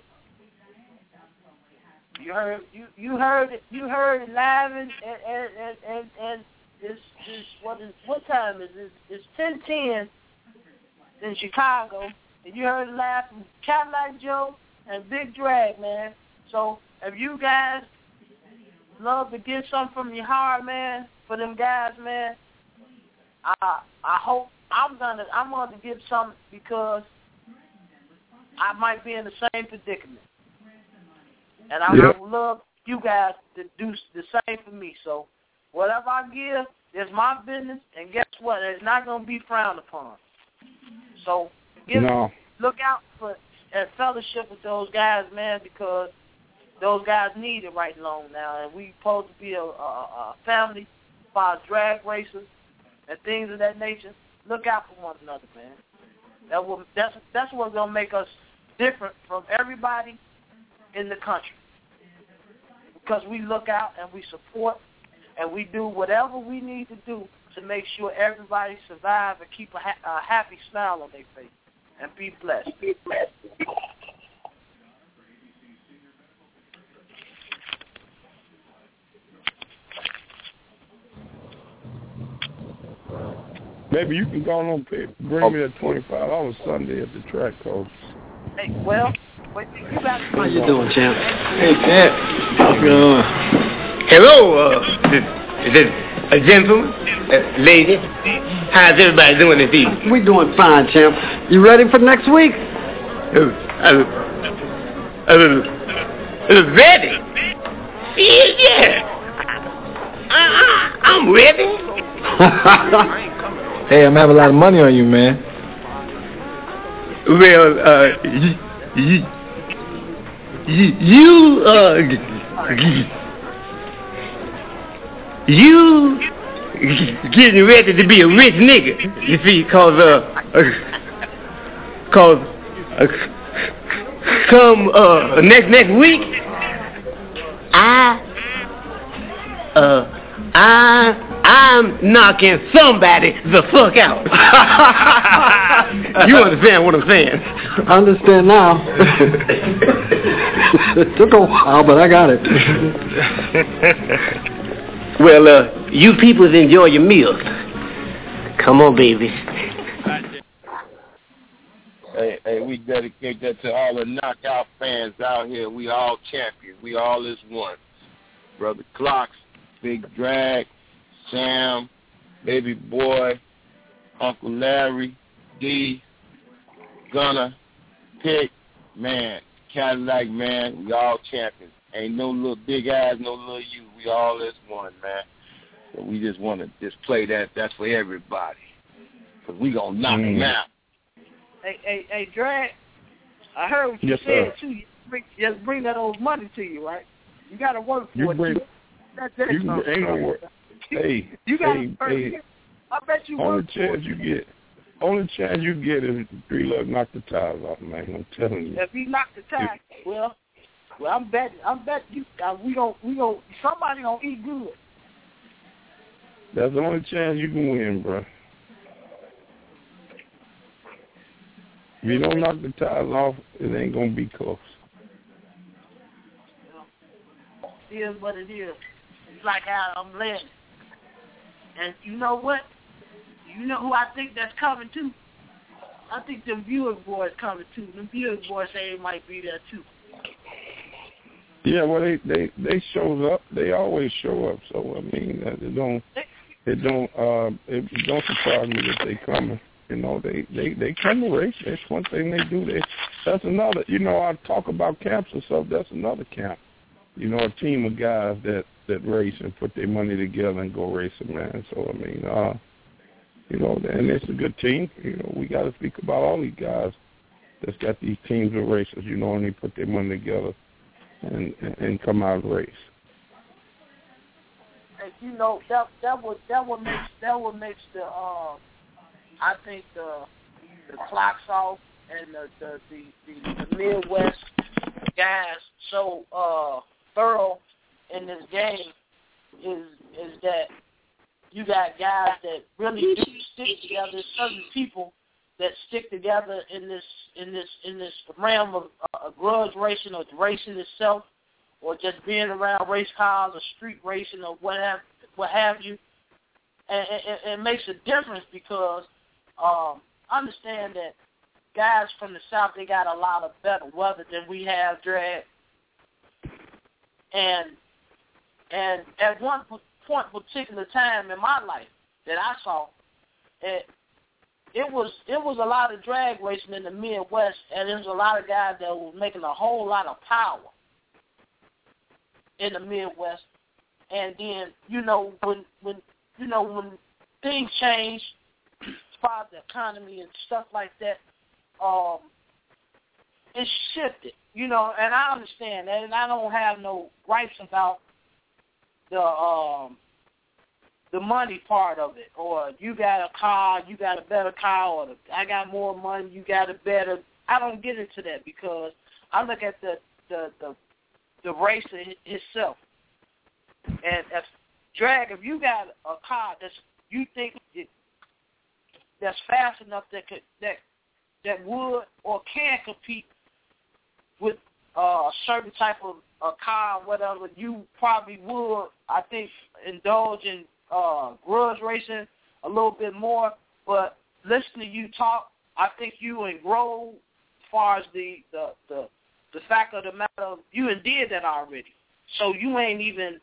You heard you you heard it you heard it live and and and and, and it's, it's what is what time is it? It's ten ten in Chicago, and you heard it live from Cadillac Joe and Big Drag, man. So if you guys love to get something from your heart, man, for them guys, man, I I hope I'm gonna I'm gonna give some because I might be in the same predicament. And I yep. would love you guys to do the same for me. So whatever I give is my business, and guess what? It's not going to be frowned upon. So give, no. look out for a fellowship with those guys, man, because those guys need it right along now. And we supposed to be a, a, a family as far as drag racers and things of that nature. Look out for one another, man. That will, that's, that's what's going to make us different from everybody in the country, because we look out and we support and we do whatever we need to do to make sure everybody survive and keep a, ha- a happy smile on their face and be blessed. Be blessed. Maybe you can go on and pay, bring me that twenty-five dollars Sunday at the track, coach. Hey, well, wait, you got to How you doing, champ? Hey, champ. Uh, hello, uh, is, is it a gentleman, a lady? How's everybody doing this evening? We doing fine, champ. You ready for next week? Uh, uh, uh, uh, ready? Yeah, yeah. I, I, I'm ready. Hey, I'm having a lot of money on you, man. Well, uh, you, you, you, uh, you getting ready to be a rich nigga, you see, cause, uh, cause, uh, come, uh, next, next week, I, uh, I, I'm knocking somebody the fuck out. You understand what I'm saying? I understand now. It took a while, but I got it. Well, uh, you peoples enjoy your meals. Come on, baby. Hey, hey, we dedicate that to all the knockout fans out here. We all champions. We all is one. Brother Clocks, Big Drag, Sam, Baby Boy, Uncle Larry, D, Gunner, Pick, man, Cadillac, man, we all champions. Ain't no little big eyes, no little you. We all is one, man. So we just want to just play that. That's for everybody. Because we going to knock mm. them out. Hey, hey, hey, Drag, I heard what you yes, said, sir. too. You bring, just bring that old money to you, right? You got to work for You it, bring, too. That's that you bring, ain't no work. Hey, you got hey, to hey, I bet you only work chance you get, only chance you get is three luck knock the tires off, man. I'm telling you. If he knocked the tire, well, well, I'm betting, I'm betting you, uh, we gon' we gon' somebody gonna eat good. That's the only chance you can win, bro. If you don't knock the tires off, it ain't gonna be close. It is what it is. It's like how I'm led. And you know what? You know who I think that's coming too? I think the Buick boys coming too. The Buick boys say they might be there too. Yeah, well, they they they shows up. They always show up. So I mean, uh, it don't it don't uh, it don't surprise me that they coming. You know, they they they come to race. That's one thing they do. They that's another. You know, I talk about camps and stuff. That's another camp. You know, a team of guys that that race and put their money together and go racing, man. So I mean, uh, you know, and it's a good team. You know, we got to speak about all these guys that's got these teams of racers. You know, and they put their money together. And, and come out and race. And you know that that would that would makes that would makes the uh, I think the the clocks off and the the, the, the, the Midwest guys so uh, thorough in this game is is that you got guys that really do stick together. There's certain people that stick together in this in this in this realm of uh, grudge racing or racing itself, or just being around race cars or street racing or what have what have you, and, and, and it makes a difference because um, I understand that guys from the South, they got a lot of better weather than we have, Drag, and and at one point particular time in my life that I saw it. It was it was a lot of drag racing in the Midwest, and there was a lot of guys that was making a whole lot of power in the Midwest. And then you know when when you know when things change as far as the economy and stuff like that, um, it shifted. You know, and I understand that, and I don't have no gripes about the um. the money part of it, or you got a car, you got a better car, or the, I got more money, you got a better. I don't get into that because I look at the the the, the race itself. And if drag, if you got a car that's you think it, that's fast enough that could that that would or can compete with uh, a certain type of a car, or whatever, you probably would, I think, indulge in Uh, grudge racing a little bit more, but listening to you talk, I think you and grow as far as the, the, the, the fact of the matter, you and did that already. So you ain't even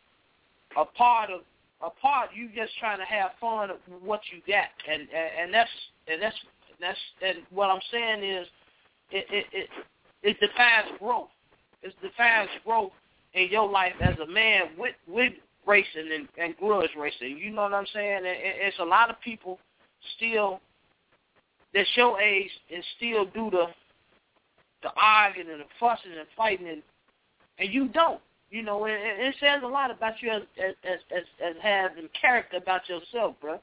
a part of a part. You just trying to have fun of what you got, and and, and that's and that's that's and what I'm saying is it it it, it defines growth. It defines growth in your life as a man with with. racing and, and grudge racing. You know what I'm saying? It, it's a lot of people still that's your age and still do the the arguing and the fussing and fighting, and and you don't. You know, it, it says a lot about you as as as, as, as having character about yourself, bro.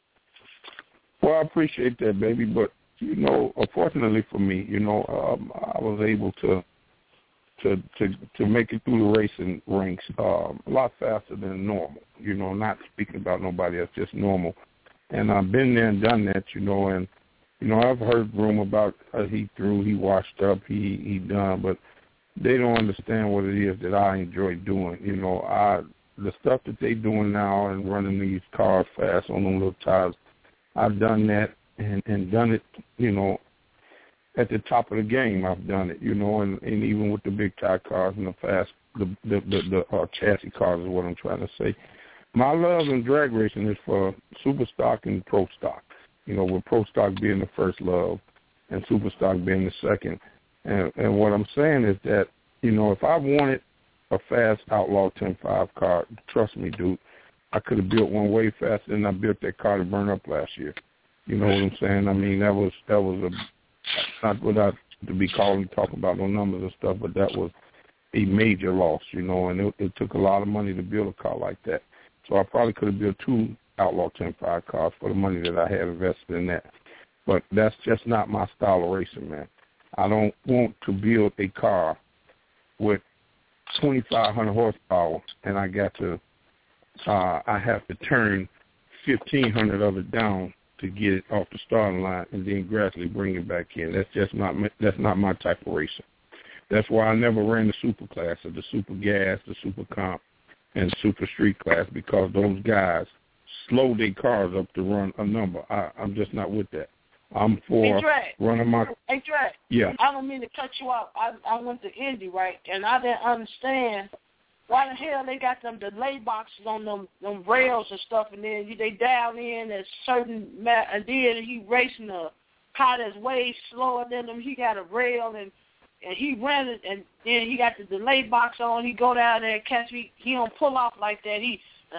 Well, I appreciate that, baby, but you know, unfortunately for me, you know, um, I was able to. To, to to make it through the racing ranks um, a lot faster than normal, you know, not speaking about nobody else, just normal. And I've been there and done that, you know, and, you know, I've heard rumor about uh, he threw, he washed up, he, he done, but they don't understand what it is that I enjoy doing. You know, I the stuff that they doing now and running these cars fast on them little tires, I've done that and, and done it, you know, at the top of the game. I've done it, you know, and, and even with the big tire cars and the fast, the the, the, the uh, chassis cars is what I'm trying to say. My love in drag racing is for super stock and pro stock, you know, with pro stock being the first love and super stock being the second. And, and what I'm saying is that, you know, if I wanted a fast Outlaw ten five car, trust me, dude, I could have built one way faster than I built that car to burn up last year. You know what I'm saying? I mean, that was that was a not without to be calling talking about no numbers and stuff, but that was a major loss, you know, and it, it took a lot of money to build a car like that. So I probably could have built two Outlaw ten five cars for the money that I had invested in that. But that's just not my style of racing, man. I don't want to build a car with twenty-five hundred horsepower, and I got to, uh, I have to turn fifteen hundred of it down to get it off the starting line, and then gradually bring it back in. That's just not that's not my type of racing. That's why I never ran the super class or the super gas, the super comp, and super street class, because those guys slow their cars up to run a number. I, I'm just not with that. I'm for hey, running my. Hey, Dre. Yeah. I don't mean to cut you off. I I went to Indy, right, and I didn't understand why the hell they got them delay boxes on them them rails and stuff, and then you, they dial in at certain ma- and then he racing a car that's way slower than him. He got a rail and and he ran it, and then he got the delay box on. He go down there and catch me. He don't pull off like that. He uh,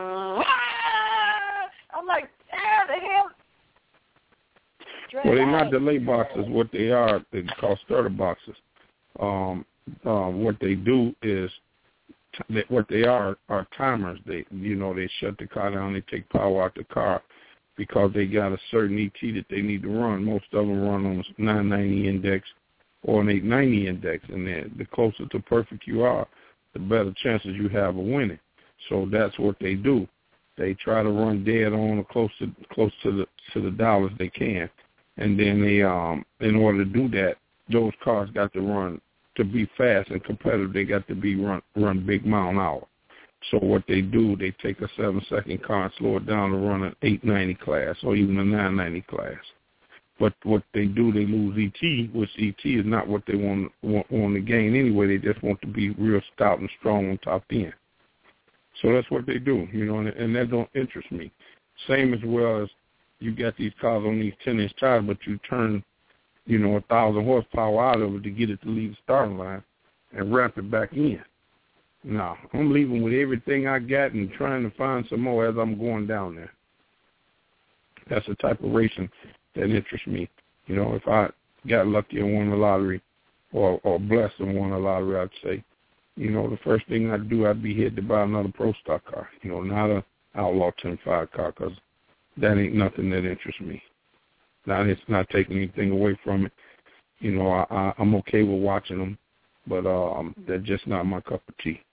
ah! I'm like, ah, the hell. Well, they're not delay boxes. What they are, they call starter boxes. Um, um, what they do is. That what they are are timers. They, you know, they shut the car down. They take power out the car because they got a certain E T that they need to run. Most of them run on a nine ninety index or an eight ninety index, and the closer to perfect you are, the better chances you have of winning. So that's what they do. They try to run dead on or close to close to the to the dollars they can, and then they um in order to do that, those cars got to run. To be fast and competitive, they got to be run run big mile an hour. So what they do, they take a seven-second car and slow it down to run an eight ninety class or even a nine ninety class. But what they do, they lose E T, which E T is not what they want, want, want to gain anyway. They just want to be real stout and strong on top end. So that's what they do, you know, and, and that don't interest me. Same as well as you got these cars on these ten-inch tires, but you turn you know, a thousand horsepower out of it to get it to leave the starting line and wrap it back in. No, I'm leaving with everything I got and trying to find some more as I'm going down there. That's the type of racing that interests me. You know, if I got lucky and won the lottery or, or blessed and won the lottery, I'd say, you know, the first thing I'd do, I'd be headed to buy another Pro Stock car, you know, not a Outlaw ten five car, because that ain't nothing that interests me. Now, it's not taking anything away from it. You know, I, I, I'm okay with watching them, but um, they're just not my cup of tea.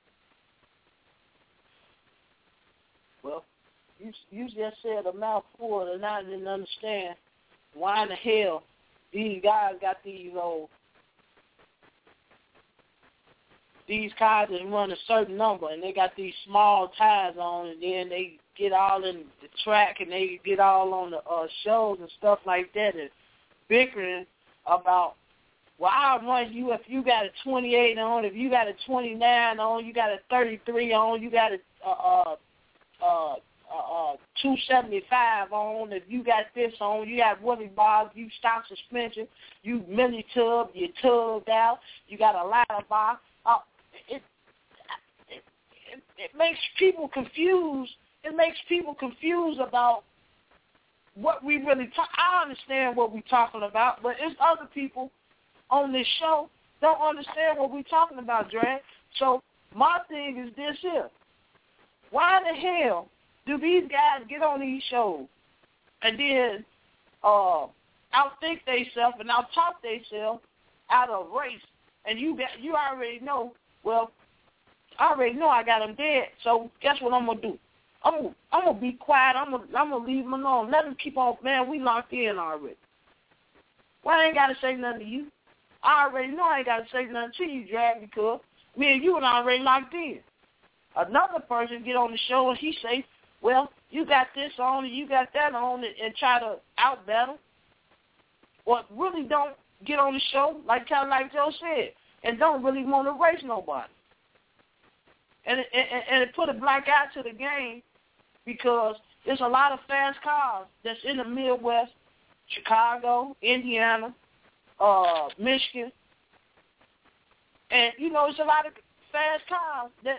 Well, you you just said a mouthful, and I didn't understand why in the hell these guys got these old these cars that run a certain number, and they got these small tires on, and then they get all in the track, and they get all on the uh, shows and stuff like that, and bickering about, well, I'll run you if you got a twenty-eight on, if you got a twenty-nine on, you got a thirty-three on, you got a uh, uh, uh, two seventy-five on, if you got this on, you got Willie Bobs, you stop suspension, you mini tub, you tubbed out, you got a ladder box. Uh, it, it, it, it makes people confused. It makes people confused about what we really talk. I understand what we're talking about, but it's other people on this show don't understand what we're talking about, Dre. So my thing is this here. Why the hell do these guys get on these shows and then uh, outthink themselves and out-talk themselves out of race? And you got, you already know, well, I already know I got them dead, so guess what I'm going to do? I'm gonna, I'm gonna be quiet. I'm gonna, I'm gonna leave them alone. Let them keep on. Man, we locked in already. Well, I ain't gotta say nothing to you. I already know I ain't gotta say nothing to you, Drag, because me and you are already locked in. Another person get on the show and he say, "Well, you got this on and you got that on," and, and try to out battle, or really don't get on the show like kind of like Joe said, and don't really want to race nobody. And it, and, and it put a black eye to the game. Because there's a lot of fast cars that's in the Midwest, Chicago, Indiana, uh, Michigan. And, you know, there's a lot of fast cars that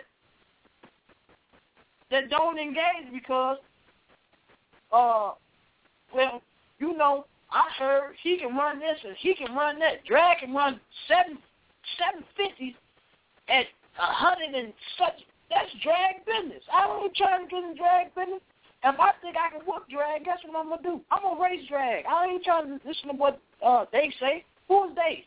that don't engage because, uh, well, you know, I heard he can run this and he can run that. Drag can run seven, seven fifties at a hundred and such. That's drag business. I ain't trying to get in drag business. If I think I can whoop drag, guess what I'm going to do? I'm going to race drag. I ain't trying to listen to what uh, they say. Who is they?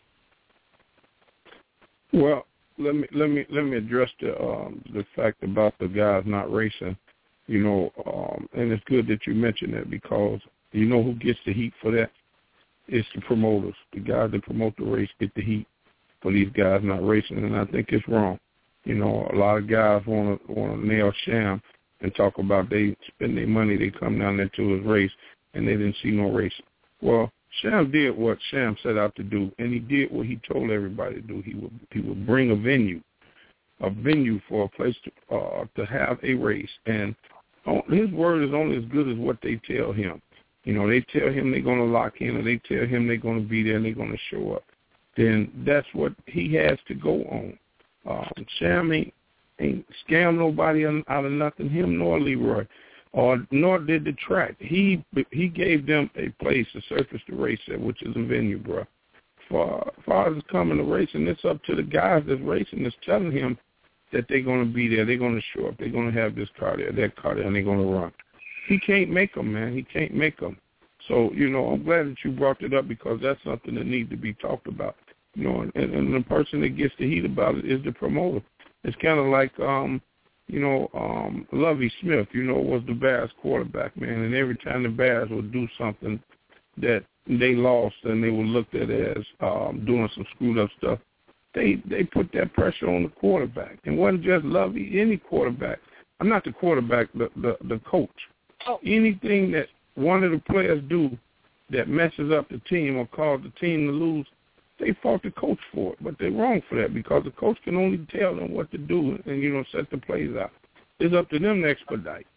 Well, let me let me let me address the um, the fact about the guys not racing. You know, um, and it's good that you mentioned that because you know who gets the heat for that? It's the promoters. The guys that promote the race get the heat for these guys not racing, and I think it's wrong. You know, a lot of guys want to want to nail Sham and talk about they spend their money, they come down there to his race, and they didn't see no racing. Well, Sham did what Sham set out to do, and he did what he told everybody to do. He would he would bring a venue, a venue for a place to uh, to have a race, and his word is only as good as what they tell him. You know, they tell him they're going to lock in, or they tell him they're going to be there and they're going to show up. Then that's what he has to go on. Um, Sham ain't, ain't scam nobody out of nothing, him nor Leroy, or nor did the track. He he gave them a place, a surface to race at, which is a venue, bro. For far as coming to racing, it's up to the guys that's racing that's telling him that they're going to be there, they're going to show up, they're going to have this car there, that car there, and they're going to run. He can't make them, man. He can't make them. So, you know, I'm glad that you brought it up because that's something that needs to be talked about. You know, and, and the person that gets the heat about it is the promoter. It's kind of like, um, you know, um, Lovie Smith, you know, was the Bears quarterback, man, and every time the Bears would do something that they lost and they were looked at as um, doing some screwed up stuff, they they put that pressure on the quarterback. And it wasn't just Lovie, any quarterback. I'm not the quarterback, the, the, the coach. Oh. Anything that one of the players do that messes up the team or cause the team to lose, they fault the coach for it, but they're wrong for that because the coach can only tell them what to do and, you know, set the plays out. It's up to them to expedite.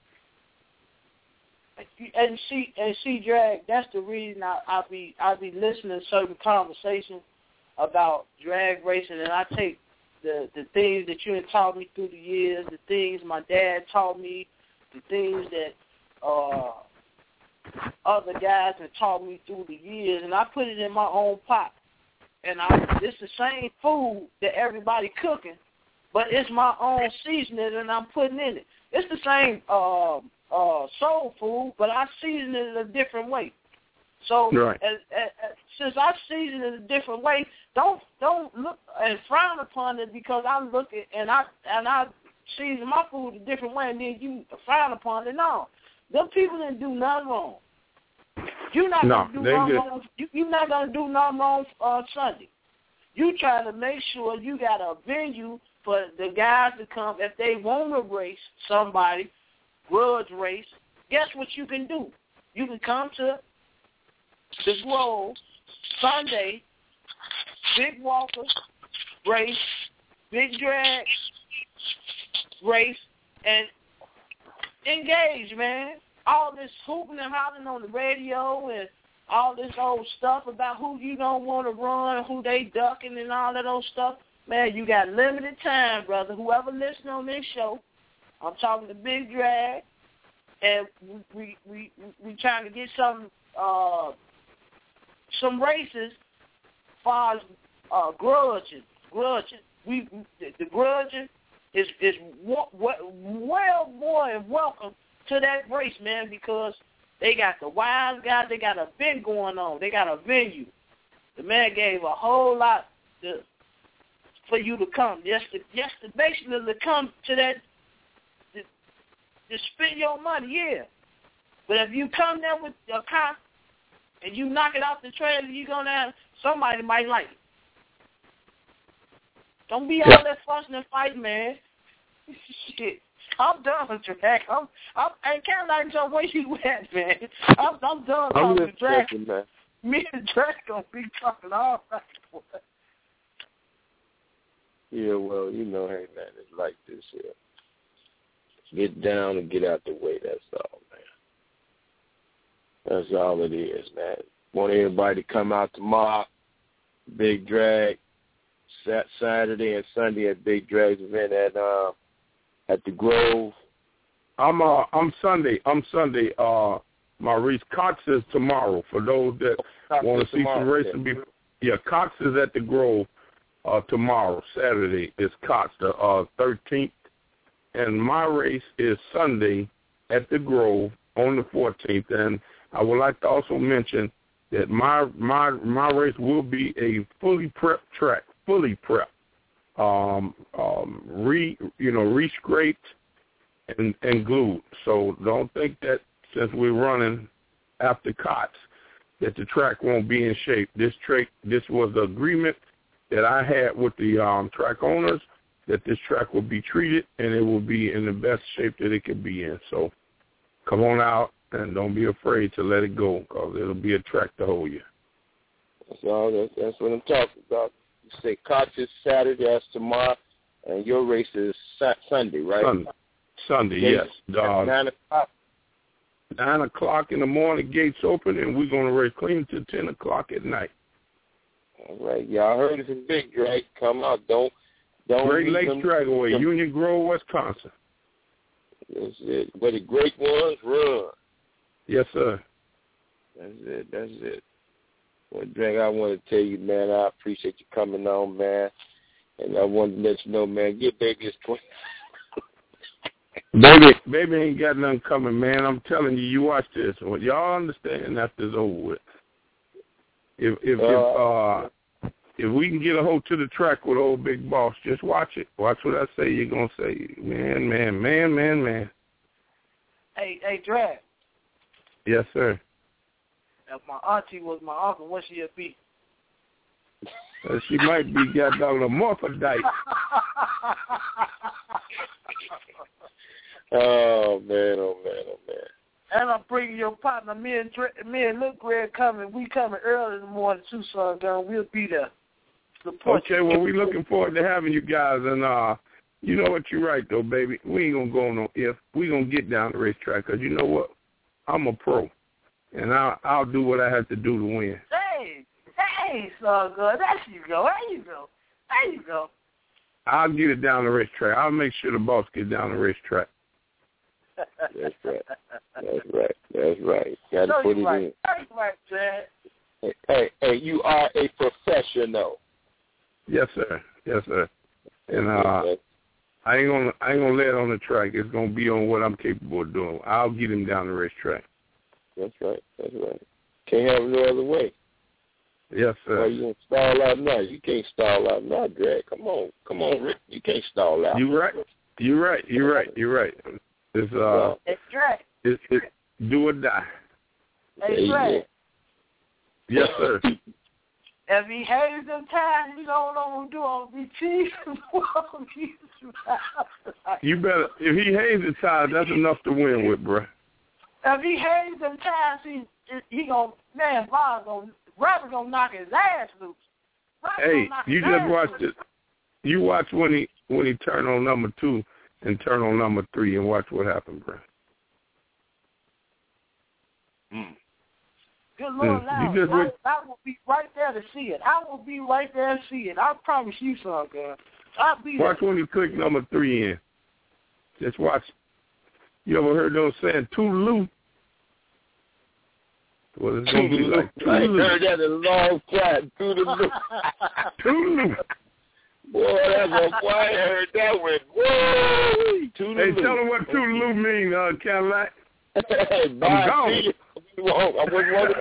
And see, and see, drag. That's the reason I I be I be listening to certain conversations about drag racing, and I take the the things that you have taught me through the years, the things my dad taught me, the things that uh, other guys have taught me through the years, and I put it in my own pot. And I, it's the same food that everybody cooking, but it's my own seasoning and I'm putting in it. It's the same uh, uh, soul food, but I season it a different way. So right. as, as, as, since I season it a different way, don't don't look and frown upon it because I look at and I and I season my food a different way, and then you frown upon it. No, them people didn't do nothing wrong. You're not no, gonna do nothing wrong. You, you're not gonna do nothing wrong on uh, Sunday. You try to make sure you got a venue for the guys to come if they want to race somebody, grudge race. Guess what you can do? You can come to the Grove Sunday, Big Walker race, Big Drag race, and engage, man. All this hooping and hollering on the radio and all this old stuff about who you don't want to run, who they ducking and all that old stuff. Man, you got limited time, brother. Whoever listening on this show, I'm talking to Big Drag, and we we we, we trying to get some uh, some races as far as uh, grudging, grudging. We the, the grudging is is w- w- well more and welcome to that race, man, because they got the wild guys, they got a event going on, they got a venue. The man gave a whole lot to, for you to come, just to, just to basically to come to that, to, to spend your money, yeah. But if you come there with a car and you knock it off the trailer, you go down, somebody might like it. Don't be all that fussing and fighting, man. Shit. I'm done with drag. I'm, I'm, I can't like tell where you at, man. I'm, I'm done I'm talking drag. Checking, man. Me and drag gonna be talking all right, boy. Yeah, well, you know, hey, man, it's like this here. Get down and get out the way, that's all, man. That's all it is, man. Want everybody to come out tomorrow, Big Drag, Sat Saturday and Sunday at Big Drag's event at uh at the Grove. I'm uh I'm Sunday. I'm Sunday. Uh, Maurice Cox is tomorrow. For those that Cox want to see tomorrow, some racing, yeah. Be, yeah, Cox is at the Grove uh, tomorrow. Saturday is Cox, the uh, thirteenth, and my race is Sunday at the Grove on the fourteenth. And I would like to also mention that my my my race will be a fully prepped track, fully prepped. Um, um, re, you know, re-scraped and, and glued. So don't think that since we're running after Cots that the track won't be in shape. This track, this was the agreement that I had with the um, track owners that this track will be treated and it will be in the best shape that it can be in. So come on out and don't be afraid to let it go because it'll be a track to hold you. That's all. That's, that's what I'm talking about. You say Cottage Saturday, that's tomorrow, and your race is sa- Sunday, right? Sunday, Sunday Gates, yes. Uh, nine o'clock. Nine o'clock in the morning, gates open, and we're going to race clean to ten o'clock at night. All right. Y'all heard it from Big Drake. Come out. Don't, don't. Great leave Lakes them- Dragaway, them- Union Grove, Wisconsin. That's it. Where the great ones run. Yes, sir. That's it. That's it. Well, Drake, I want to tell you, man, I appreciate you coming on, man. And I wanted to let you know, man, get baby his twenty. Baby, baby ain't got nothing coming, man. I'm telling you, you watch this. Well, y'all understand after it's over with. If if Uh, if uh if we can get a hold to the track with old Big Boss, just watch it. Watch what I say. You're gonna say, man, man, man, man, man. Hey, hey, Drag. Yes, sir. If my auntie was my uncle, what she'd be? Uh, she might be got down a morphodite. Oh man, oh man, oh man. And I'm bringing your partner. Me and Dre, me and Lil Greg coming. We coming early in the morning too, son. Girl, we'll be there. Support Okay, you. well, we looking forward to having you guys, and uh, you know what, you're right though, baby. We ain't gonna go on no if. We gonna get down the racetrack, cause you know what, I'm a pro, and I'll I'll do what I have to do to win. Hey, hey, son, good. There you go. There you go. There you go. I'll get it down the racetrack. I'll make sure the boss get down the racetrack. That's right. That's right. That's right. Got to No, put you it right. in. That's right, Drag. Hey, hey, hey, you are a professional. Yes, sir. Yes, sir. And uh, I ain't gonna I ain't gonna lay it on the track. It's gonna be on what I'm capable of doing. I'll get him down the racetrack. That's right. That's right. Can't have it no other way. Yes, sir. Why you gonna stall out now? You can't stall out now, Greg. Come on, come on, Rick. You can't stall out. You right. You're right. You're right. You're right. It's uh, It's Drag. it's it, do or die. Hey, Drag. Yes, sir. If he hates them times, you don't know what to do on be cheap. You better. If he hates the tires, that's enough to win with, bro. If he hates them times, he he gonna man, Bob gonna Robert gonna knock his ass loose. Robert Hey, gonna knock you his just ass watch loose. it. You watch when he when he turn on number two and turn on number three, and watch what happens, bro. Mm. Good Lord, Mm, now, you just I, wait- I will be right there to see it. I will be right there to see it. I promise you, son, girl. I'll be Watch there. when you click number three in. Just watch. You ever heard those saying toodaloo? Well, it's gonna be like I ain't toodaloo. heard that in a long time. Toodaloo. Toodaloo. Boy, that's a, boy, I ain't heard that one. Whoa, toodaloo. Hey, tell them what toodaloo mean, uh, Cadillac. Hey, bye. I'm gone. See you. I wouldn't want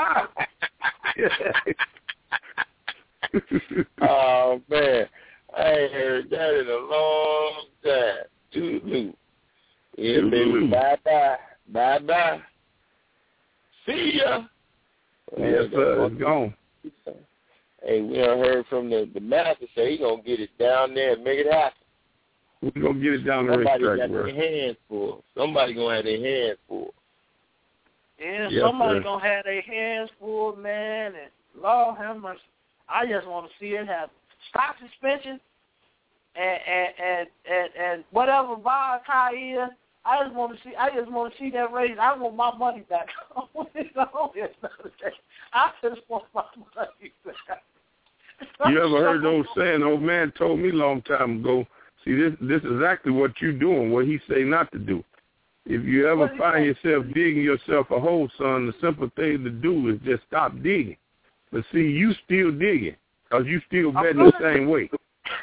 to see you. Oh, man. I ain't heard that in a long time. Toodaloo. Yeah, baby. Bye-bye. Bye-bye. See ya. Yes, sir. It's gone. Hey, we done heard from the, the master say he going to get it down there and make it happen. We're going to get it down the Somebody racetrack, got bro. their hands full. Somebody going to have their hands full. Yeah, Yes, somebody sir. gonna have their hands full, man, and Lord have mercy. I just want to see it happen. Stop suspension and and and and, and whatever Bob Kai is. I just want to see. I just want to see that race. I want my money back. I just want my money back. You ever heard those saying? Old man told me a long time ago. See, this this is exactly what you doing. What he say not to do. If you ever find yourself digging yourself a hole, son, the simple thing to do is just stop digging. But see, you still digging because you still betting the same way.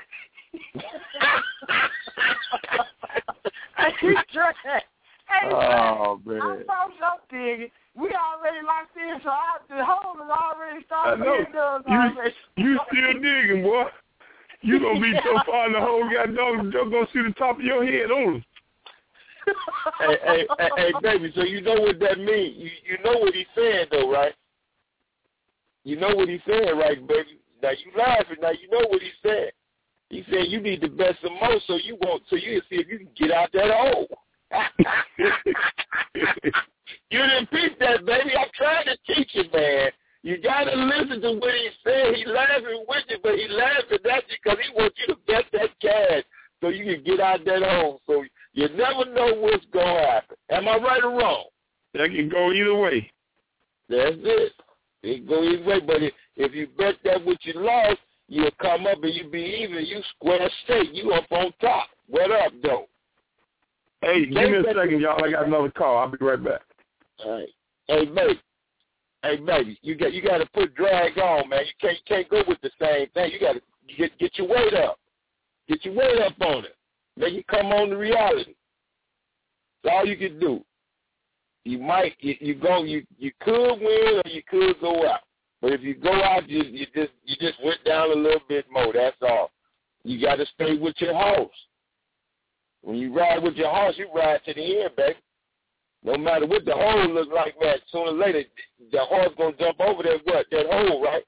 Hey, Dre. Hey, Oh, Dre. man. I thought something digging. We already locked in, so I, the hole is already I started. know. It does You, already. you still digging, boy. You gonna be so far in the hole, you got dogs gonna see the top of your head only. hey, hey, hey, hey, baby, so you know what that means. You you know what he's saying, though, right? You know what he's saying, right, baby? Now, you laughing. Now, you know what he's saying. He said you need to bet some more so you won't, so you can see if you can get out that hole. You didn't peep that, baby. I'm trying to teach you, man. You got to listen to what he said. He laughing with you, but he laughing at you because he wants you to bet that cash so you can get out that home. So you never know what's going to happen. Am I right or wrong? That can go either way. That's it. It can go either way. But if, if you bet that what you lost, you'll come up and you be even. You square straight. You up on top. What up, though? Hey, give me a second, y'all. I got another call. I'll be right back. All right. Hey, baby. Hey, baby, you got you got to put drag on, man. You can't you can't go with the same thing. You got to get get your weight up. Get your weight up on it. Make it come on to reality. That's all you can do. You might you, you go you you could win or you could go out. But if you go out, you you just you just went down a little bit more. That's all. You got to stay with your horse. When you ride with your horse, you ride to the end, baby. No matter what the hole looks like, man, sooner or later, the horse going to jump over that what? That hole, right?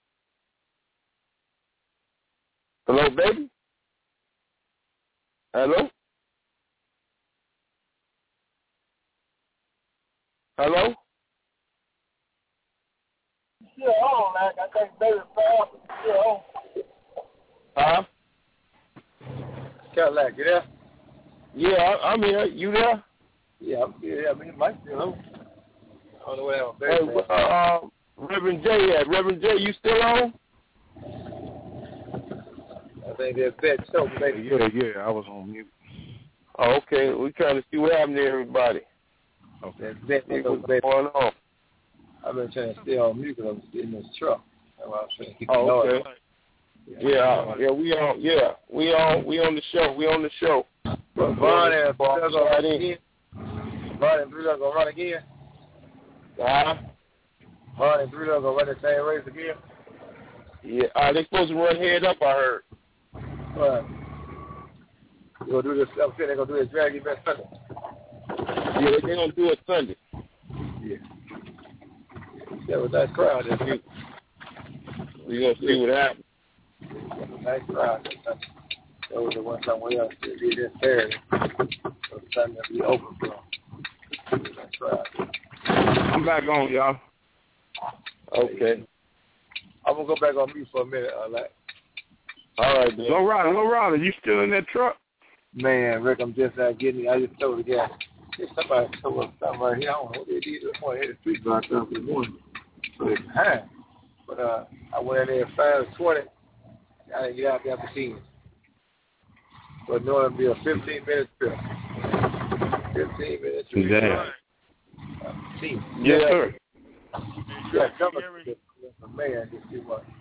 Hello, baby? Hello? Hello? Yeah, on, man. I think baby fast. Yeah, on. Huh? Cadillac, you there? Yeah, I, I'm here. You there? Yeah, I'm here. I mean, it might be on. I don't know where I'm Hey, uh, Reverend J at. Reverend J, you still on? I think they're bet so maybe. Yeah, yeah, I was on mute. Oh, okay. We're trying to see what happened to everybody. Okay. Bet, What's going on? I've been trying to stay on mute because I'm in this truck. That's why I'm trying to keep Oh, the okay. Yeah, yeah, we on. Yeah, we on. We on the show. We on the show. But Vaughn and Blue Dog gonna run again. Vaughn and Blue Dog gonna run again. Uh, Vaughn and Blue Dog gonna run the same race again. Yeah, uh, they supposed to run head up. I heard. But you gonna do this? I'm saying they're gonna do this drag event Sunday. Yeah, they gonna do it Sunday. Yeah. That was a nice crowd. That week. We gonna see what happens. Nice crowd. That was the one somewhere else. They did this Saturday. So Sunday will be open for them. Nice crowd. I'm back on, y'all. Okay. I'm gonna go back on mute for a minute. All right. All right, man. Low Rider, Low Rider, you still in that truck? Man, Rick, I'm just not getting it. I just told the guy. There's somebody told us something right here. I don't know what they did this morning. They had the street blocked up this morning. So it's behind. But uh, I went in there at five twenty. I didn't get out there for seeing. But no, it'll be a fifteen minute trip. fifteen minute trip. Damn. See. Yes, sir. Yeah, come on. Man, just too much.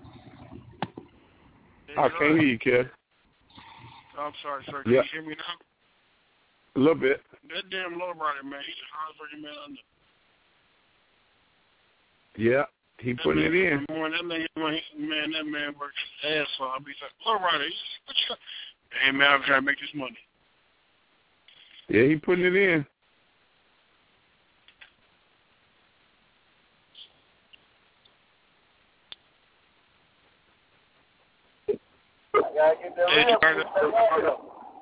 I can't hear you, kid. I'm sorry, sir. Can Yeah. you hear me now? A little bit. That damn low rider, man, he's the hardest working man under. Yeah, he putting it in. Man, that man, man, that man works his ass off. I'll be like, low rider, what you? Hey, man, I'm trying to make this money. Yeah, he putting it in. Gotta get that Hey, ramp. Carter. Get that ramp.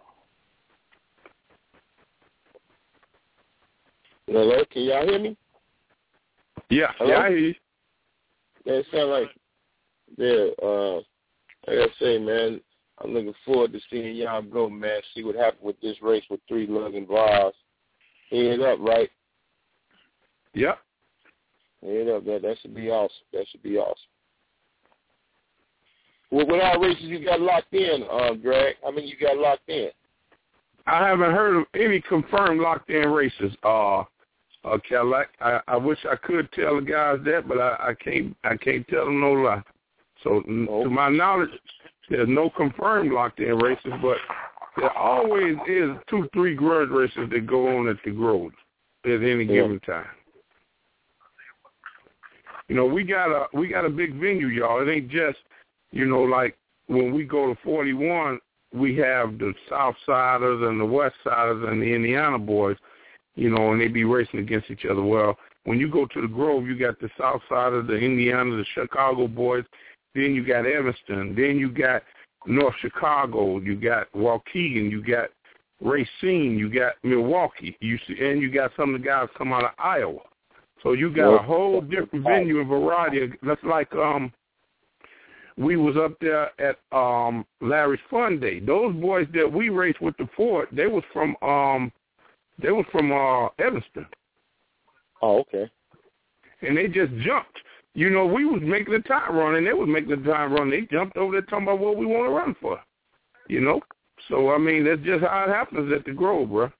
Hello, can y'all hear me? Yeah, Hello? yeah, I hear you. Yeah, it sound like, yeah, uh, like I say, man, I'm looking forward to seeing y'all go, man, see what happened with this race with three lugging bars. Head up, right? Yep. Head up, that, that should be awesome. That should be awesome. Well, what all races you got locked in, uh, Greg? How many you got locked in? I haven't heard of any confirmed locked-in races, uh, uh, Cadillac. I, I wish I could tell the guys that, but I, I can't. I can't tell them no lie. So, oh. to my knowledge, there's no confirmed locked-in races, but there always is two, three grudge races that go on at the Grove at any yeah. given time. You know, we got a we got a big venue, y'all. It ain't just, you know, like when we go to forty-one, we have the South Siders and the West Siders and the Indiana boys, you know, and they be racing against each other. Well, when you go to the Grove, you got the South Siders, the Indiana, the Chicago boys. Then you got Evanston. Then you got North Chicago. You got Waukegan. You got Racine. You got Milwaukee. You see, and you got some of the guys come out of Iowa. So you got a whole different venue and variety. That's like um, we was up there at um Larry's Fun Day. Those boys that we raced with the Ford, they was from um, they was from uh Evanston. Oh, okay. And they just jumped. You know, we was making a time run, and they was making a time run. They jumped over there talking about what we want to run for. You know? So, I mean, that's just how it happens at the Grove, bro.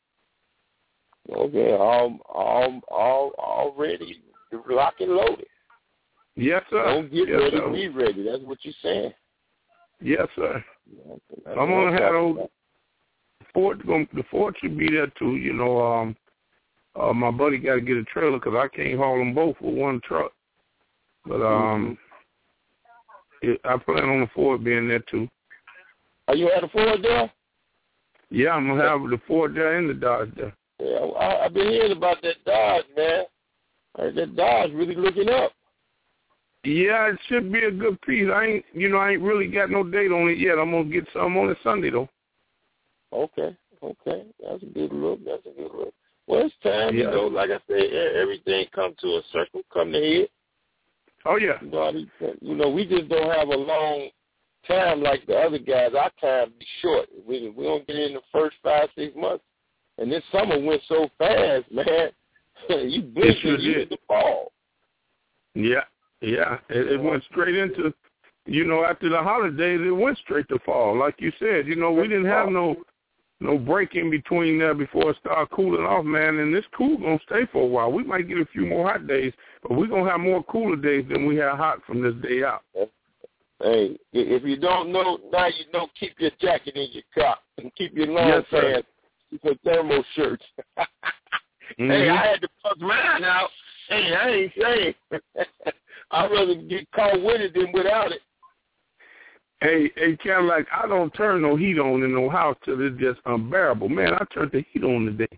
Okay, all, all, all, already locked and loaded. Yes, sir. Don't get yes, ready, sir. be ready. That's what you're saying. Yes, sir. That's I'm going to have those. Ford, the Ford should be there, too. You know, um, uh, my buddy got to get a trailer because I can't haul them both with one truck. But um, mm-hmm. it, I plan on the Ford being there, too. Are you at a Ford there? Yeah, I'm going to have the Ford there and the Dodge there. Yeah, I, I've been hearing about that Dodge, man. That Dodge really looking up. Yeah, it should be a good piece. I ain't, you know, I ain't really got no date on it yet. I'm going to get some on it Sunday, though. Okay, okay. That's a good look. That's a good look. Well, it's time, yeah. you know, like I said, everything come to a circle, come to head. Oh, yeah. You know, you know, we just don't have a long time like the other guys. Our time be short. We, we don't get in the first five, six months. And this summer went so fast, man. you blink and you hit the fall. Yeah, yeah. It, it went straight into, you know, after the holidays, it went straight to fall. Like you said, you know, we didn't have no no break in between there before it started cooling off, man. And this cool going to stay for a while. We might get a few more hot days, but we're going to have more cooler days than we had hot from this day out. Hey, if you don't know, now you know, keep your jacket in your car and keep your long yes, pants, keep your thermal shirts. mm-hmm. Hey, I had to put mine out. Hey, I ain't saying. I'd rather get caught with it than without it. Hey, hey, Cadillac, I don't turn no heat on in no house till it's just unbearable. Man, I turned the heat on today.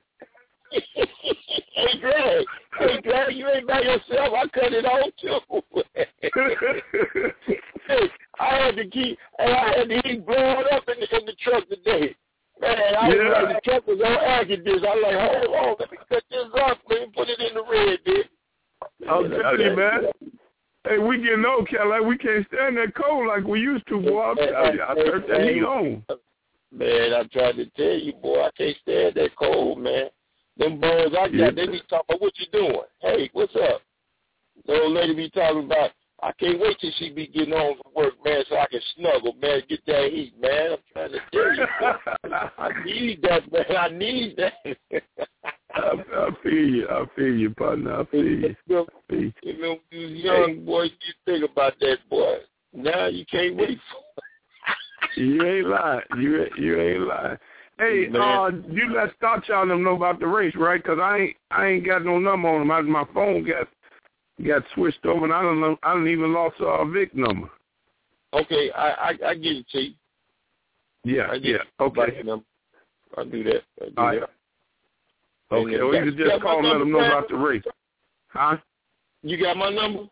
Hey, Greg, hey, Greg, you ain't by yourself. I cut it on, too. Hey, I had to keep, hey, I had the heat blowing up in the, in the truck today. Man, I was yeah. like, the truck was on acid. I was like, hold on, let me cut this off, man, put it in the red, dude. I'm telling you, man. Hey, we getting old, Cadillac. We can't stand that cold like we used to, boy. I'm telling you, I turned that heat on. Man, I tried to tell you, boy, I can't stand that cold, man. Them birds I got, yeah. they be talking about what you doing. Hey, what's up? The old lady be talking about, I can't wait till she be getting home from work, man, so I can snuggle, man, get that heat, man. I'm trying to tell you, boy. I need that, man. I need that. I, I feel you. I feel you, partner. I feel you. You know, you know, you young boy, you think about that, boy. Now you can't wait for it. You ain't lying. You you ain't lying. Hey, man. uh, you let Star Child them know about the race, right? Because I ain't I ain't got no number on them. I, my phone got got switched over, and I don't know. I don't even lost uh, Vic number. Okay, I I, I get it to you. Yeah, yeah. Okay. I'll do that. I'll do All right. that. Okay, or you can just call and let them know about the race. Huh? You got my number?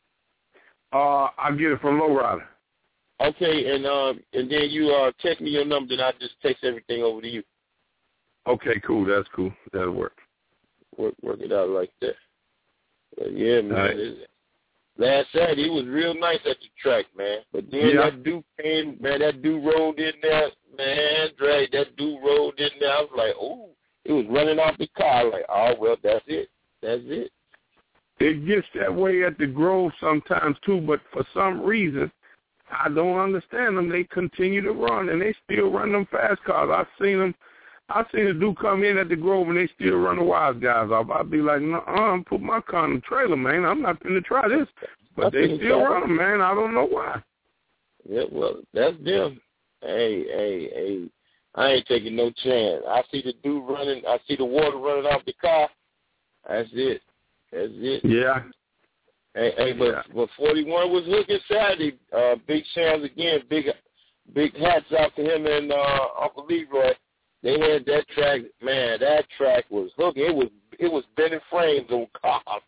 Uh, I get it from Lowrider. Okay, and um, and then you uh text me your number, then I just text everything over to you. Okay, cool. That's cool. That'll work. Work work it out like that. But yeah, man. Right. It, last Saturday it was real nice at the track, man. But then yeah. that dude came, man. That dude rolled in there, man. Drag that dude rolled in there. I was like, ooh. It was running off the car. Like, oh, well, that's it. That's it. It gets that way at the Grove sometimes, too, but for some reason, I don't understand them. They continue to run, and they still run them fast cars. I've seen them. I've seen a dude come in at the Grove, and they still run the wild guys off. I'd be like, no, I'm put my car in the trailer, man. I'm not going to try this. But they still run them, man. I don't know why. Yeah, well, that's them. Hey, hey, hey. I ain't taking no chance. I see the dude running. I see the water running off the car. That's it. That's it. Yeah. Hey, hey but, yeah. but forty-one was hooking Saturday. Uh, big Shams again. Big big hats out to him and uh, Uncle Leroy. They had that track. Man, that track was hooking. It was it was bending frames on cars.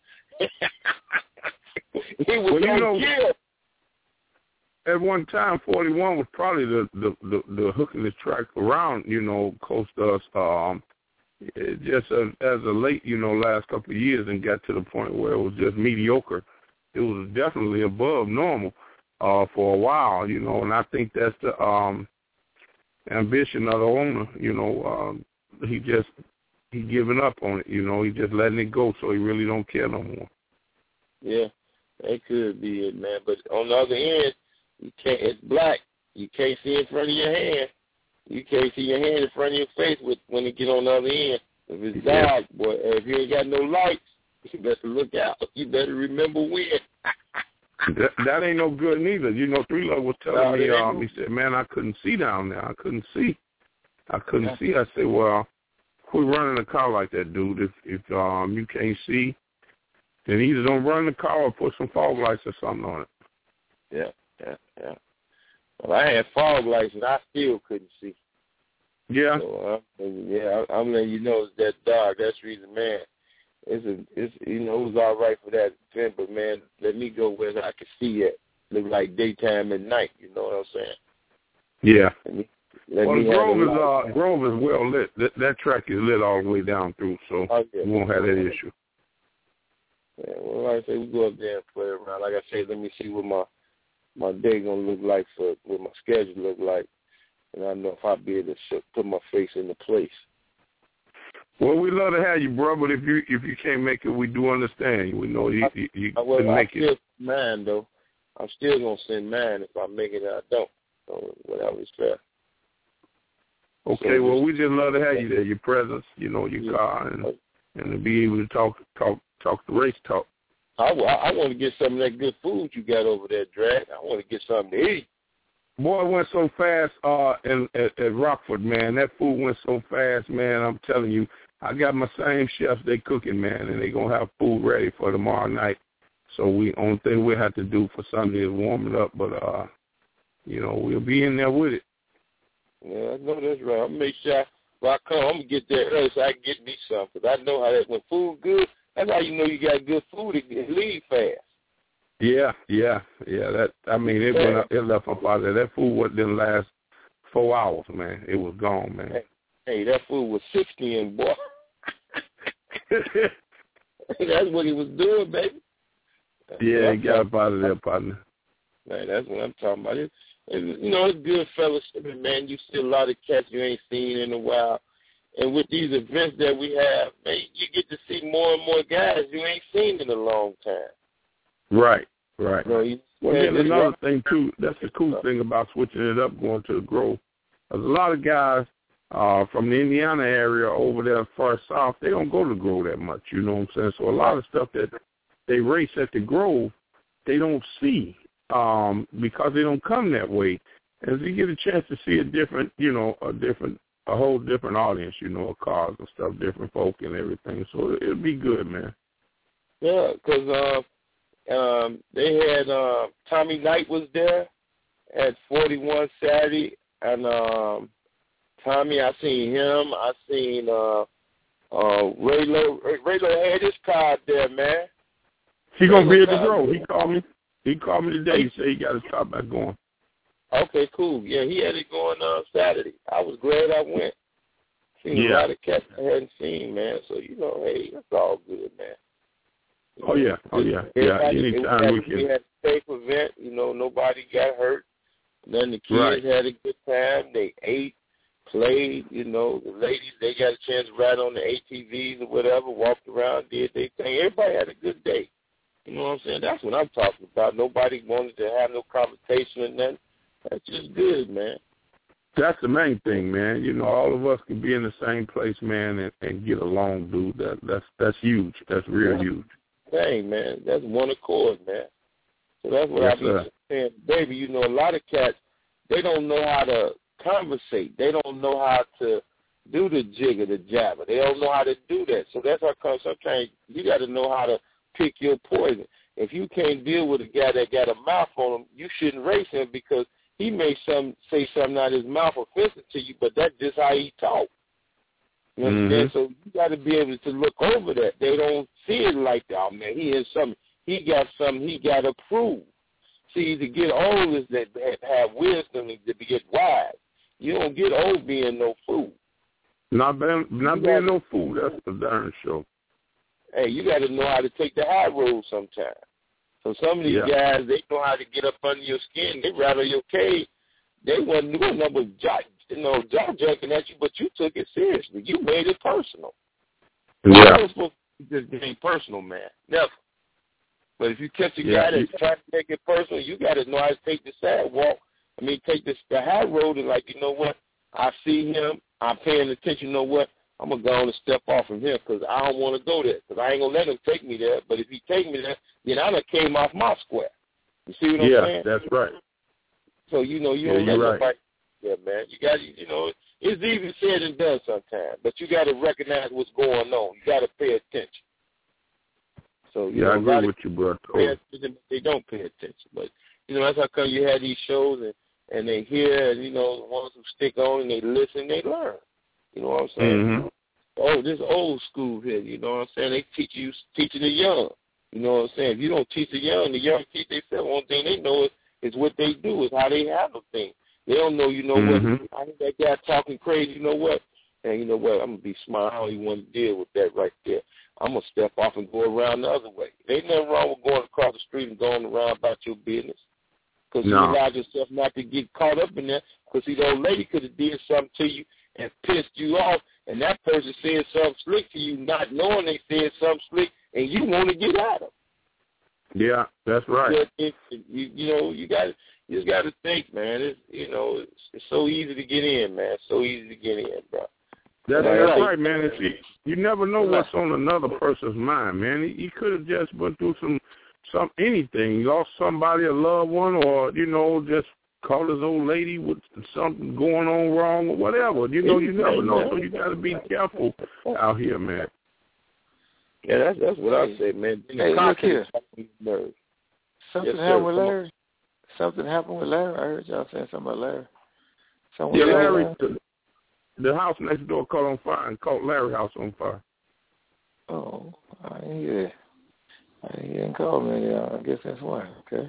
He was well, on you know, kill. At one time, forty-one was probably the the the, the hookingest track around, you know, close to us. Um, it just as, as of late, you know, last couple of years, and got to the point where it was just mediocre. It was definitely above normal uh, for a while, you know, and I think that's the um, ambition of the owner. You know, um, he just he giving up on it. You know, he just letting it go, so he really don't care no more. Yeah, that could be it, man. But on the other end, you can't. It's black. You can't see in front of your hand. You can't see your hand in front of your face with when it get on the other end. If it's dark, boy, if you ain't got no lights, you better look out. You better remember when. that, that ain't no good neither. You know, Three Love was telling no, me, um, he said, man, I couldn't see down there. I couldn't see. I couldn't yeah. see. I said, well, quit running a car like that, dude. If if um you can't see, then either don't run the car or put some fog lights or something on it. Yeah, yeah, yeah. Well, I had fog lights and I still couldn't see. Yeah. So, uh, yeah, I, I'm letting you know it's that dark. That's the reason, man. It's a, it's you know, it was all right for that event, but man, let me go where I can see it. Look like daytime and night. You know what I'm saying? Yeah. Let me, let well, me the Grove is light, uh, Grove is well lit. That, that track is lit all the way down through, so oh, yeah. we won't have that issue. Yeah. Well, like I say, we go up there and play around. Like I say, let me see what my my day gonna look like for what my schedule look like, and I know if I'll be able to put my face in the place. Well, we love to have you, bro. But if you if you can't make it, we do understand you. We know you you, you I, well, can make I still it. Mine though, I'm still gonna send mine if I make it. Or I don't. So whatever is fair. Okay. So, well, we just love to have you there. Your presence, you know, your yeah. car, and and to be able to talk talk talk the race talk. I, I, I want to get some of that good food you got over there, Drag. I want to get something to eat. Boy, it went so fast uh, in, at, at Rockford, man. That food went so fast, man. I'm telling you, I got my same chefs. They cooking, man, and they gonna have food ready for tomorrow night. So we only thing we have to do for Sunday is warm it up, but uh, you know, we'll be in there with it. Yeah, I know that's right. I'll make sure I, when I come, I'm gonna get there early so I can get me some, because I know how that when food good. That's how you know you got good food. It, it leave fast. Yeah, yeah, yeah. That I mean, it went up, it left up out there. That food what didn't last four hours, man. It was gone, man. Hey, hey that food was sixty in, boy. That's what he was doing, baby. That's yeah, he got up out of there, partner. Man, that's what I'm talking about. It, it, you know, it's good fellowship, man. You see a lot of cats you ain't seen in a while. And with these events that we have, man, you get to see more and more guys you ain't seen in a long time. Right, right. You know, you, well, then another thing, too, that's the cool thing about switching it up, going to the Grove. There's a lot of guys uh, from the Indiana area over there far south, they don't go to the Grove that much, you know what I'm saying? So a lot of stuff that they race at the Grove, they don't see um, because they don't come that way. And so you get a chance to see a different, you know, a different, a whole different audience, you know, cars and stuff, different folk and everything. So it'll be good, man. Yeah, because uh, um, they had uh, Tommy Knight was there at forty-one Saturday, and um, Tommy, I seen him. I seen uh, uh, Raylo. Raylo had his car there, man. He gonna be at the Grove. He called me. He called me today. He said he got his car back going. Okay, cool. Yeah, he had it going on uh, Saturday. I was glad I went. Seen yeah. a lot of cats I hadn't seen, man. So, you know, hey, that's all good, man. You oh, know, yeah. Oh, yeah. Yeah, anytime we can. We had a safe event. You know, nobody got hurt. And then the kids right. had a good time. They ate, played. You know, the ladies, they got a chance to ride on the A T Vs or whatever, walked around, did their thing. Everybody had a good day. You know what I'm saying? That's what I'm talking about. Nobody wanted to have no conversation or nothing. That's just good, man. That's the main thing, man. You know, all of us can be in the same place, man, and, and get along, dude. That that's that's huge. That's real yeah. huge. Hey, man, that's one accord, man. So that's what yes, I've been saying, baby. You know, a lot of cats, they don't know how to conversate. They don't know how to do the jig or the jabber. They don't know how to do that. So that's how come sometimes you got to know how to pick your poison. If you can't deal with a guy that got a mouth on him, you shouldn't race him because he may some say something out of his mouth offensive to you, but that's just how he talk. You understand? Mm-hmm. So you got to be able to look over that. They don't see it like that. Oh, man, he is something. He got something he got to prove. See, to get old is that have wisdom to get wise. You don't get old being no fool. Not being, not being no fool. That's the darn show. Hey, you got to know how to take the high road sometimes. So some of these Yeah. guys, they know how to get up under your skin. They rattle your cage. They wasn't doing nothing but jack, you know, jack jacking at you, but you took it seriously. You made it personal. Yeah. Never supposed to just be personal, man. Never. But if you catch a Yeah. guy that's trying to make it personal, you got to know how to take the sidewalk. I mean, take this, the high road and like, you know what? I see him. I'm paying attention. You know what? I'm going to go on and step off from here because I don't want to go there because I ain't going to let him take me there. But if he take me there, then I done came off my square. You see what I'm yeah, saying? that's right. So, you know, you Yeah, don't let you're right. nobody. Yeah, man. You got to, you know, it's easy said and done sometimes, but you got to recognize what's going on. You got to pay attention. So, you Yeah, know, I a lot agree of with you, bro. pay attention, but they don't pay attention. But, you know, that's how come you have these shows and, and they hear, and, you know, the ones who stick on and they listen, they learn. You know what I'm saying? Mm-hmm. Oh, this old school here, you know what I'm saying? They teach you, teaching the young. You know what I'm saying? If you don't teach the young, the young teach themselves. One thing they know is, is what they do, is how they handle things. They don't know, you know Mhm. what, I hear that guy talking crazy, you know what? And you know what, I'm going to be smart. I don't even want to deal with that right there. I'm going to step off and go around the other way. There ain't nothing wrong with going across the street and going around about your business. Because No. you allowed yourself not to get caught up in that. Because, see, the old lady could have did something to you and pissed you off, and that person said something slick to you, not knowing they said something slick, and you want to get at them. Yeah, that's right. You, you, you know, you got you just got to think, man. It's you know, it's, it's so easy to get in, man. It's so easy to get in, bro. That's, Like, that's I think- right, man. It's, you, you never know what's on another person's mind, man. He, he could have just went through some, some anything. He lost somebody, a loved one, or, you know, just called his old lady with something going on wrong or whatever. You know, you never know, so you got to be careful out here, man. Yeah, that's that's what I say, man. Hey, look here. Nerves. Something Yes, sir. happened with Come on. Larry. Something happened with Larry. I heard y'all saying something about Larry. Something Yeah, with Larry, the, the house next door caught on fire and caught Larry's house on fire. Oh, I didn't hear that. I didn't hear him call me. Yeah, I guess that's why. Okay.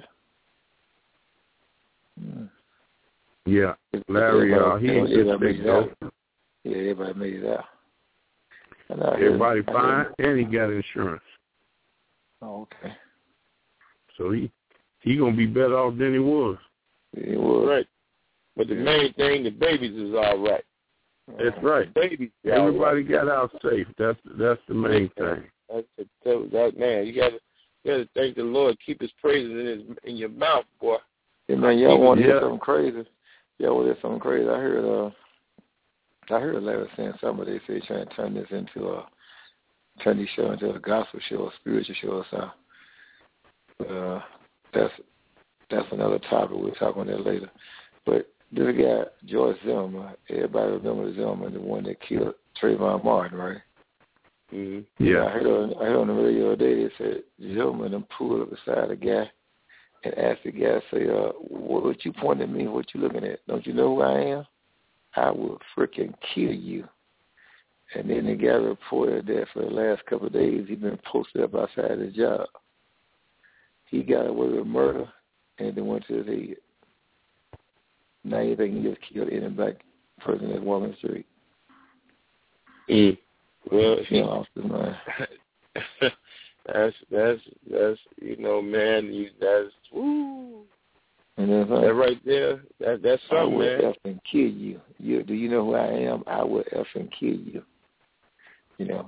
Hmm. Yeah, Larry, uh, he ain't just Everybody sick, made it though. out. Yeah, everybody made it out. And I heard- Everybody I fine, heard- and he got insurance. Oh, okay. So he he going to be better off than he was. He was. Right. But the main thing, the babies is all right. That's right. The babies is all Everybody right. got out safe. That's that's the main thing. That's the, that, that man. You got to you got to thank the Lord. Keep His praises in his in your mouth, boy. Yeah, man, y'all want to hear Yeah. something crazy? Y'all want to hear something crazy? I heard, uh, I heard Larry saying somebody they say trying to turn this into a, turn this show into a gospel show, a spiritual show or something. Uh, that's that's another topic. We'll talk on that later. But this guy, George Zimmerman, everybody remember Zimmerman, the one that killed Trayvon Martin, right? Mm-hmm. Yeah. I heard on, I heard on the radio the other day they said Zimmerman done pulled up beside the guy and asked the guy, say, uh, what, what you pointing at me? What you looking at? Don't you know who I am? I will freaking kill you. And then the guy reported that for the last couple of days he'd been posted up outside his job. He got away with murder and then went to his head. Now you think he just killed any black person that walked the street? Mm. Well, He lost his mind. that's that's that's you know, man. You that's woo. And then That right there. That that's I something, will man. effing kill you. You do you know who I am? I will effing kill you. You know,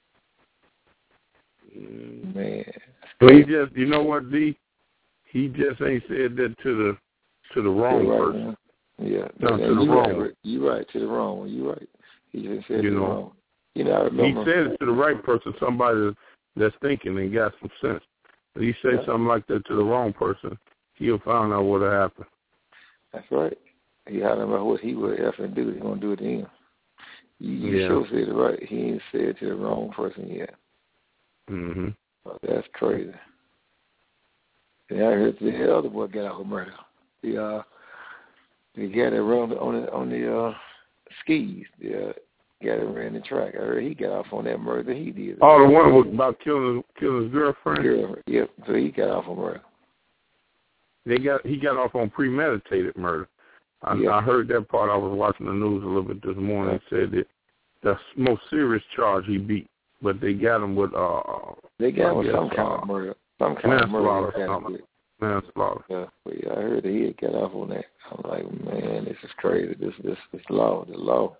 Mm. man. But he just, you know what, D? He just ain't said that to the to the wrong You're right, person. man. Yeah, No, and to the you wrong right, one. You right to the wrong one. You right. He just said You to the know. wrong. You know, I He remember. said it to the right person, somebody that's thinking and got some sense. If he say Yeah. something like that to the wrong person, he'll find out what happened. That's right. He had about what he would effing do. He's gonna do it to him. You, you Yeah. sure said it right. He ain't said it to the wrong person yet. Mm-hmm. Oh, that's crazy. And I heard the other boy got out of murder. The uh, the guy that ran on the on the uh, skis. The uh, guy that ran the track. I heard he got off on that murder he did. Oh, the one was about killing killing his girlfriend. Girl, yep. So he got off on murder. They got he got off on premeditated murder. I, Yeah. I heard that part. I was watching the news a little bit this morning. It said that the most serious charge he beat, but they got him with uh. They got him with guess, some kind uh, of murder, some kind of murder. Manslaughter. Manslaughter. Yeah, but yeah, I heard that he had got off on that. I'm like, man, this is crazy. This, this, this law, the law,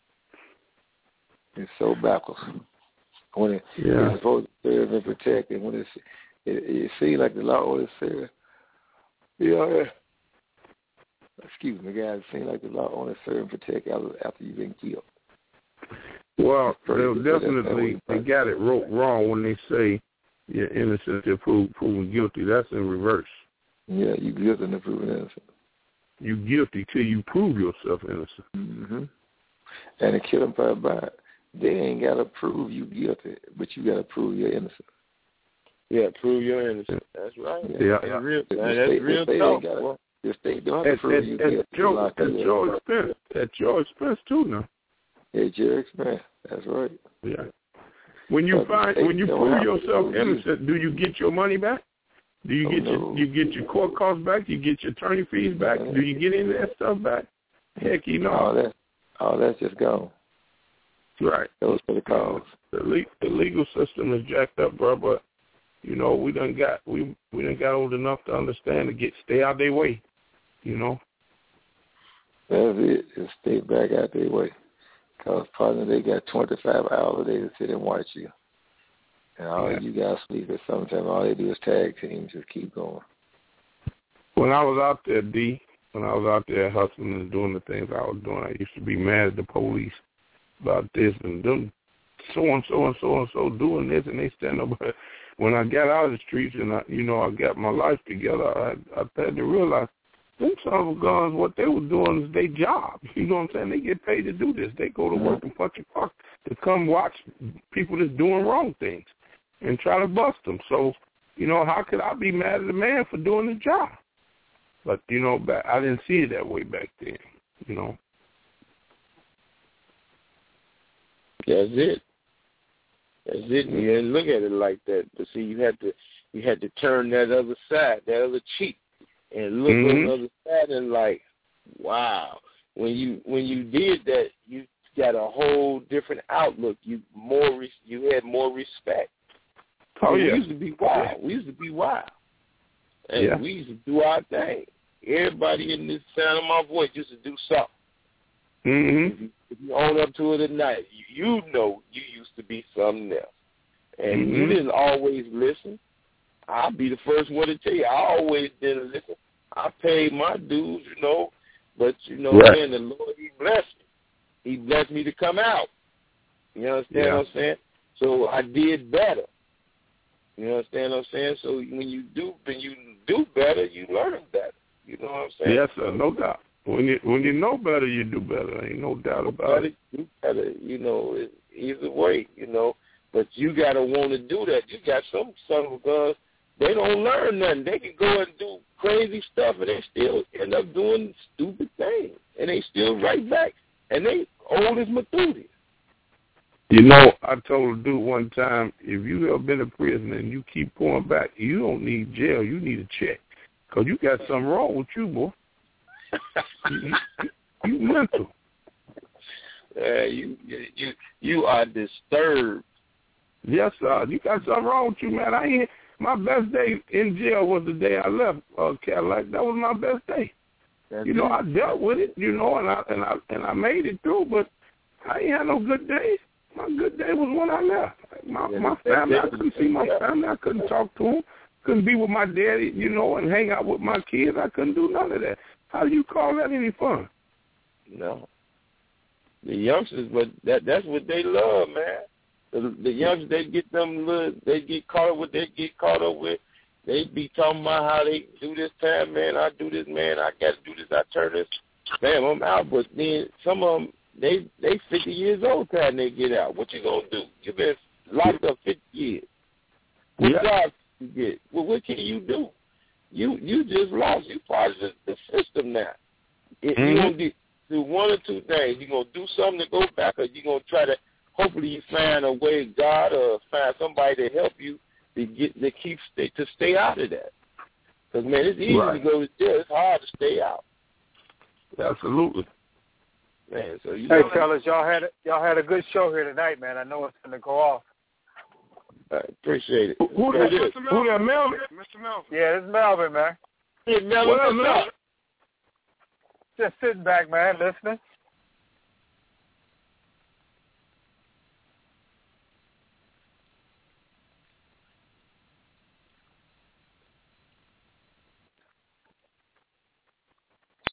it's so backwards. When it, yeah. it's supposed to serve and protect, and when it's, it, it seems like the law is serve. Yeah. Excuse me, guys. It seems like the law only serve and protect after, after you've been killed. Well, they'll definitely they got it wrong when they say you're innocent until proved proven guilty. That's in reverse. Yeah, you guilty until proven innocent. You guilty till you prove yourself innocent. Mm-hmm. And the killing part about it, they ain't got to prove you guilty, but you got to prove you're innocent. Yeah, prove you're innocent. That's right. Yeah, that's yeah. real. The That's state, real the talk. Gotta, Well, the state don't have to at, prove at, you at, guilty. your, at your expense. At your expense too, now. At your expense. That's right. Yeah. When you but find when you prove yourself innocent, do you get your money back? Do you oh, get no. your you get your court costs back? Do you get your attorney fees back? Do you get any of that stuff back? Heck, you know. All that, all that's just gone. Right. Those for the cause. The, le- the legal system is jacked up, bro. But you know, we done got we we done got old enough to understand to get stay out their way. You know. That's it. Just stay back out their way. Because partner, they got twenty-five hours a day to sit and watch you. And all yeah. you guys sleep at sometimes all they do is tag team, just keep going. When I was out there, D, when I was out there hustling and doing the things I was doing, I used to be mad at the police about this and them so and so and so and so doing this, and they stand up. When I got out of the streets and I, you know, I got my life together, I, I had to realize them son of a guns, what they were doing is their job. You know what I'm saying? They get paid to do this. They go to work and punch a clock to come watch people that's doing wrong things and try to bust them. So, you know, how could I be mad at the man for doing his job? But, you know, back, I didn't see it that way back then, you know. That's it. That's it. You didn't look at it like that. But see, you had to you had to turn that other side, that other cheek, and look mm-hmm. on the other side and like, wow. When you when you did that, you got a whole different outlook. You more res- you had more respect. Oh we yeah. used to be wild. We used to be wild, and yeah. we used to do our thing. Everybody in this sound of my voice used to do something. Mm-hmm. If you, if you own up to it at night, you, you know you used to be something else. And mm-hmm. you didn't always listen. I'll be the first one to tell you, I always didn't listen. I paid my dues, you know, but, you know, right. man, the Lord, he blessed me. He blessed me to come out. You understand yeah. what I'm saying? So I did better. You understand what I'm saying? So when you do when you do better, you learn better. You know what I'm saying? Yes, sir, no doubt. When you when you know better, you do better. Ain't no doubt about it. You gotta, you know, either way, you know. But you gotta want to do that. You got some son of a guns, they don't learn nothing. They can go and do crazy stuff, and they still end up doing stupid things, and they still right back, and they old as Methuselah. You know, I told a dude one time, if you ever been in prison and you keep going back, you don't need jail. You need a check, because you got something wrong with you, boy. you, you, you mental. Uh, you you you are disturbed. Yes, sir. You got something wrong with you, man. I ain't. My best day in jail was the day I left uh, Cadillac. That was my best day. That's you know, it. I dealt with it, you know, and I and I and I made it through. But I ain't had no good days. My good day was when I left. My yeah, my family, I couldn't see my family. I couldn't talk to them. Couldn't be with my daddy, you know, and hang out with my kids. I couldn't do none of that. How do you call that any fun? No. The youngsters, but that that's what they love, man. The, the youngsters, they get them little, they get caught up with, they get caught up with. They be talking about how they do this time, man. I do this, man. I got to do this. I turn this. Bam, I'm out. But then some of them, they they fifty years old time they get out. What you gonna do? You been locked up fifty years. What yeah. job you get? Well, what can you do? You you just lost. You part of the, the system now. If mm-hmm. you gonna do, do one or two things. You gonna do something to go back, or you gonna try to. Hopefully, you find a way, God, or find somebody to help you to get to keep stay, to stay out of that. Because man, it's easy right. to go to jail. It's hard to stay out. Absolutely. Man, so you hey, know, fellas, y'all had a, y'all had a good show here tonight, man. I know it's going to go off. I appreciate it. Who, who that is? Who that, Melvin? Mister Melvin. Yeah, it's Melvin, man. Hey, Melvin, What up, Melvin? Just sitting back, man, listening.